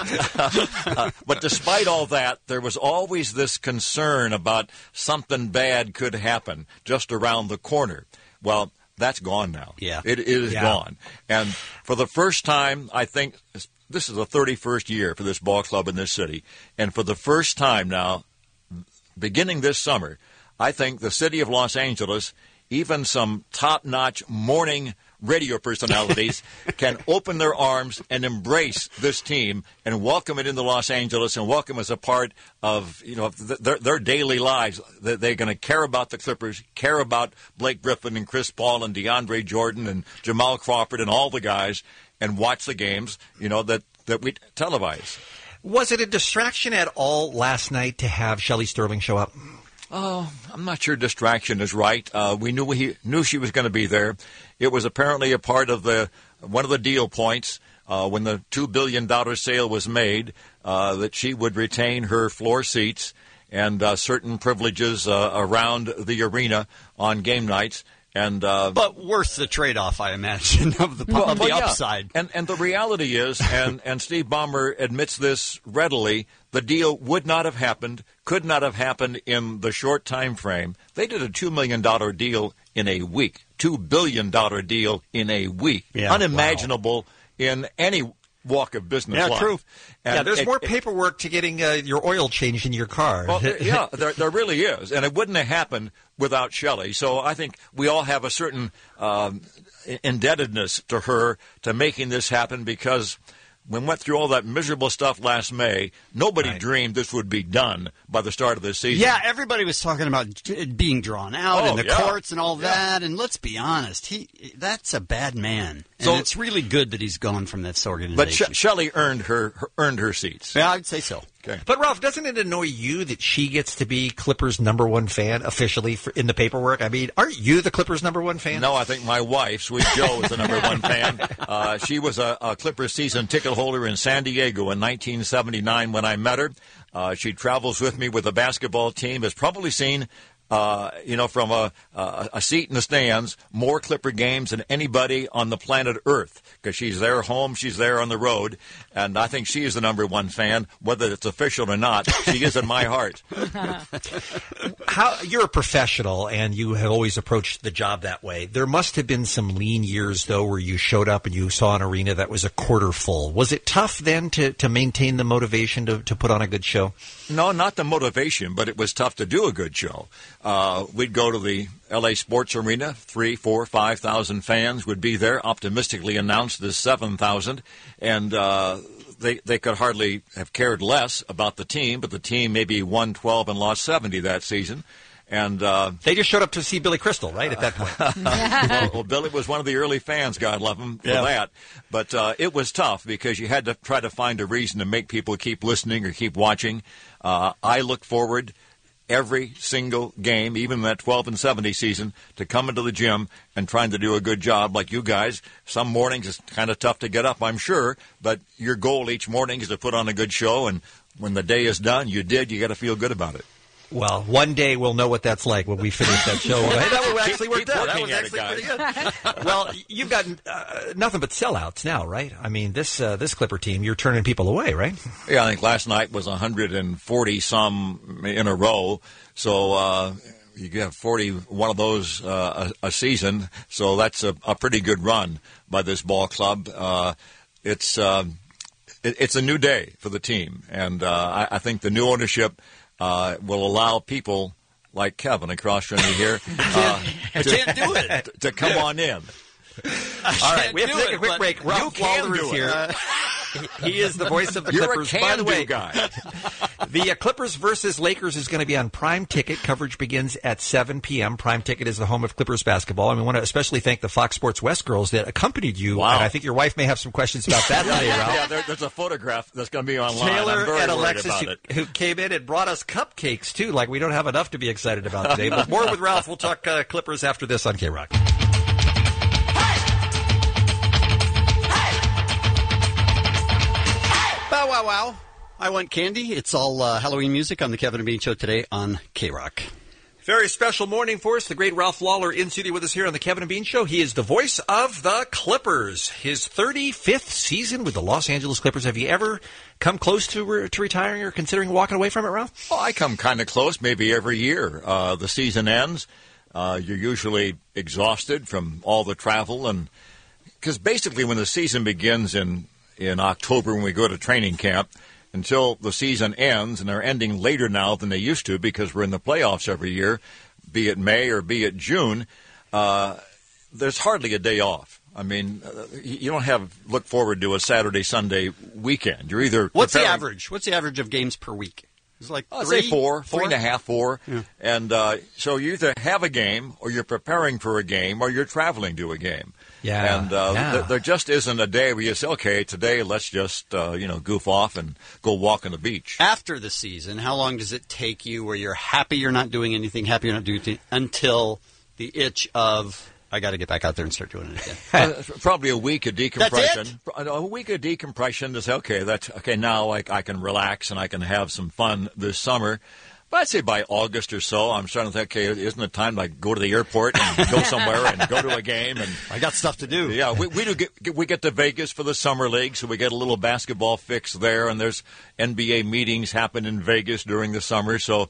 But despite all that, there was always this concern about something bad could happen just around the corner. Well, that's gone now. Yeah. It is gone. And for the first time, I think this is the 31st year for this ball club in this city. And for the first time now, beginning this summer, I think the city of Los Angeles, even some top-notch morning radio personalities, can open their arms and embrace this team and welcome it into Los Angeles and welcome as a part of their daily lives. They're going to care about the Clippers, care about Blake Griffin and Chris Paul and DeAndre Jordan and Jamal Crawford and all the guys, and watch the games that we televise. Was it a distraction at all last night to have Shelley Sterling show up? Oh, I'm not sure distraction is right. We knew she was going to be there. It was apparently a part of one of the deal points when the $2 billion sale was made, that she would retain her floor seats and certain privileges around the arena on game nights. But worth the trade-off, I imagine, of the upside. And the reality is, and Steve Ballmer admits this readily, the deal would not have happened, could not have happened in the short time frame. They did a $2 million deal in a week, $2 billion deal in a week. Yeah, unimaginable in any walk of business life. True. And there's more paperwork to getting your oil changed in your car. Well, there really is. And it wouldn't have happened without Shelley. So I think we all have a certain indebtedness to her to making this happen, because when we went through all that miserable stuff last May, nobody dreamed this would be done by the start of this season. Yeah, everybody was talking about it being drawn out in the courts and all that. And let's be honest, that's a bad man. And it's really good that he's gone from this organization. But Shelley earned her seats. Yeah, I'd say so. Okay. But, Ralph, doesn't it annoy you that she gets to be Clippers' #1 fan officially in the paperwork? I mean, aren't you the Clippers' #1 fan? No, I think my wife, Sweet Joe, is the #1 fan. She was a Clippers season ticket holder in San Diego in 1979 when I met her. She travels with me with the basketball team, has probably seen from a seat in the stands, more Clipper games than anybody on the planet Earth, because she's there home, she's there on the road, and I think she is the #1 fan, whether it's official or not. She is in my heart. You're a professional, and you have always approached the job that way. There must have been some lean years, though, where you showed up and you saw an arena that was a quarter full. Was it tough then to maintain the motivation to put on a good show? No, not the motivation, but it was tough to do a good show. We'd go to the L.A. Sports Arena, 3,000, 4,000, 5,000 fans would be there, optimistically announced as 7,000, and they could hardly have cared less about the team, but the team maybe won 12 and lost 70 that season. And they just showed up to see Billy Crystal, right, at that point. well, Billy was one of the early fans, God love him, for that. But it was tough because you had to try to find a reason to make people keep listening or keep watching. I look forward every single game, even that 12 and 70 season, to come into the gym and trying to do a good job like you guys. Some mornings it's kind of tough to get up, I'm sure, but your goal each morning is to put on a good show, and when the day is done, you got to feel good about it. Well, one day we'll know what that's like when we finish that show. Hey, that actually worked out. That was actually pretty good. Well, you've got nothing but sellouts now, right? I mean, this Clipper team, you're turning people away, right? Yeah, I think last night was 140-some in a row. So you have 41 of those a season. So that's a pretty good run by this ball club. It's a new day for the team, and I think the new ownership will allow people like Kevin across from me here I can't do it. to come on in. All right, we have to take a quick break. Ralph Walder is here. He is the voice of the Clippers. You're a By the way, guy. The Clippers versus Lakers is going to be on Prime Ticket. Coverage begins at 7 p.m. Prime Ticket is the home of Clippers basketball. And we want to especially thank the Fox Sports West girls that accompanied you. Wow. And I think your wife may have some questions about that today, Ralph. Yeah, there's a photograph that's going to be online. Taylor I'm very and worried Alexis, about it. who came in and brought us cupcakes, too. Like, we don't have enough to be excited about today. But more with Ralph. We'll talk Clippers after this on K-Rock. Bow, wow, wow. I want candy. It's all Halloween music on the Kevin and Bean Show today on K-Rock. Very special morning for us. The great Ralph Lawler in studio with us here on the Kevin and Bean Show. He is the voice of the Clippers. His 35th season with the Los Angeles Clippers. Have you ever come close to retiring or considering walking away from it, Ralph? Oh, I come kind of close, maybe every year. The season ends. You're usually exhausted from all the travel. And because basically when the season begins in October when we go to training camp, until the season ends, and they're ending later now than they used to because we're in the playoffs every year, be it May or be it June, there's hardly a day off. I mean, you don't look forward to a Saturday, Sunday weekend. You're either What's the average? What's the average of games per week? It's like say 3.5. Yeah. And so you either have a game, or you're preparing for a game, or you're traveling to a game. Yeah. And there just isn't a day where you say, okay, today let's just goof off and go walk on the beach. After the season, how long does it take you where you're happy you're not doing anything, happy you're not doing anything, until the itch of, I got to get back out there and start doing it again? Probably a week of decompression. That's it? A week of decompression to say, okay, now I can relax and I can have some fun this summer. But I'd say by August or so, I'm starting to think, okay, isn't it time to go to the airport and go somewhere and go to a game? And I got stuff to do. Yeah, we get to Vegas for the summer league, so we get a little basketball fix there, and there's NBA meetings happen in Vegas during the summer. So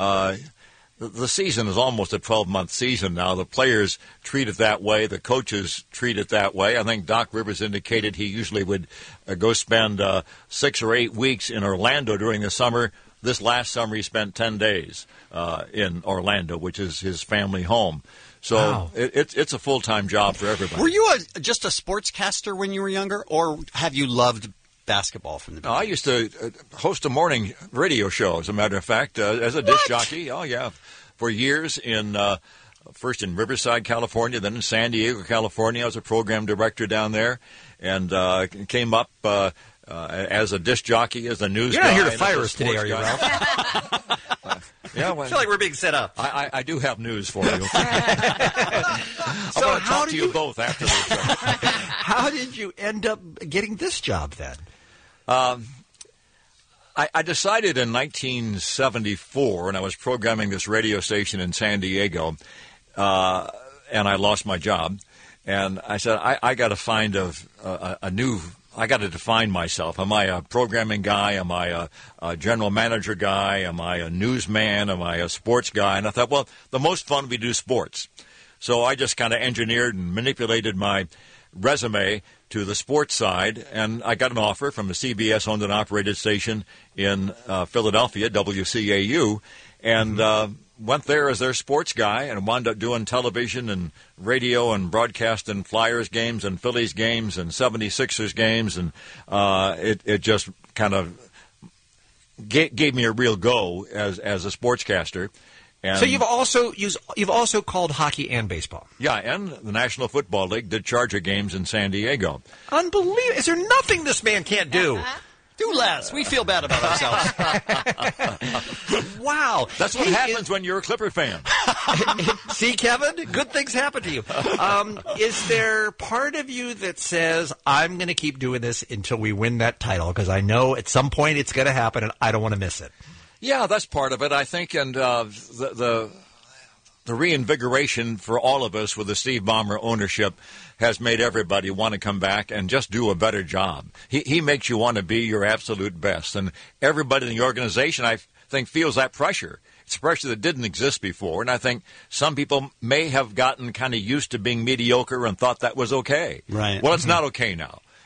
the season is almost a 12-month season now. The players treat it that way. The coaches treat it that way. I think Doc Rivers indicated he usually would go spend 6 or 8 weeks in Orlando during the summer. This last summer, he spent 10 days in Orlando, which is his family home. So wow. It's a full-time job for everybody. Were you just a sportscaster when you were younger, or have you loved basketball from the beginning? I used to host a morning radio show, as a matter of fact, as a disc jockey. Oh, yeah, for years first in Riverside, California, then in San Diego, California. I was a program director down there, and came up as a disc jockey, as a news guy. You're not here to fire us today, are you, Ralph? Yeah, I feel like we're being set up. I do have news for you. I want to talk to you both after this show. How did you end up getting this job then? I decided in 1974, and I was programming this radio station in San Diego, and I lost my job. And I said, I got to find I got to define myself. Am I a programming guy? Am I a general manager guy? Am I a newsman? Am I a sports guy? And I thought, well, the most fun we do sports. So I just kind of engineered and manipulated my resume to the sports side, and I got an offer from a CBS owned and operated station in Philadelphia, WCAU, and went there as their sports guy and wound up doing television and radio and broadcasting Flyers games and Phillies games and 76ers games, and it just kind of gave me a real go as a sportscaster. And so you've also called hockey and baseball. Yeah, and the National Football League did Charger games in San Diego. Unbelievable. Is there nothing this man can't do? Do less. We feel bad about ourselves. Wow. That's what happens when you're a Clipper fan. See, Kevin? Good things happen to you. Is there part of you that says, I'm going to keep doing this until we win that title, because I know at some point it's going to happen and I don't want to miss it? Yeah, that's part of it, I think, and the reinvigoration for all of us with the Steve Ballmer ownership has made everybody want to come back and just do a better job. He makes you want to be your absolute best, and everybody in the organization, I think, feels that pressure. It's pressure that didn't exist before, and I think some people may have gotten kind of used to being mediocre and thought that was okay. Right. Well, it's not okay now.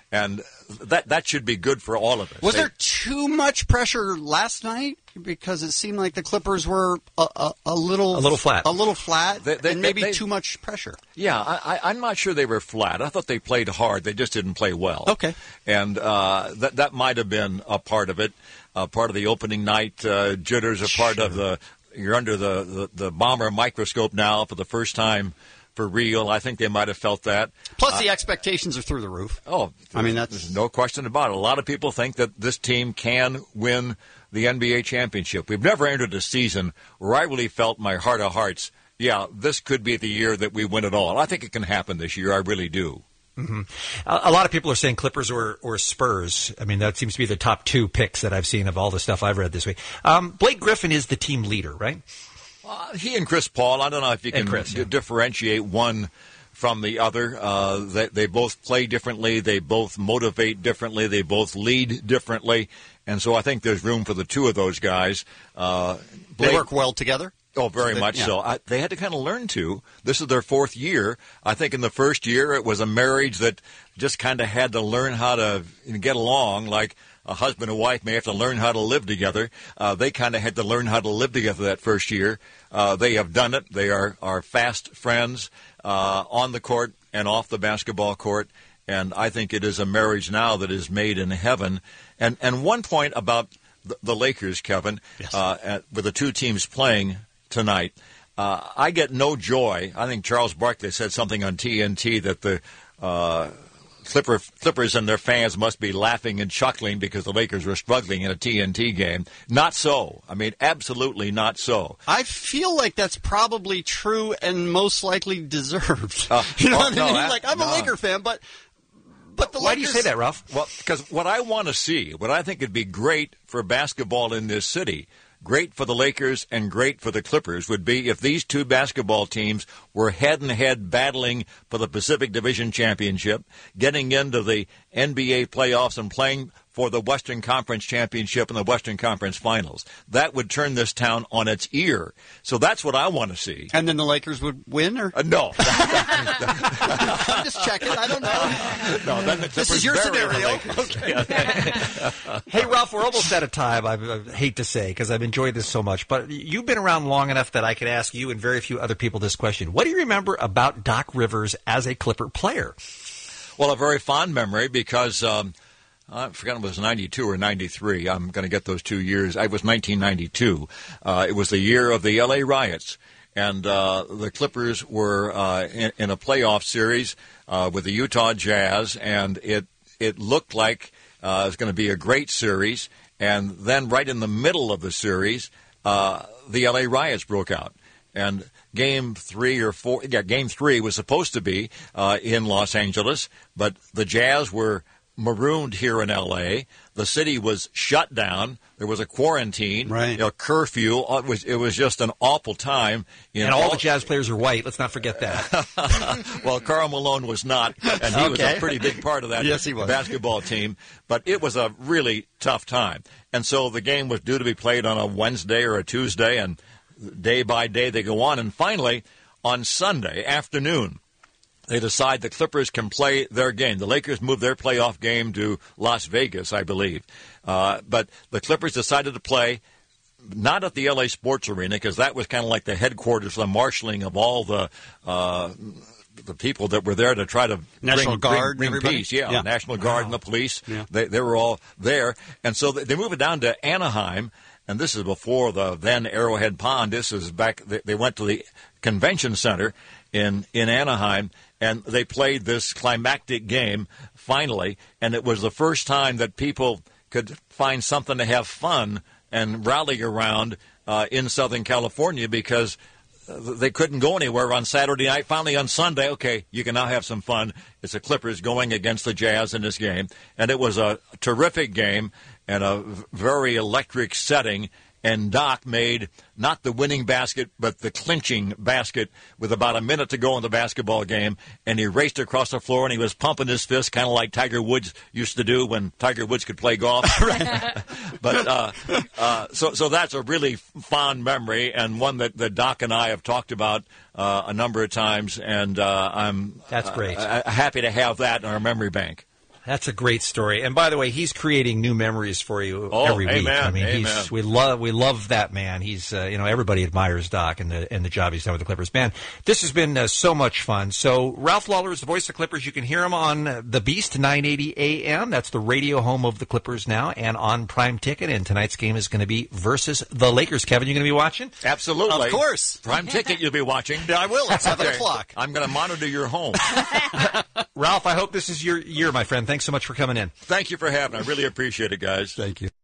And that should be good for all of us. Was there too much pressure last night? Because it seemed like the Clippers were a little flat. A little flat, and maybe they, too much pressure. Yeah, I'm not sure they were flat. I thought they played hard. They just didn't play well. Okay. And that might have been a part of it, part of the opening night jitters, a part of you're under the Bomber microscope now for the first time. For real, I think they might have felt that. Plus, the expectations are through the roof. Oh, I mean, there's no question about it. A lot of people think that this team can win the NBA championship. We've never entered a season where I really felt my heart of hearts, yeah, this could be the year that we win it all. I think it can happen this year. I really do. Mm-hmm. A lot of people are saying Clippers or Spurs. I mean, that seems to be the top two picks that I've seen of all the stuff I've read this week. Blake Griffin is the team leader, right? He and Chris Paul, I don't know if you can differentiate one from the other. They both play differently. They both motivate differently. They both lead differently. And so I think there's room for the two of those guys. They work well together? Oh, very much so. They had to kind of learn to. This is their fourth year. I think in the first year it was a marriage that just kind of had to learn how to get along, like a husband and wife may have to learn how to live together. They kind of had to learn how to live together that first year. They have done it. They are fast friends on the court and off the basketball court. And I think it is a marriage now that is made in heaven. And one point about the Lakers, Kevin, with the two teams playing tonight, I get no joy. I think Charles Barkley said something on TNT that the Clippers and their fans must be laughing and chuckling because the Lakers were struggling in a TNT game. Not so. I mean, absolutely not so. I feel like that's probably true and most likely deserved. You know what I mean? Like, I'm a Laker fan, but the Why Lakers... do you say that, Ralph? Well, because what I want to see, what I think would be great for basketball in this city, great for the Lakers and great for the Clippers, would be if these two basketball teams were head-and-head battling for the Pacific Division Championship, getting into the NBA playoffs and playing for the Western Conference Championship and the Western Conference Finals. That would turn this town on its ear. So that's what I want to see. And then the Lakers would win? Or no. I'm just checking. I don't know. No, then the this is your scenario. Okay. Hey, Ralph, we're almost out of time. I hate to say, because I've enjoyed this so much. But you've been around long enough that I could ask you and very few other people this question. What do you remember about Doc Rivers as a Clipper player? Well, a very fond memory because I forgot it was 92 or 93. I'm going to get those 2 years. It was 1992. It was the year of the L.A. riots. And the Clippers were in a playoff series with the Utah Jazz, and it looked like it was going to be a great series. And then right in the middle of the series, the L.A. riots broke out. And Game 3 was supposed to be in Los Angeles, but the Jazz were marooned here in L.A. The city was shut down. There was a quarantine, curfew. It was just an awful time. And all the Jazz players are white. Let's not forget that. Well, Karl Malone was not, and he was a pretty big part of that basketball team. But it was a really tough time. And so the game was due to be played on a Wednesday or a Tuesday, and day by day they go on. And finally, on Sunday afternoon, they decide the Clippers can play their game. The Lakers moved their playoff game to Las Vegas, I believe. But the Clippers decided to play not at the L.A. Sports Arena, because that was kind of like the headquarters, the marshaling of all the people that were there to try to bring peace. Yeah, National Guard and the police. Yeah. They were all there. And so they moved it down to Anaheim. And this is before the then Arrowhead Pond. This is back. They went to the convention center in Anaheim, and they played this climactic game finally. And it was the first time that people could find something to have fun and rally around in Southern California, because they couldn't go anywhere on Saturday night. Finally on Sunday, okay, you can now have some fun. It's the Clippers going against the Jazz in this game. And it was a terrific game and a very electric setting. And Doc made not the winning basket, but the clinching basket with about a minute to go in the basketball game. And he raced across the floor, and he was pumping his fist, kind of like Tiger Woods used to do when Tiger Woods could play golf. But so that's a really fond memory, and one that Doc and I have talked about a number of times. And I'm that's great. Happy to have that in our memory bank. That's a great story. And by the way, he's creating new memories for you every week. Amen, I mean, amen. we love that man. He's everybody admires Doc and the job he's done with the Clippers. Man, this has been so much fun. So Ralph Lawler is the voice of the Clippers. You can hear him on The Beast 980 AM. That's the radio home of the Clippers now, and on Prime Ticket. And tonight's game is going to be versus the Lakers. Kevin, you going to be watching? Absolutely. Of course. Prime Ticket you'll be watching. Yeah, I will. It's 7 o'clock. I'm going to monitor your home. Ralph, I hope this is your year, my friend. Thanks so much for coming in. Thank you for having me. I really appreciate it, guys. Thank you.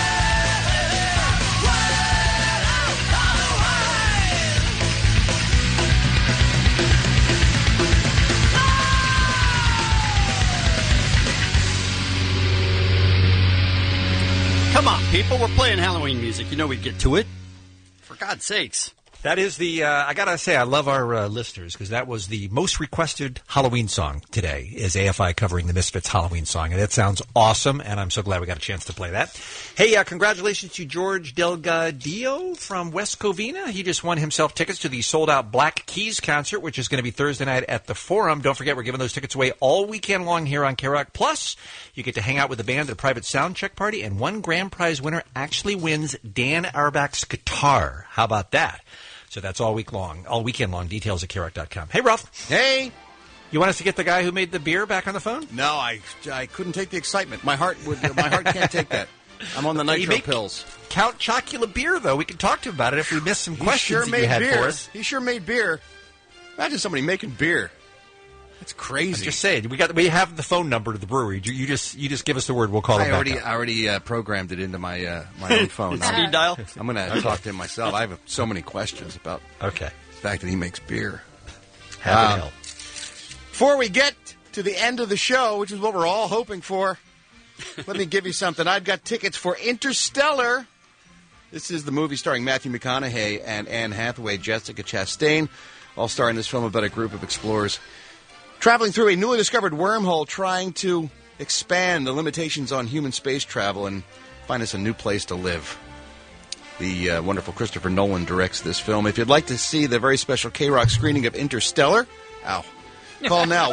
Come on, people. We're playing Halloween music. You know we'd get to it. For God's sakes. That is I got to say, I love our listeners because that was the most requested Halloween song today is AFI covering the Misfits Halloween song. And that sounds awesome, and I'm so glad we got a chance to play that. Hey, congratulations to George Delgadillo from West Covina. He just won himself tickets to the sold-out Black Keys concert, which is going to be Thursday night at the Forum. Don't forget, we're giving those tickets away all weekend long here on K-Rock. Plus, you get to hang out with the band at a private sound check party, and one grand prize winner actually wins Dan Auerbach's guitar. How about that? So that's all weekend long. Details at KROC.com. Hey, Ralph. Hey. You want us to get the guy who made the beer back on the phone? No, I couldn't take the excitement. My heart can't take that. I'm on the nitro pills. Count Chocula beer, though. We can talk to him about it if we missed some questions that you had for us. He sure made beer. Imagine somebody making beer. That's crazy. I'm just saying, we have the phone number to the brewery. You just give us the word. We'll call him back up. I already programmed it into my own phone. Speed dial. I'm going to talk to him myself. I have so many questions about the fact that he makes beer. Happy hell. Before we get to the end of the show, which is what we're all hoping for, let me give you something. I've got tickets for Interstellar. This is the movie starring Matthew McConaughey and Anne Hathaway, Jessica Chastain, all star in this film about a group of explorers traveling through a newly discovered wormhole, trying to expand the limitations on human space travel and find us a new place to live. The wonderful Christopher Nolan directs this film. If you'd like to see the very special K-Rock screening of Interstellar, call now,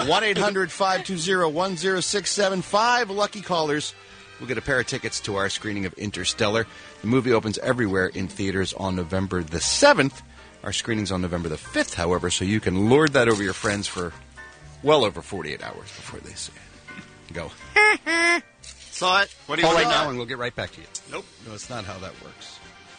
1-800-520-1067. 5 lucky callers will get a pair of tickets to our screening of Interstellar. The movie opens everywhere in theaters on November the 7th. Our screening's on November the 5th, however, so you can lord that over your friends for well over 48 hours before they see it. Go. Saw it. What do you Call want right now and we'll get right back to you. Nope. No, it's not how that works.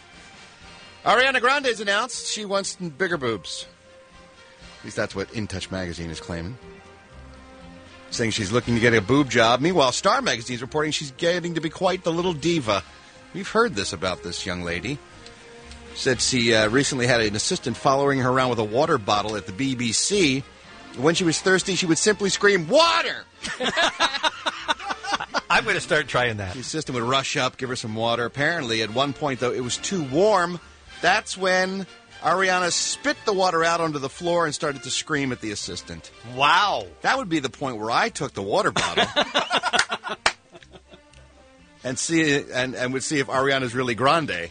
Ariana Grande's announced she wants bigger boobs. At least that's what In Touch magazine is claiming. Saying she's looking to get a boob job. Meanwhile, Star magazine is reporting she's getting to be quite the little diva. We've heard this about this young lady. Said she recently had an assistant following her around with a water bottle at the BBC. When she was thirsty, she would simply scream, "Water!" I'm going to start trying that. The assistant would rush up, give her some water. Apparently, at one point, though, it was too warm. That's when Ariana spit the water out onto the floor and started to scream at the assistant. Wow. That would be the point where I took the water bottle and would see if Ariana's really grande.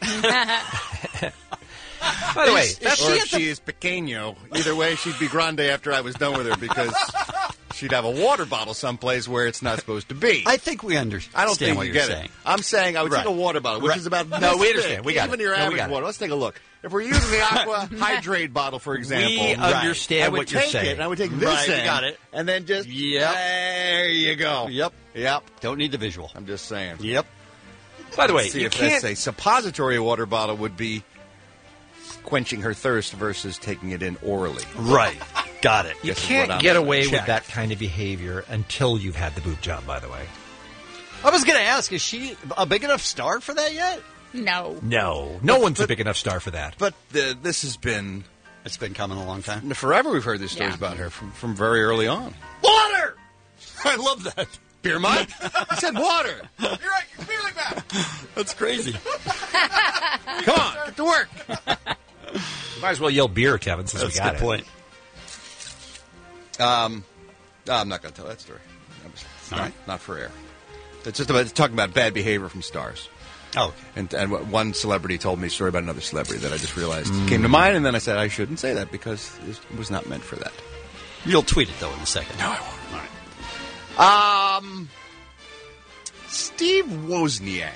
By the way, or if she is pequeño. Either way, she'd be grande after I was done with her because she'd have a water bottle someplace where it's not supposed to be. I think we understand. I don't think what you you're get saying. it. I'm saying I would take a water bottle, which is about No, this we understand. big, We got even it. your No, we average got it. water. Let's take a look. If we're using the Aqua Hydrate bottle, for example, We understand what you're saying. I would take it, and I would take this we end, got it. and then just, there you go. Yep. Don't need the visual. I'm just saying. Yep. By the way, see you if can't... a suppository water bottle would be quenching her thirst versus taking it in orally. Right. Got it. You This is can't what I'm get saying. away Check. with that kind of behavior until you've had the boob job, by the way. I was going to ask, is she a big enough star for that yet? No. No one's a big enough star for that. But this has been... It's been coming a long time. Forever we've heard these stories about her from very early on. Water! I love that. Beer mug? He said water. You're right. You're feeling bad. That's crazy. Come on, get to work. Might as well yell beer, Kevin, since That's we got a good point. I'm not going to tell that story. Not for air. It's just about talking about bad behavior from stars. Oh, okay. And one celebrity told me a story about another celebrity that I just realized came to mind, and then I said I shouldn't say that because it was not meant for that. You'll tweet it, though, in a second. No, I won't. All right. Steve Wozniak.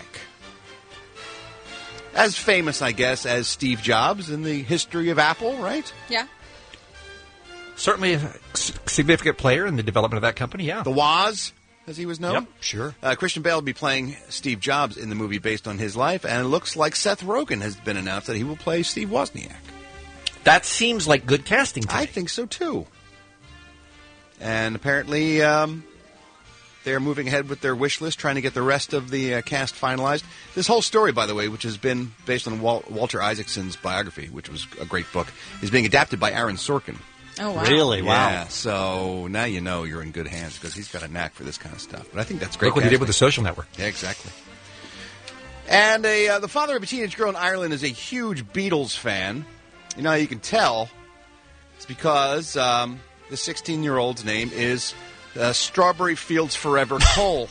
As famous, I guess, as Steve Jobs in the history of Apple, right? Yeah. Certainly a significant player in the development of that company, yeah. The Woz, as he was known. Yep, sure. Christian Bale will be playing Steve Jobs in the movie based on his life, and it looks like Seth Rogen has been announced that he will play Steve Wozniak. That seems like good casting to me. I think so, too. And apparently they're moving ahead with their wish list, trying to get the rest of the cast finalized. This whole story, by the way, which has been based on Walter Isaacson's biography, which was a great book, is being adapted by Aaron Sorkin. Oh, wow. Really? Wow. Yeah, so now you know you're in good hands because he's got a knack for this kind of stuff. But I think that's great. Look what he did with The Social Network. Yeah, exactly. And the father of a teenage girl in Ireland is a huge Beatles fan. You know how you can tell? It's because the 16-year-old's name is Strawberry Fields Forever Cole.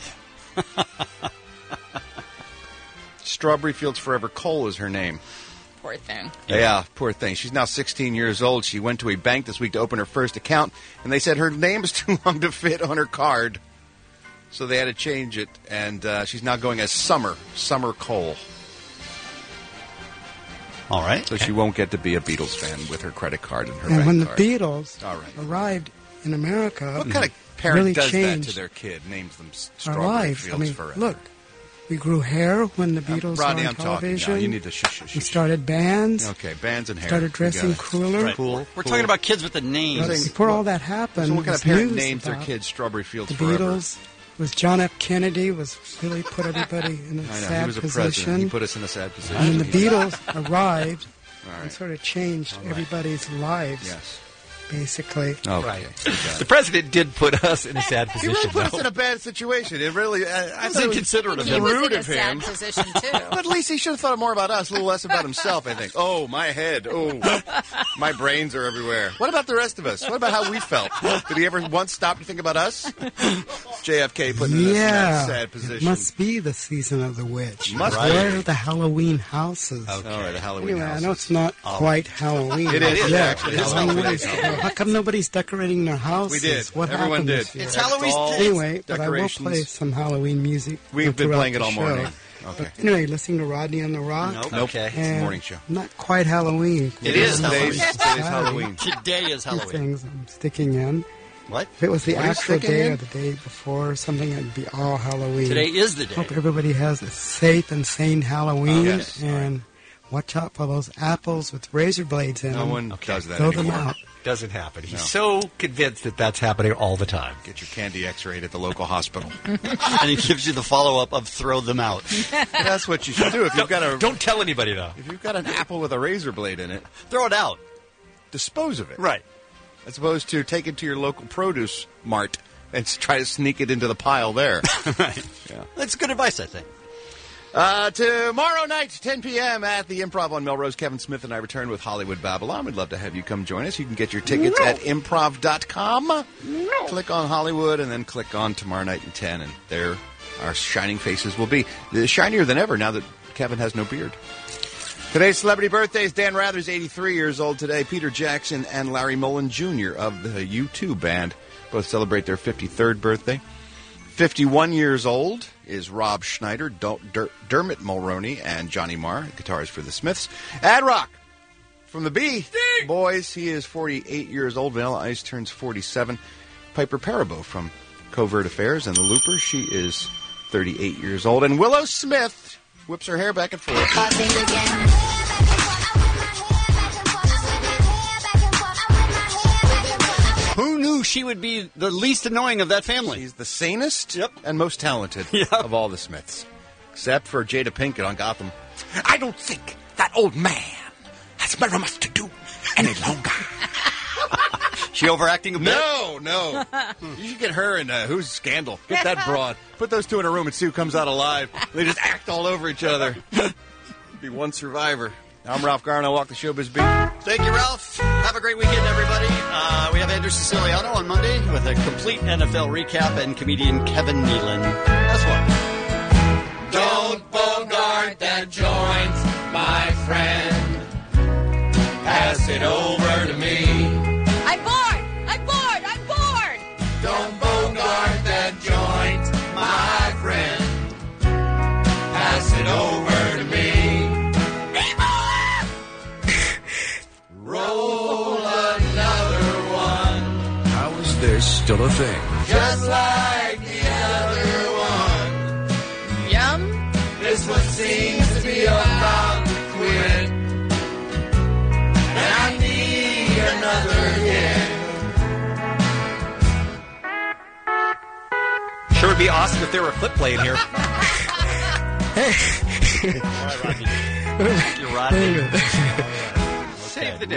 Strawberry Fields Forever Cole is her name. Poor thing. Yeah, poor thing. She's now 16 years old. She went to a bank this week to open her first account, and they said her name is too long to fit on her card. So they had to change it, and she's now going as Summer Cole. All right. So she won't get to be a Beatles fan with her credit card and her And bank when card. the Beatles arrived in America, What kind of parent really does changed that to their kid? Names them our Strawberry lives. Fields I mean, Forever. look, we grew hair when the Beatles Rodney, were on I'm talking television. now. You need to shush. We started bands. Okay, bands and hair. Started dressing You got it. cooler. Right. Cool. We're talking about kids with the names. Before all that happened, So what kind of this parent news names their about kids Strawberry Fields the Forever? Beatles was John F. Kennedy was really put everybody in a I know, sad he was a position. president. He put us in a sad position. And when the Beatles arrived All right. and sort of changed everybody's lives, Yes. basically. Okay. The president did put us in a sad He position. really put us though. in a bad situation. It really, I was thought it inconsiderate of He him. was rude in a of him. sad position, too. But at least he should have thought more about us, a little less about himself, I think. Oh, my head. Oh, my brains are everywhere. What about the rest of us? What about how we felt? Did he ever once stop to think about us? JFK putting us in that sad It position. must be the season of the witch. Must Where be. are the Halloween houses? All right, the Halloween Anyway, houses. I know it's not quite Halloween. It is, Yeah, actually. it's It's long Halloween. ways to go. How come nobody's decorating their houses? We did. What Everyone happened did. this year? It's Halloween. Anyway, but I will decorations. play some Halloween music. We've been throughout playing it the all show. morning. Okay. But anyway, listening to Rodney on the Rock. Nope. Nope. Okay. It's a and morning show. Not quite Halloween. It is Today's Halloween. Halloween. Today is Two Halloween. things I'm sticking in. What? If it was the What are you actual sticking day in? or the day before or something, it'd be all Halloween. Today is the day. Hope everybody has a safe and sane Halloween. Yes. And watch out for those apples with razor blades in No them. one does that Throw them anymore. out. Doesn't happen. He's No. so convinced that that's happening all the time. Get your candy x-rayed at the local hospital. And he gives you the follow-up of throw them out. That's what you should do. If you've got a Don't tell anybody, though. if you've got an apple with a razor blade in it, Throw it out. dispose of it. Right. As opposed to take it to your local produce mart and try to sneak it into the pile there. Right. Yeah. That's good advice, I think. Tomorrow night, 10 p.m. at the Improv on Melrose, Kevin Smith and I return with Hollywood Babylon. We'd love to have you come join us. You can get your tickets at improv.com. Click on Hollywood and then click on tomorrow night at 10, and there our shining faces will be. They're shinier than ever now that Kevin has no beard. Today's celebrity birthdays. Dan Rather's 83 years old today. Peter Jackson and Larry Mullen Jr. of the U2 band both celebrate their 53rd birthday. 51 years old is Rob Schneider, Dermot Mulroney, and Johnny Marr, guitarist for the Smiths. Ad Rock from the B Boys, he is 48 years old. Vanilla Ice turns 47. Piper Perabo from Covert Affairs and the Loopers, she is 38 years old. And Willow Smith whips her hair back and forth. Who knew she would be the least annoying of that family? She's the sanest and most talented of all the Smiths. Except for Jada Pinkett on Gotham. I don't think that old man has very much to do any longer. She overacting a bit? No. You should get her in Who's Scandal. Get that broad. Put those two in a room and see who comes out alive. They just act all over each other. Be one survivor. I'm Ralph Garno. Walk the Showbiz Beat. Thank you, Ralph. Have a great weekend, everybody. We have Andrew Siciliano on Monday with a complete NFL recap and comedian Kevin Nealon as well. Don't bogart that joint, my friend. Pass it over to me. I'm bored! Don't bogart that joint, my friend. still a thing. Just like the other one. Yum. This one seems to be about to quit. And I need another hit. Sure would be awesome if there were a clip playing here. You're Rodney. Save the day.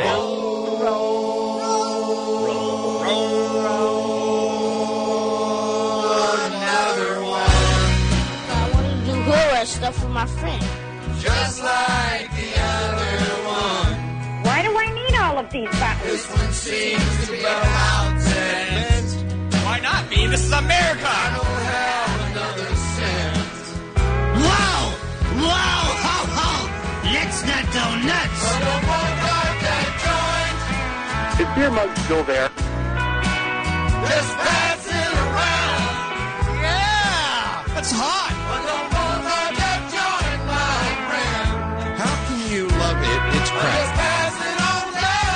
Another one. I want to do horror stuff with my friend. Just like the other one. Why do I need all of these buttons? This one seems to be about to end. Why not me? This is America. I don't have another cent. Wow! Wow! Ho, ho! Let's not go nuts! But I won't like that joint. Is beer mug still there? Just pass it around. Yeah! That's hot. But I won't like that joint, my friend. How can you love it? It's Just crap. pass it on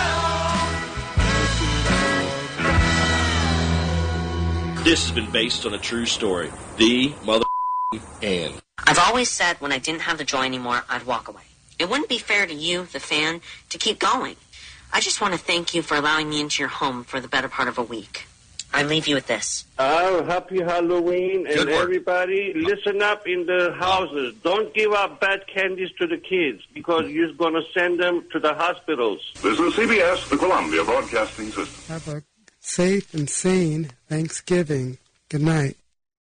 down. This has been based on a true story. The mother and. I've always said when I didn't have the joy anymore, I'd walk away. It wouldn't be fair to you, the fan, to keep going. I just want to thank you for allowing me into your home for the better part of a week. I leave you with this. Oh, happy Halloween, and everybody listen up in the houses. Don't give out bad candies to the kids because you're going to send them to the hospitals. This is CBS, the Columbia Broadcasting System. Have a safe and sane Thanksgiving. Good night.